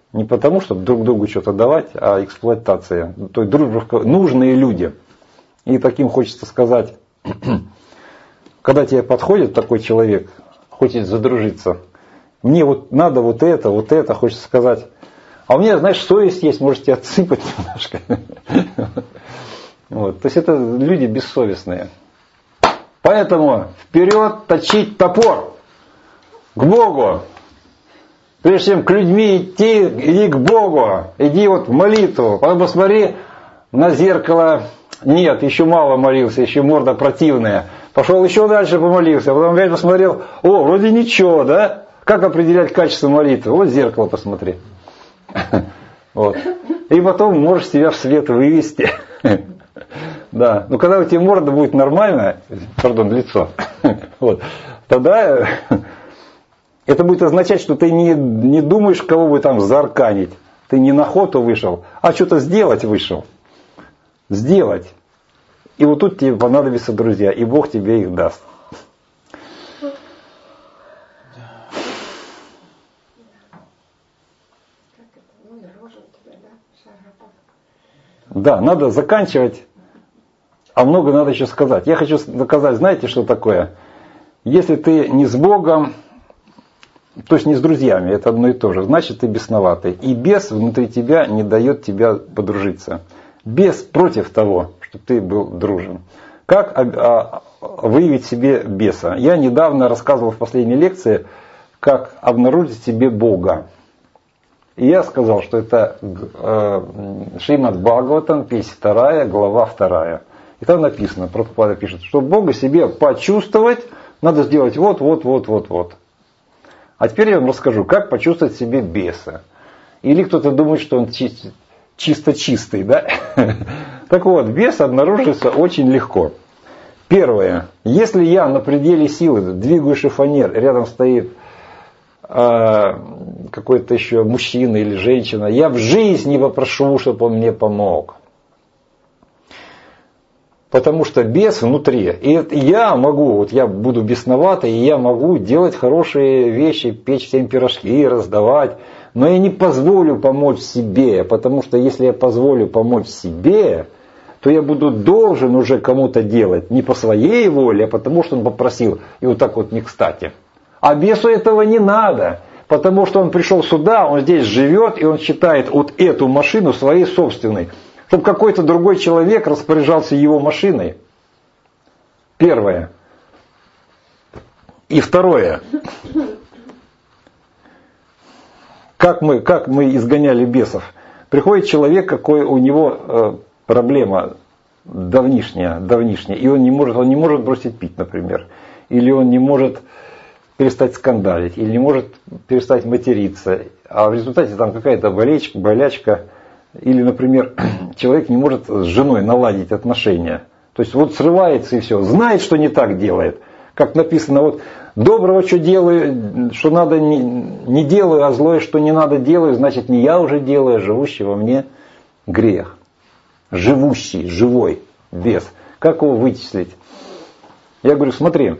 Не потому, чтобы друг другу что-то давать, а эксплуатация. То есть дружба, нужные люди. И таким хочется сказать, когда тебе подходит такой человек, хочет задружиться, мне вот надо вот это, вот это, хочется сказать, а у меня, знаешь, совесть есть, можете отсыпать немножко. Вот. То есть это люди бессовестные. Поэтому вперед точить топор к Богу. Прежде чем к людьми идти, иди к Богу, иди вот в молитву. Потом посмотри на зеркало. Нет, еще мало молился, еще морда противная. Пошел еще дальше помолился, потом опять посмотрел, о, вроде ничего, да? Как определять качество молитвы? Вот в зеркало посмотри. Вот. И потом можешь себя в свет вывести. Да. Но когда у тебя морда будет нормальная, пардон, лицо, вот, тогда это будет означать, что ты не, не думаешь, кого бы там заарканить. Ты не на охоту вышел, а что-то сделать вышел. Сделать. И вот тут тебе понадобятся друзья, и Бог тебе их даст. Да, надо заканчивать, а много надо еще сказать. Я хочу доказать, знаете, что такое? Если ты не с Богом, то есть не с друзьями, это одно и то же, значит ты бесноватый. И бес внутри тебя не дает тебя подружиться. Бес против того, чтобы ты был дружен. Как выявить себе беса? Я недавно рассказывал в последней лекции, как обнаружить в себе Бога. И я сказал, что это Шримад Бхагаватам, песня вторая, глава вторая. И там написано, Прабхупада пишет, что Бога себе почувствовать, надо сделать вот, вот, вот, вот, вот. А теперь я вам расскажу, как почувствовать в себе беса. Или кто-то думает, что он чисто чистый, да? Так вот, бес обнаруживается очень легко. Первое. Если я на пределе силы двигаю шифонер, рядом стоит какой-то еще мужчина или женщина, я в жизни не попрошу, чтобы он мне помог. Потому что бес внутри. И я могу, вот я буду бесноватый, и я могу делать хорошие вещи, печь всем пирожки, раздавать. Но я не позволю помочь себе, потому что если я позволю помочь себе, то я буду должен уже кому-то делать. Не по своей воле, а потому что он попросил. И вот так вот не кстати. А бесу этого не надо. Потому что он пришел сюда, он здесь живет, и он считает вот эту машину своей собственной. Чтобы какой-то другой человек распоряжался его машиной. Первое. И второе. Как мы, как мы изгоняли бесов? Приходит человек, какой у него э, проблема давнишняя, давнишняя, и он не может, он не может бросить пить, например. Или он не может перестать скандалить, или не может перестать материться. А в результате там какая-то болечка, болячка. Или, например, человек не может с женой наладить отношения. То есть вот срывается и все. Знает, что не так делает. Как написано, вот доброго, что делаю, что надо, не, не делаю, а злое, что не надо, делаю, значит, не я уже делаю, а живущий во мне грех. Живущий, живой бес. Как его вычислить? Я говорю, смотри,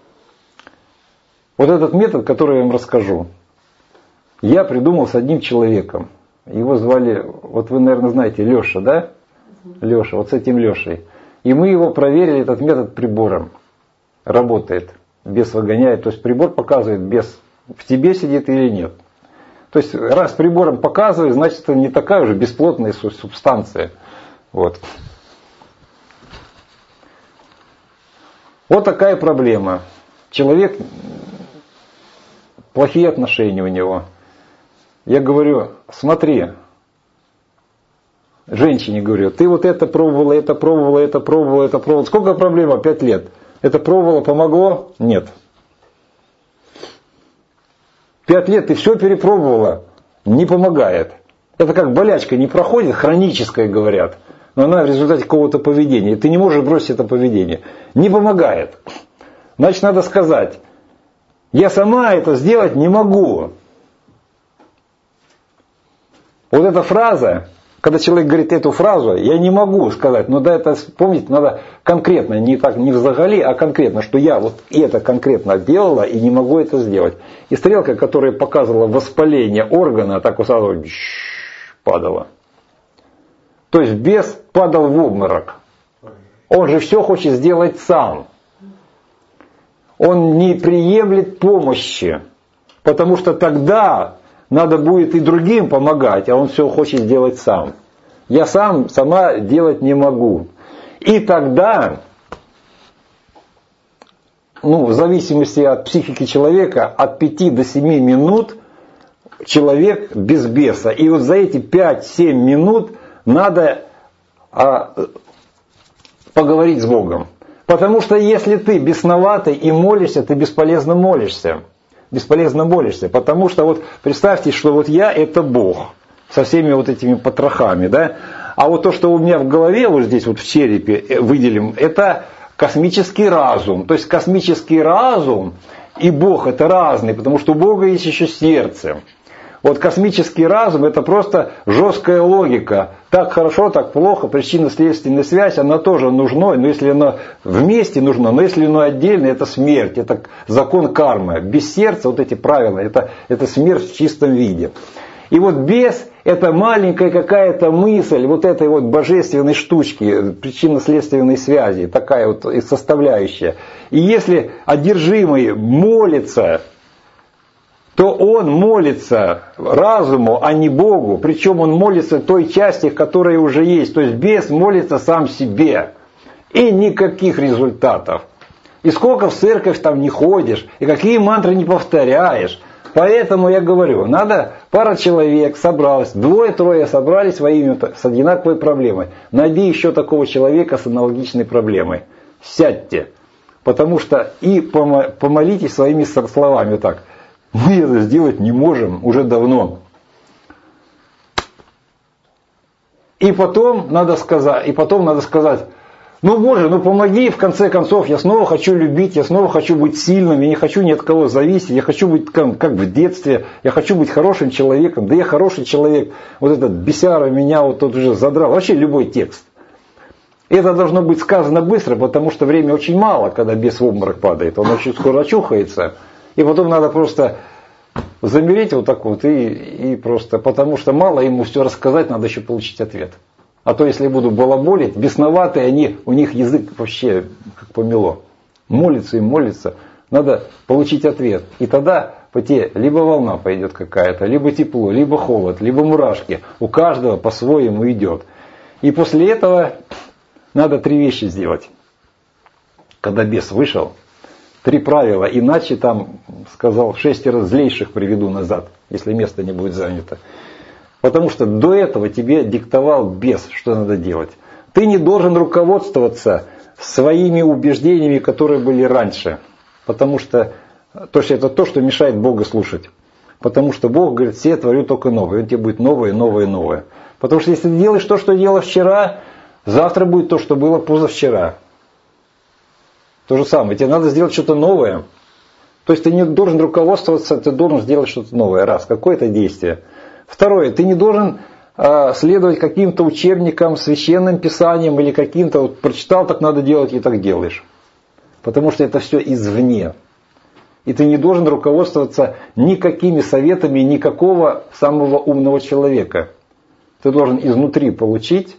вот этот метод, который я вам расскажу, я придумал с одним человеком. Его звали, вот вы, наверное, знаете, Леша, да? Леша, вот с этим Лешей. И мы его проверили, этот метод прибором. Работает. Бес выгоняет. То есть прибор показывает, бес в тебе сидит или нет. То есть раз прибором показывает, значит это не такая уже бесплотная субстанция. Вот. Вот такая проблема. Человек, плохие отношения у него. Я говорю, смотри, женщине говорю, ты вот это пробовала, это пробовала, это пробовала, это пробовала. Сколько проблем? Пять лет. Это пробовала, помогло? Нет. Пять лет ты все перепробовала, не помогает. Это как болячка не проходит, хроническая, говорят. Но она в результате какого-то поведения. И ты не можешь бросить это поведение. Не помогает. Значит, надо сказать, я сама это сделать не могу. Вот эта фраза, когда человек говорит эту фразу, я не могу сказать, но да, это, помните, надо конкретно, не так, не взагали, а конкретно, что я вот это конкретно делала и не могу это сделать. И стрелка, которая показывала воспаление органа, так вот сразу падала. То есть бес падал в обморок. Он же все хочет сделать сам. Он не приемлет помощи, потому что тогда надо будет и другим помогать, а он все хочет сделать сам. Я сам, сама делать не могу. И тогда, ну, в зависимости от психики человека, от пяти до семи минут человек без беса. И вот за эти пять-семь минут надо а, поговорить с Богом. Потому что если ты бесноватый и молишься, ты бесполезно молишься. Бесполезно молишься. Потому что вот представьте, что вот я это Бог. Со всеми вот этими потрохами. Да? А вот то, что у меня в голове, вот здесь вот в черепе выделим, это космический разум. То есть космический разум и Бог это разные. Потому что у Бога есть еще сердце. Вот космический разум это просто жесткая логика. Так хорошо, так плохо, причинно-следственная связь, она тоже нужна, но если она вместе нужна, но если она отдельно, это смерть, это закон кармы. Без сердца вот эти правила, это, это смерть в чистом виде. И вот бес это маленькая какая-то мысль вот этой вот божественной штучки, причинно-следственной связи, такая вот составляющая. И если одержимый молится, то он молится разуму, а не Богу. Причем он молится той части, которая уже есть. То есть бес молится сам себе. И никаких результатов. И сколько в церковь там не ходишь, и какие мантры не повторяешь. Поэтому я говорю, надо, пара человек собралась, двое-трое собрались во имя с одинаковой проблемой. Найди еще такого человека с аналогичной проблемой. Сядьте. Потому что и помолитесь своими словами вот так. Мы это сделать не можем уже давно. И потом надо сказать, и потом надо сказать, ну Боже, ну помоги, в конце концов, я снова хочу любить, я снова хочу быть сильным, я не хочу ни от кого зависеть, я хочу быть как, как в детстве, я хочу быть хорошим человеком, да я хороший человек, вот этот бесяра меня вот тут уже задрал, вообще любой текст. Это должно быть сказано быстро, потому что времени очень мало, когда бес в обморок падает, он очень скоро очухается. И потом надо просто замереть вот так вот и, и просто, потому что мало ему все рассказать, надо еще получить ответ. А то если я буду балаболить, бесноватые они, у них язык вообще как помело. Молится и молится, надо получить ответ. И тогда по те, либо волна пойдет какая-то, либо тепло, либо холод, либо мурашки. У каждого по-своему идет. И после этого надо три вещи сделать. Когда бес вышел, три правила, иначе там, сказал, шестеро злейших приведу назад, если место не будет занято. Потому что до этого тебе диктовал бес, что надо делать. Ты не должен руководствоваться своими убеждениями, которые были раньше. Потому что то, что это то, что мешает Бога слушать. Потому что Бог говорит, все я творю только новое. Он тебе будет новое, новое, новое. Потому что если ты делаешь то, что делал вчера, завтра будет то, что было позавчера. То же самое, тебе надо сделать что-то новое. То есть ты не должен руководствоваться, ты должен сделать что-то новое. Раз, какое-то действие. Второе, ты не должен э, следовать каким-то учебникам, священным писаниям или каким-то, вот прочитал, так надо делать и так делаешь. Потому что это все извне. И ты не должен руководствоваться никакими советами никакого самого умного человека. Ты должен изнутри получить.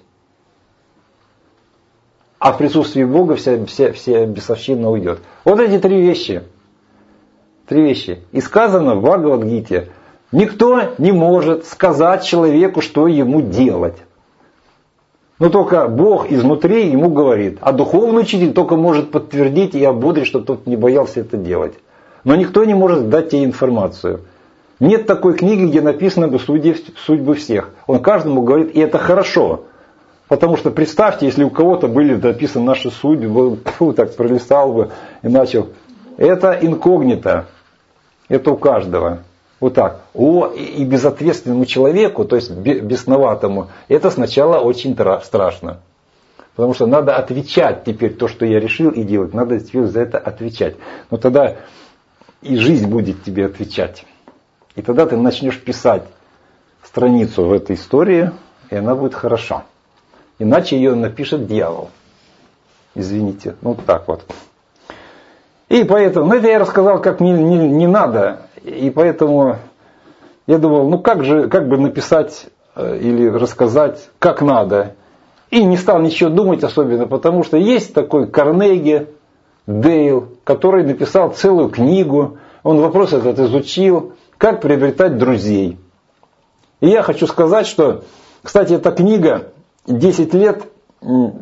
А в присутствии Бога вся, вся, вся бесовщина уйдет. Вот эти три вещи. Три вещи. И сказано в Бхагавад-гите, никто не может сказать человеку, что ему делать. Но только Бог изнутри ему говорит. А духовный учитель только может подтвердить и ободрить, что тот не боялся это делать. Но никто не может дать тебе информацию. Нет такой книги, где написано бы судьбы всех. Он каждому говорит, и это хорошо. Потому что представьте, если у кого-то были написаны наши судьбы, фу, так пролистал бы и начал. Это инкогнито. Это у каждого. Вот так. О, и безответственному человеку, то есть бесноватому, это сначала очень страшно. Потому что надо отвечать теперь то, что я решил и делать. Надо теперь за это отвечать. Но тогда и жизнь будет тебе отвечать. И тогда ты начнешь писать страницу в этой истории, и она будет хороша. Иначе ее напишет дьявол. Извините, ну вот так вот. И поэтому, ну это я рассказал, как не, не, не надо. И поэтому я думал, ну как же, как бы написать э, или рассказать, как надо. И не стал ничего думать особенно, потому что есть такой Карнеги Дейл, который написал целую книгу. Он вопрос этот изучил, как приобретать друзей. И я хочу сказать, что, кстати, эта книга десять лет, ну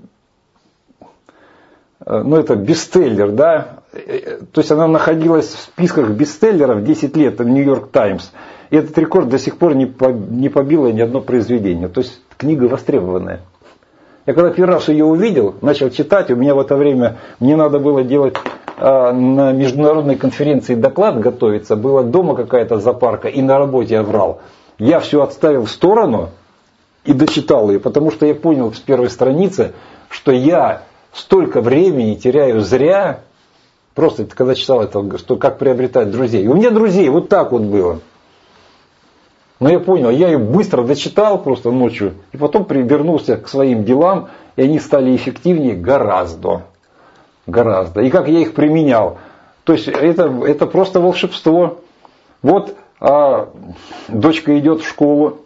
это бестселлер, да, то есть она находилась в списках бестселлеров десять лет, в Нью-Йорк Таймс. И этот рекорд до сих пор не побило ни одно произведение. То есть книга востребованная. Я когда первый раз ее увидел, начал читать, у меня в это время, мне надо было делать э, на международной конференции доклад готовиться, была дома какая-то запарка, и на работе я врал. Я все отставил в сторону и дочитал ее, потому что я понял с первой страницы, что я столько времени теряю зря, просто когда читал это, что как приобретать друзей. И у меня друзей вот так вот было. Но я понял, я ее быстро дочитал просто ночью, и потом вернулся к своим делам, и они стали эффективнее гораздо. Гораздо. И как я их применял. То есть это, это просто волшебство. Вот а, дочка идет в школу,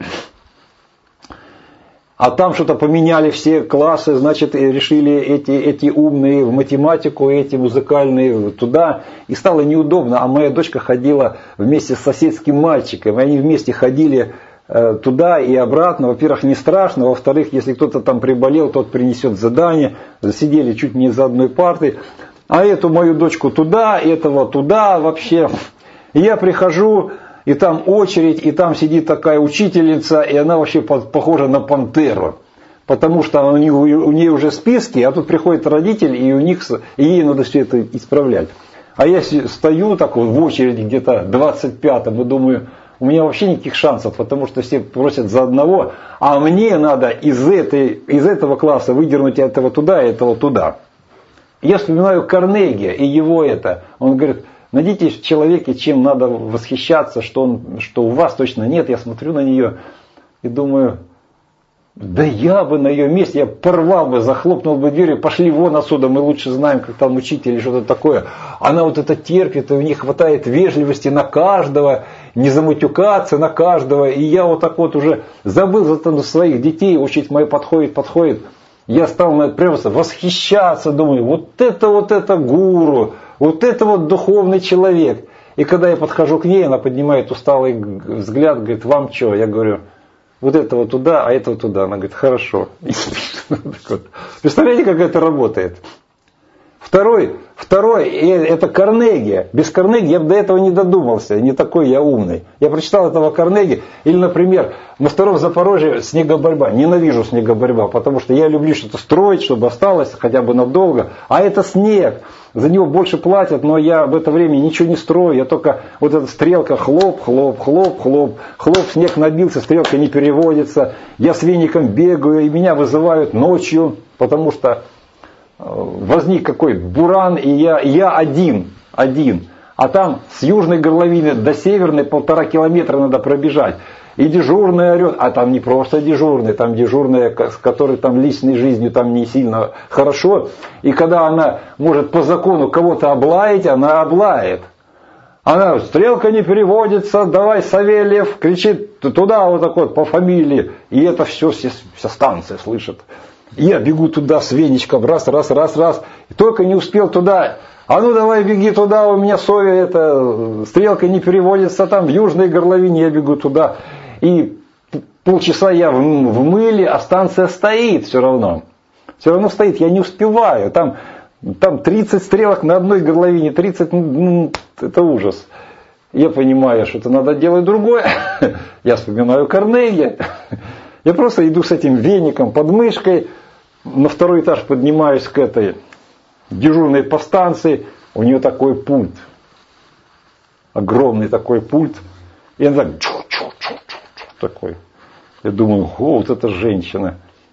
а там что-то поменяли все классы, значит, решили эти, эти умные в математику, эти музыкальные туда. И стало неудобно. А моя дочка ходила вместе с соседским мальчиком. И они вместе ходили э, туда и обратно. Во-первых, не страшно. Во-вторых, если кто-то там приболел, тот принесет задание. Сидели чуть не за одной партой. А эту мою дочку туда, этого туда вообще. И я прихожу... И там очередь, и там сидит такая учительница, и она вообще похожа на пантеру. Потому что у нее, у нее уже списки, а тут приходит родитель, и у них, и ей надо все это исправлять. А я стою так вот в очереди где-то двадцать пятом и думаю, у меня вообще никаких шансов, потому что все просят за одного, а мне надо из, этой, из этого класса выдернуть этого туда, этого туда. Я вспоминаю Карнеги и его это. Он говорит... Найдите в человеке, чем надо восхищаться, что, он, что у вас точно нет. Я смотрю на нее и думаю, да я бы на ее месте, я порвал бы, захлопнул бы дверь, пошли вон отсюда, мы лучше знаем, как там учитель или что-то такое. Она вот это терпит, и у них хватает вежливости на каждого, не замутюкаться на каждого. И я вот так вот уже забыл за там, своих детей, учить мои подходит, подходит. Я стал на это прямо восхищаться, думаю, вот это вот это гуру. Вот это вот духовный человек. И когда я подхожу к ней, она поднимает усталый взгляд, говорит, вам что? Я говорю, вот этого туда, а этого туда. Она говорит, хорошо. Представляете, как это работает? Второй, второй, это Карнеги. Без Карнеги я бы до этого не додумался. Не такой я умный. Я прочитал этого Карнеги. Или, например, Мостаров в Запорожье, снегоборьба. Ненавижу снегоборьба, потому что я люблю что-то строить, чтобы осталось хотя бы надолго. А это снег. За него больше платят, но я в это время ничего не строю. Я только вот эта стрелка хлоп, хлоп, хлоп, хлоп. Хлоп, снег набился, стрелка не переводится. Я с веником бегаю, и меня вызывают ночью, потому что возник какой буран, и я, и я один, один. А там с южной горловины до северной полтора километра надо пробежать. И дежурный орет, а там не просто дежурный, там дежурная, с которой там личной жизнью там не сильно хорошо. И когда она может по закону кого-то облаять, она облает. Она, стрелка не переводится, давай, Савельев, кричит туда вот так вот по фамилии. И это все, все вся станция слышит. И я бегу туда с веничком, раз, раз, раз, раз. И только не успел туда. А ну давай беги туда, у меня Совя, это, стрелка не переводится, там в южной горловине, я бегу туда. И полчаса я в, в мыле, а станция стоит все равно. Все равно стоит, я не успеваю. Там, там тридцать стрелок на одной горловине, тридцать, ну, это ужас. Я понимаю, что это надо делать другое. Я вспоминаю Карнеги. Я просто иду с этим веником под мышкой, на второй этаж поднимаюсь к этой дежурной по станции, у нее такой пульт, огромный такой пульт, и она так, такой. Я думаю, о, вот эта женщина.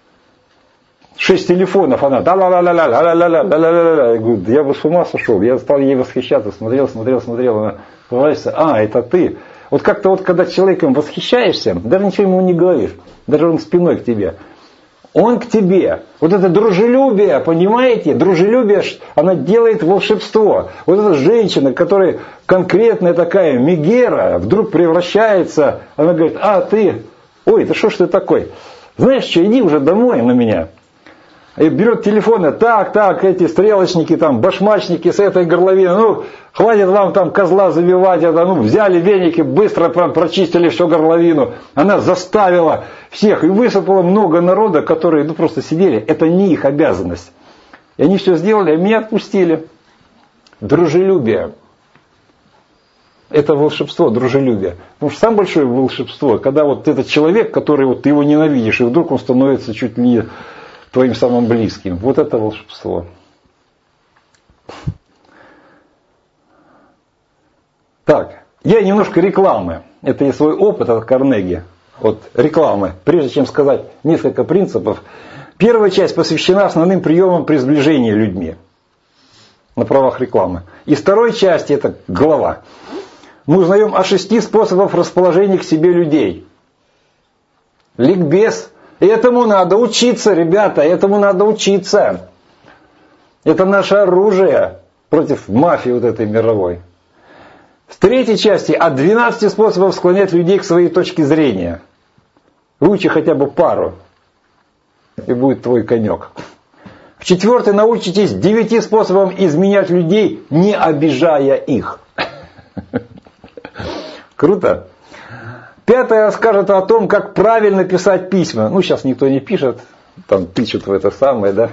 Шесть телефонов, она, да-ла-ла-ла-ла-ла-ла-ла-ла-ла-ла. Я говорю, я бы с ума сошел. Я стал ей восхищаться, смотрел, смотрел, смотрел. Она говорит, а, это ты. Вот как-то вот когда человеком восхищаешься, даже ничего ему не говоришь, даже он спиной к тебе. Он к тебе. Вот это дружелюбие, понимаете? Дружелюбие, она делает волшебство. Вот эта женщина, которая конкретная такая Мегера, вдруг превращается, она говорит, а ты, ой, да что ж ты такой? Знаешь что, иди уже домой на меня. И берет телефон, так, так, эти стрелочники, там, башмачники с этой горловины, ну, хватит вам там козла забивать, это, ну, взяли веники, быстро прям прочистили всю горловину. Она заставила всех и высыпала много народа, которые, ну, просто сидели. Это не их обязанность. И они все сделали, а меня отпустили. Дружелюбие. Это волшебство, дружелюбие. Потому что самое большое волшебство, когда вот этот человек, который вот ты его ненавидишь, и вдруг он становится чуть ли не твоим самым близким. Вот это волшебство. Так, я немножко рекламы. Это и свой опыт от Карнеги. Вот рекламы. Прежде чем сказать несколько принципов. Первая часть посвящена основным приемам при сближении людьми. На правах рекламы. Из второй части, это глава, мы узнаем о шести способах расположения к себе людей. Ликбез. Этому надо учиться, ребята, этому надо учиться. Это наше оружие против мафии вот этой мировой. В третьей части от двенадцати способов склонять людей к своей точке зрения. Выучи хотя бы пару, и будет твой конек. В четвертой научитесь девяти способам изменять людей, не обижая их. Круто? Пятое расскажет о том, как правильно писать письма. Ну, сейчас никто не пишет, там тычут в это самое, да.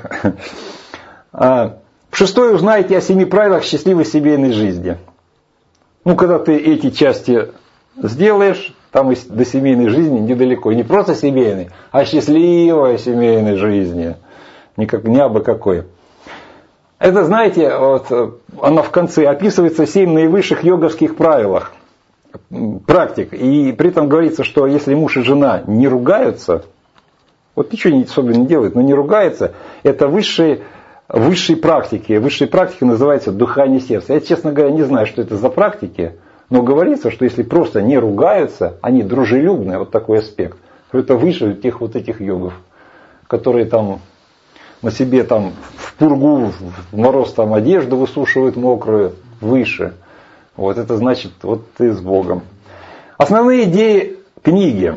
А, в шестой узнаете о семи правилах счастливой семейной жизни. Ну, когда ты эти части сделаешь, там и до семейной жизни недалеко. И не просто семейной, а счастливой семейной жизни. Не, как, не абы какой. Это, знаете, вот, она в конце описывается семь наивысших йоговских правилах. Практик. И при этом говорится, что если муж и жена не ругаются, вот ничего особенно не делают, но не ругаются, это высшие, высшие практики. Высшие практики называются дыхание сердца. Я, честно говоря, не знаю, что это за практики, но говорится, что если просто не ругаются, они дружелюбные, вот такой аспект, то это выше тех вот этих йогов, которые там на себе там в пургу, в мороз там одежду высушивают мокрую, выше. Вот это значит, вот ты с Богом. Основные идеи книги.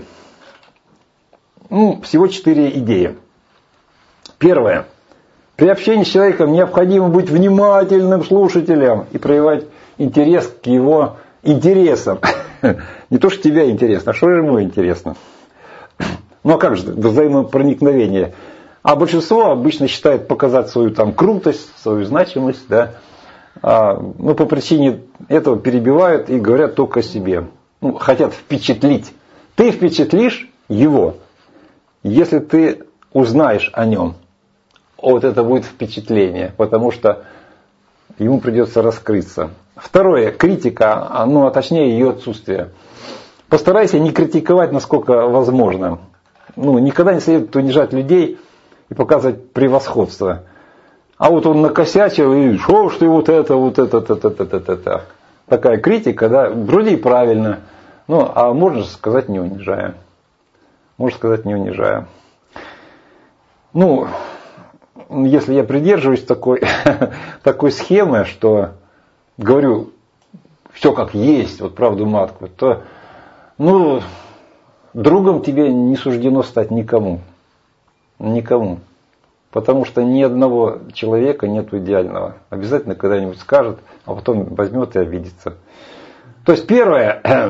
Ну, всего четыре идеи. Первое. При общении с человеком необходимо быть внимательным слушателем и проявлять интерес к его интересам. Не то, что тебе интересно, а что же ему интересно. Ну а как же, взаимопроникновение. А большинство обычно считает показать свою там крутость, свою значимость, да. А, ну, по причине этого перебивают и говорят только о себе. Ну, хотят впечатлить. Ты впечатлишь его, если ты узнаешь о нем. Вот это будет впечатление, потому что ему придется раскрыться. Второе. Критика, ну, а точнее ее отсутствие. Постарайся не критиковать, насколько возможно. Ну, никогда не следует унижать людей и показывать превосходство. А вот он накосячил, и шо ж ты вот это, вот это, это, это, это, это, это. Такая критика, да, вроде и правильно. Ну, а можно сказать не унижая. Можно сказать не унижая. Ну, если я придерживаюсь такой, такой схемы, что говорю все как есть, вот правду матку, то, ну, другом тебе не суждено стать никому. Никому. Потому что ни одного человека нет идеального. Обязательно когда-нибудь скажет, а потом возьмет и обидится. То есть первое,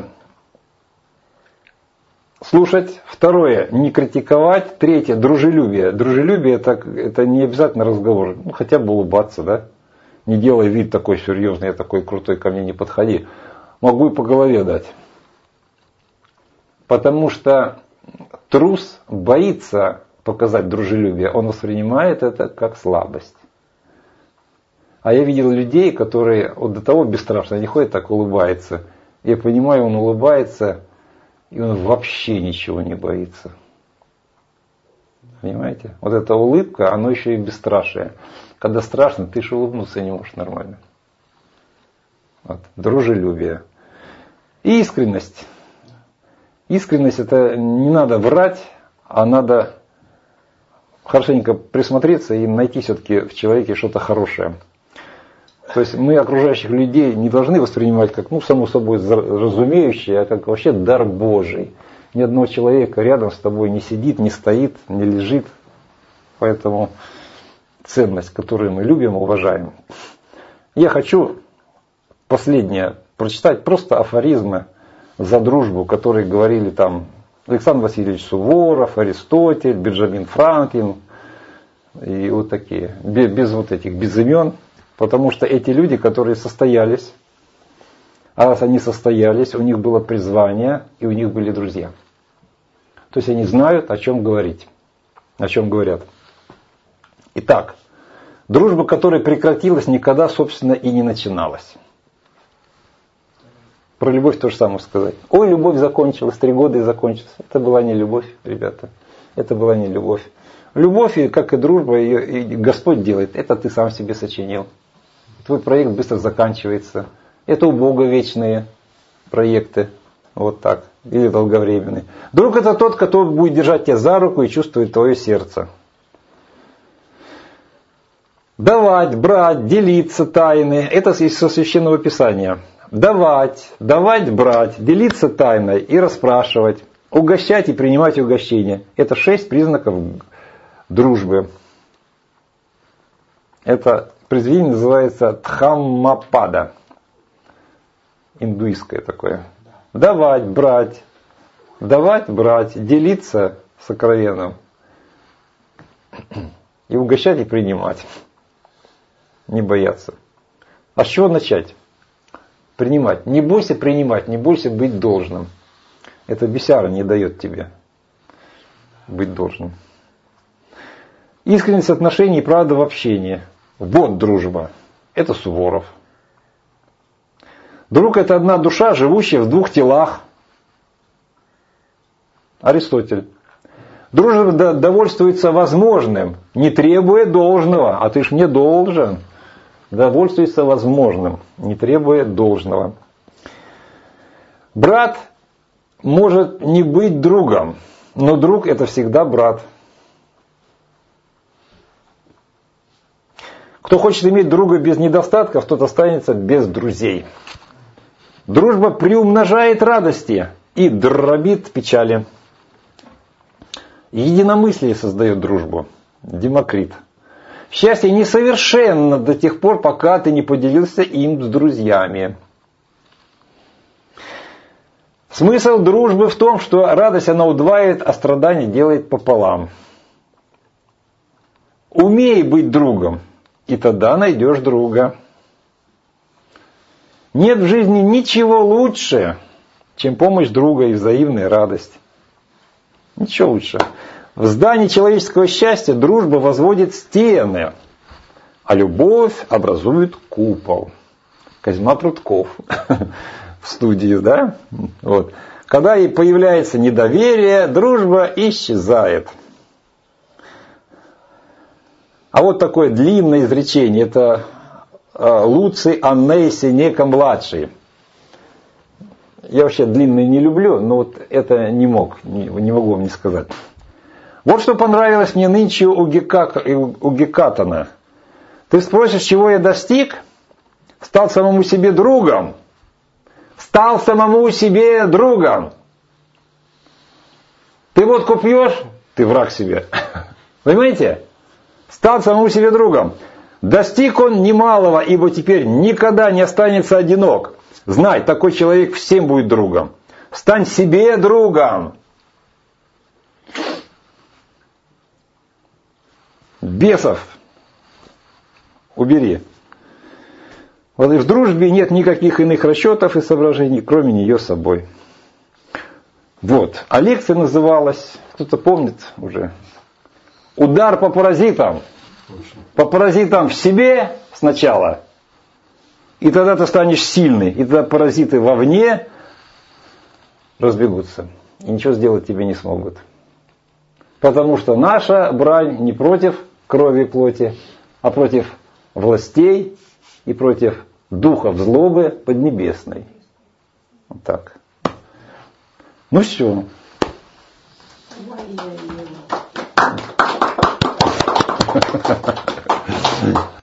слушать. Второе, не критиковать. Третье, дружелюбие. Дружелюбие это, это не обязательно разговор. Ну, хотя бы улыбаться, да. Не делай вид такой серьезный, я такой крутой, ко мне не подходи. Могу и по голове дать. Потому что трус боится показать дружелюбие, он воспринимает это как слабость. А я видел людей, которые вот до того бесстрашно, они ходят так, улыбаются. Я понимаю, он улыбается, и он вообще ничего не боится. Понимаете? Вот эта улыбка, она еще и бесстрашие. Когда страшно, ты же улыбнуться не можешь нормально. Вот. Дружелюбие. И искренность. Искренность — это не надо врать, а надо хорошенько присмотреться и найти все-таки в человеке что-то хорошее. То есть мы окружающих людей не должны воспринимать как, ну, само собой разумеющее, а как вообще дар Божий. Ни одного человека рядом с тобой не сидит, не стоит, не лежит. Поэтому ценность, которую мы любим, уважаем. Я хочу последнее прочитать, просто афоризмы за дружбу, которые говорили там Александр Васильевич Суворов, Аристотель, Бенджамин Франклин и вот такие, без, без вот этих, без имен, потому что эти люди, которые состоялись, а раз они состоялись, у них было призвание и у них были друзья. То есть они знают, о чем говорить, о чем говорят. Итак, дружба, которая прекратилась, никогда, собственно, и не начиналась. Про любовь то же самое сказать. Ой, любовь закончилась, три года и закончилась. Это была не любовь, ребята. Это была не любовь. Любовь, как и дружба, ее и Господь делает. Это ты сам себе сочинил. Твой проект быстро заканчивается. Это у Бога вечные проекты. Вот так. Или долговременные. Друг — это тот, кто будет держать тебя за руку и чувствует твое сердце. Давать, брать, делиться тайны. Это из Священного Писания. Давать, давать, брать, делиться тайной и расспрашивать, угощать и принимать угощение. Это шесть признаков дружбы. Это произведение называется Дхаммапада. Индуистское такое. Давать, брать, давать, брать, делиться сокровенным и угощать и принимать. Не бояться. А с чего начать? Принимать. Не бойся принимать, не бойся быть должным. Это бисяра не дает тебе быть должным. Искренность отношений и правда в общении. Вот дружба. Это Суворов. Друг — это одна душа, живущая в двух телах. Аристотель. Дружба довольствуется возможным, не требуя должного. А ты ж мне должен. Довольствуется возможным, не требуя должного. Брат может не быть другом, но друг — это всегда брат. Кто хочет иметь друга без недостатков, тот останется без друзей. Дружба приумножает радости и дробит печали. Единомыслие создает дружбу. Демокрит. Счастье несовершенно до тех пор, пока ты не поделился им с друзьями. Смысл дружбы в том, что радость она удваивает, а страдание делает пополам. Умей быть другом, и тогда найдешь друга. Нет в жизни ничего лучше, чем помощь друга и взаимная радость. Ничего лучше. В здании человеческого счастья дружба возводит стены, а любовь образует купол. Козьма Прутков в студии, да? Вот. Когда и появляется недоверие, дружба исчезает. А вот такое длинное изречение, это Луций Анней Сенека-младший. Я вообще длинные не люблю, но вот это не мог, не, не могу вам не сказать. Вот что понравилось мне нынче у, Гека, у Гекатона. Ты спросишь, чего я достиг? Стал самому себе другом. Стал самому себе другом. Ты водку пьешь, ты враг себе. Понимаете? Стал самому себе другом. Достиг он немалого, ибо теперь никогда не останется одинок. Знай, такой человек всем будет другом. Стань себе другом. Бесов убери. Вот и в дружбе нет никаких иных расчетов и соображений, кроме нее собой. Вот. А лекция называлась, кто-то помнит уже, «Удар по паразитам». По паразитам в себе сначала, и тогда ты станешь сильный, и тогда паразиты вовне разбегутся. И ничего сделать тебе не смогут. Потому что наша брань не против крови и плоти, а против властей и против духов злобы поднебесной. Вот так. Ну все.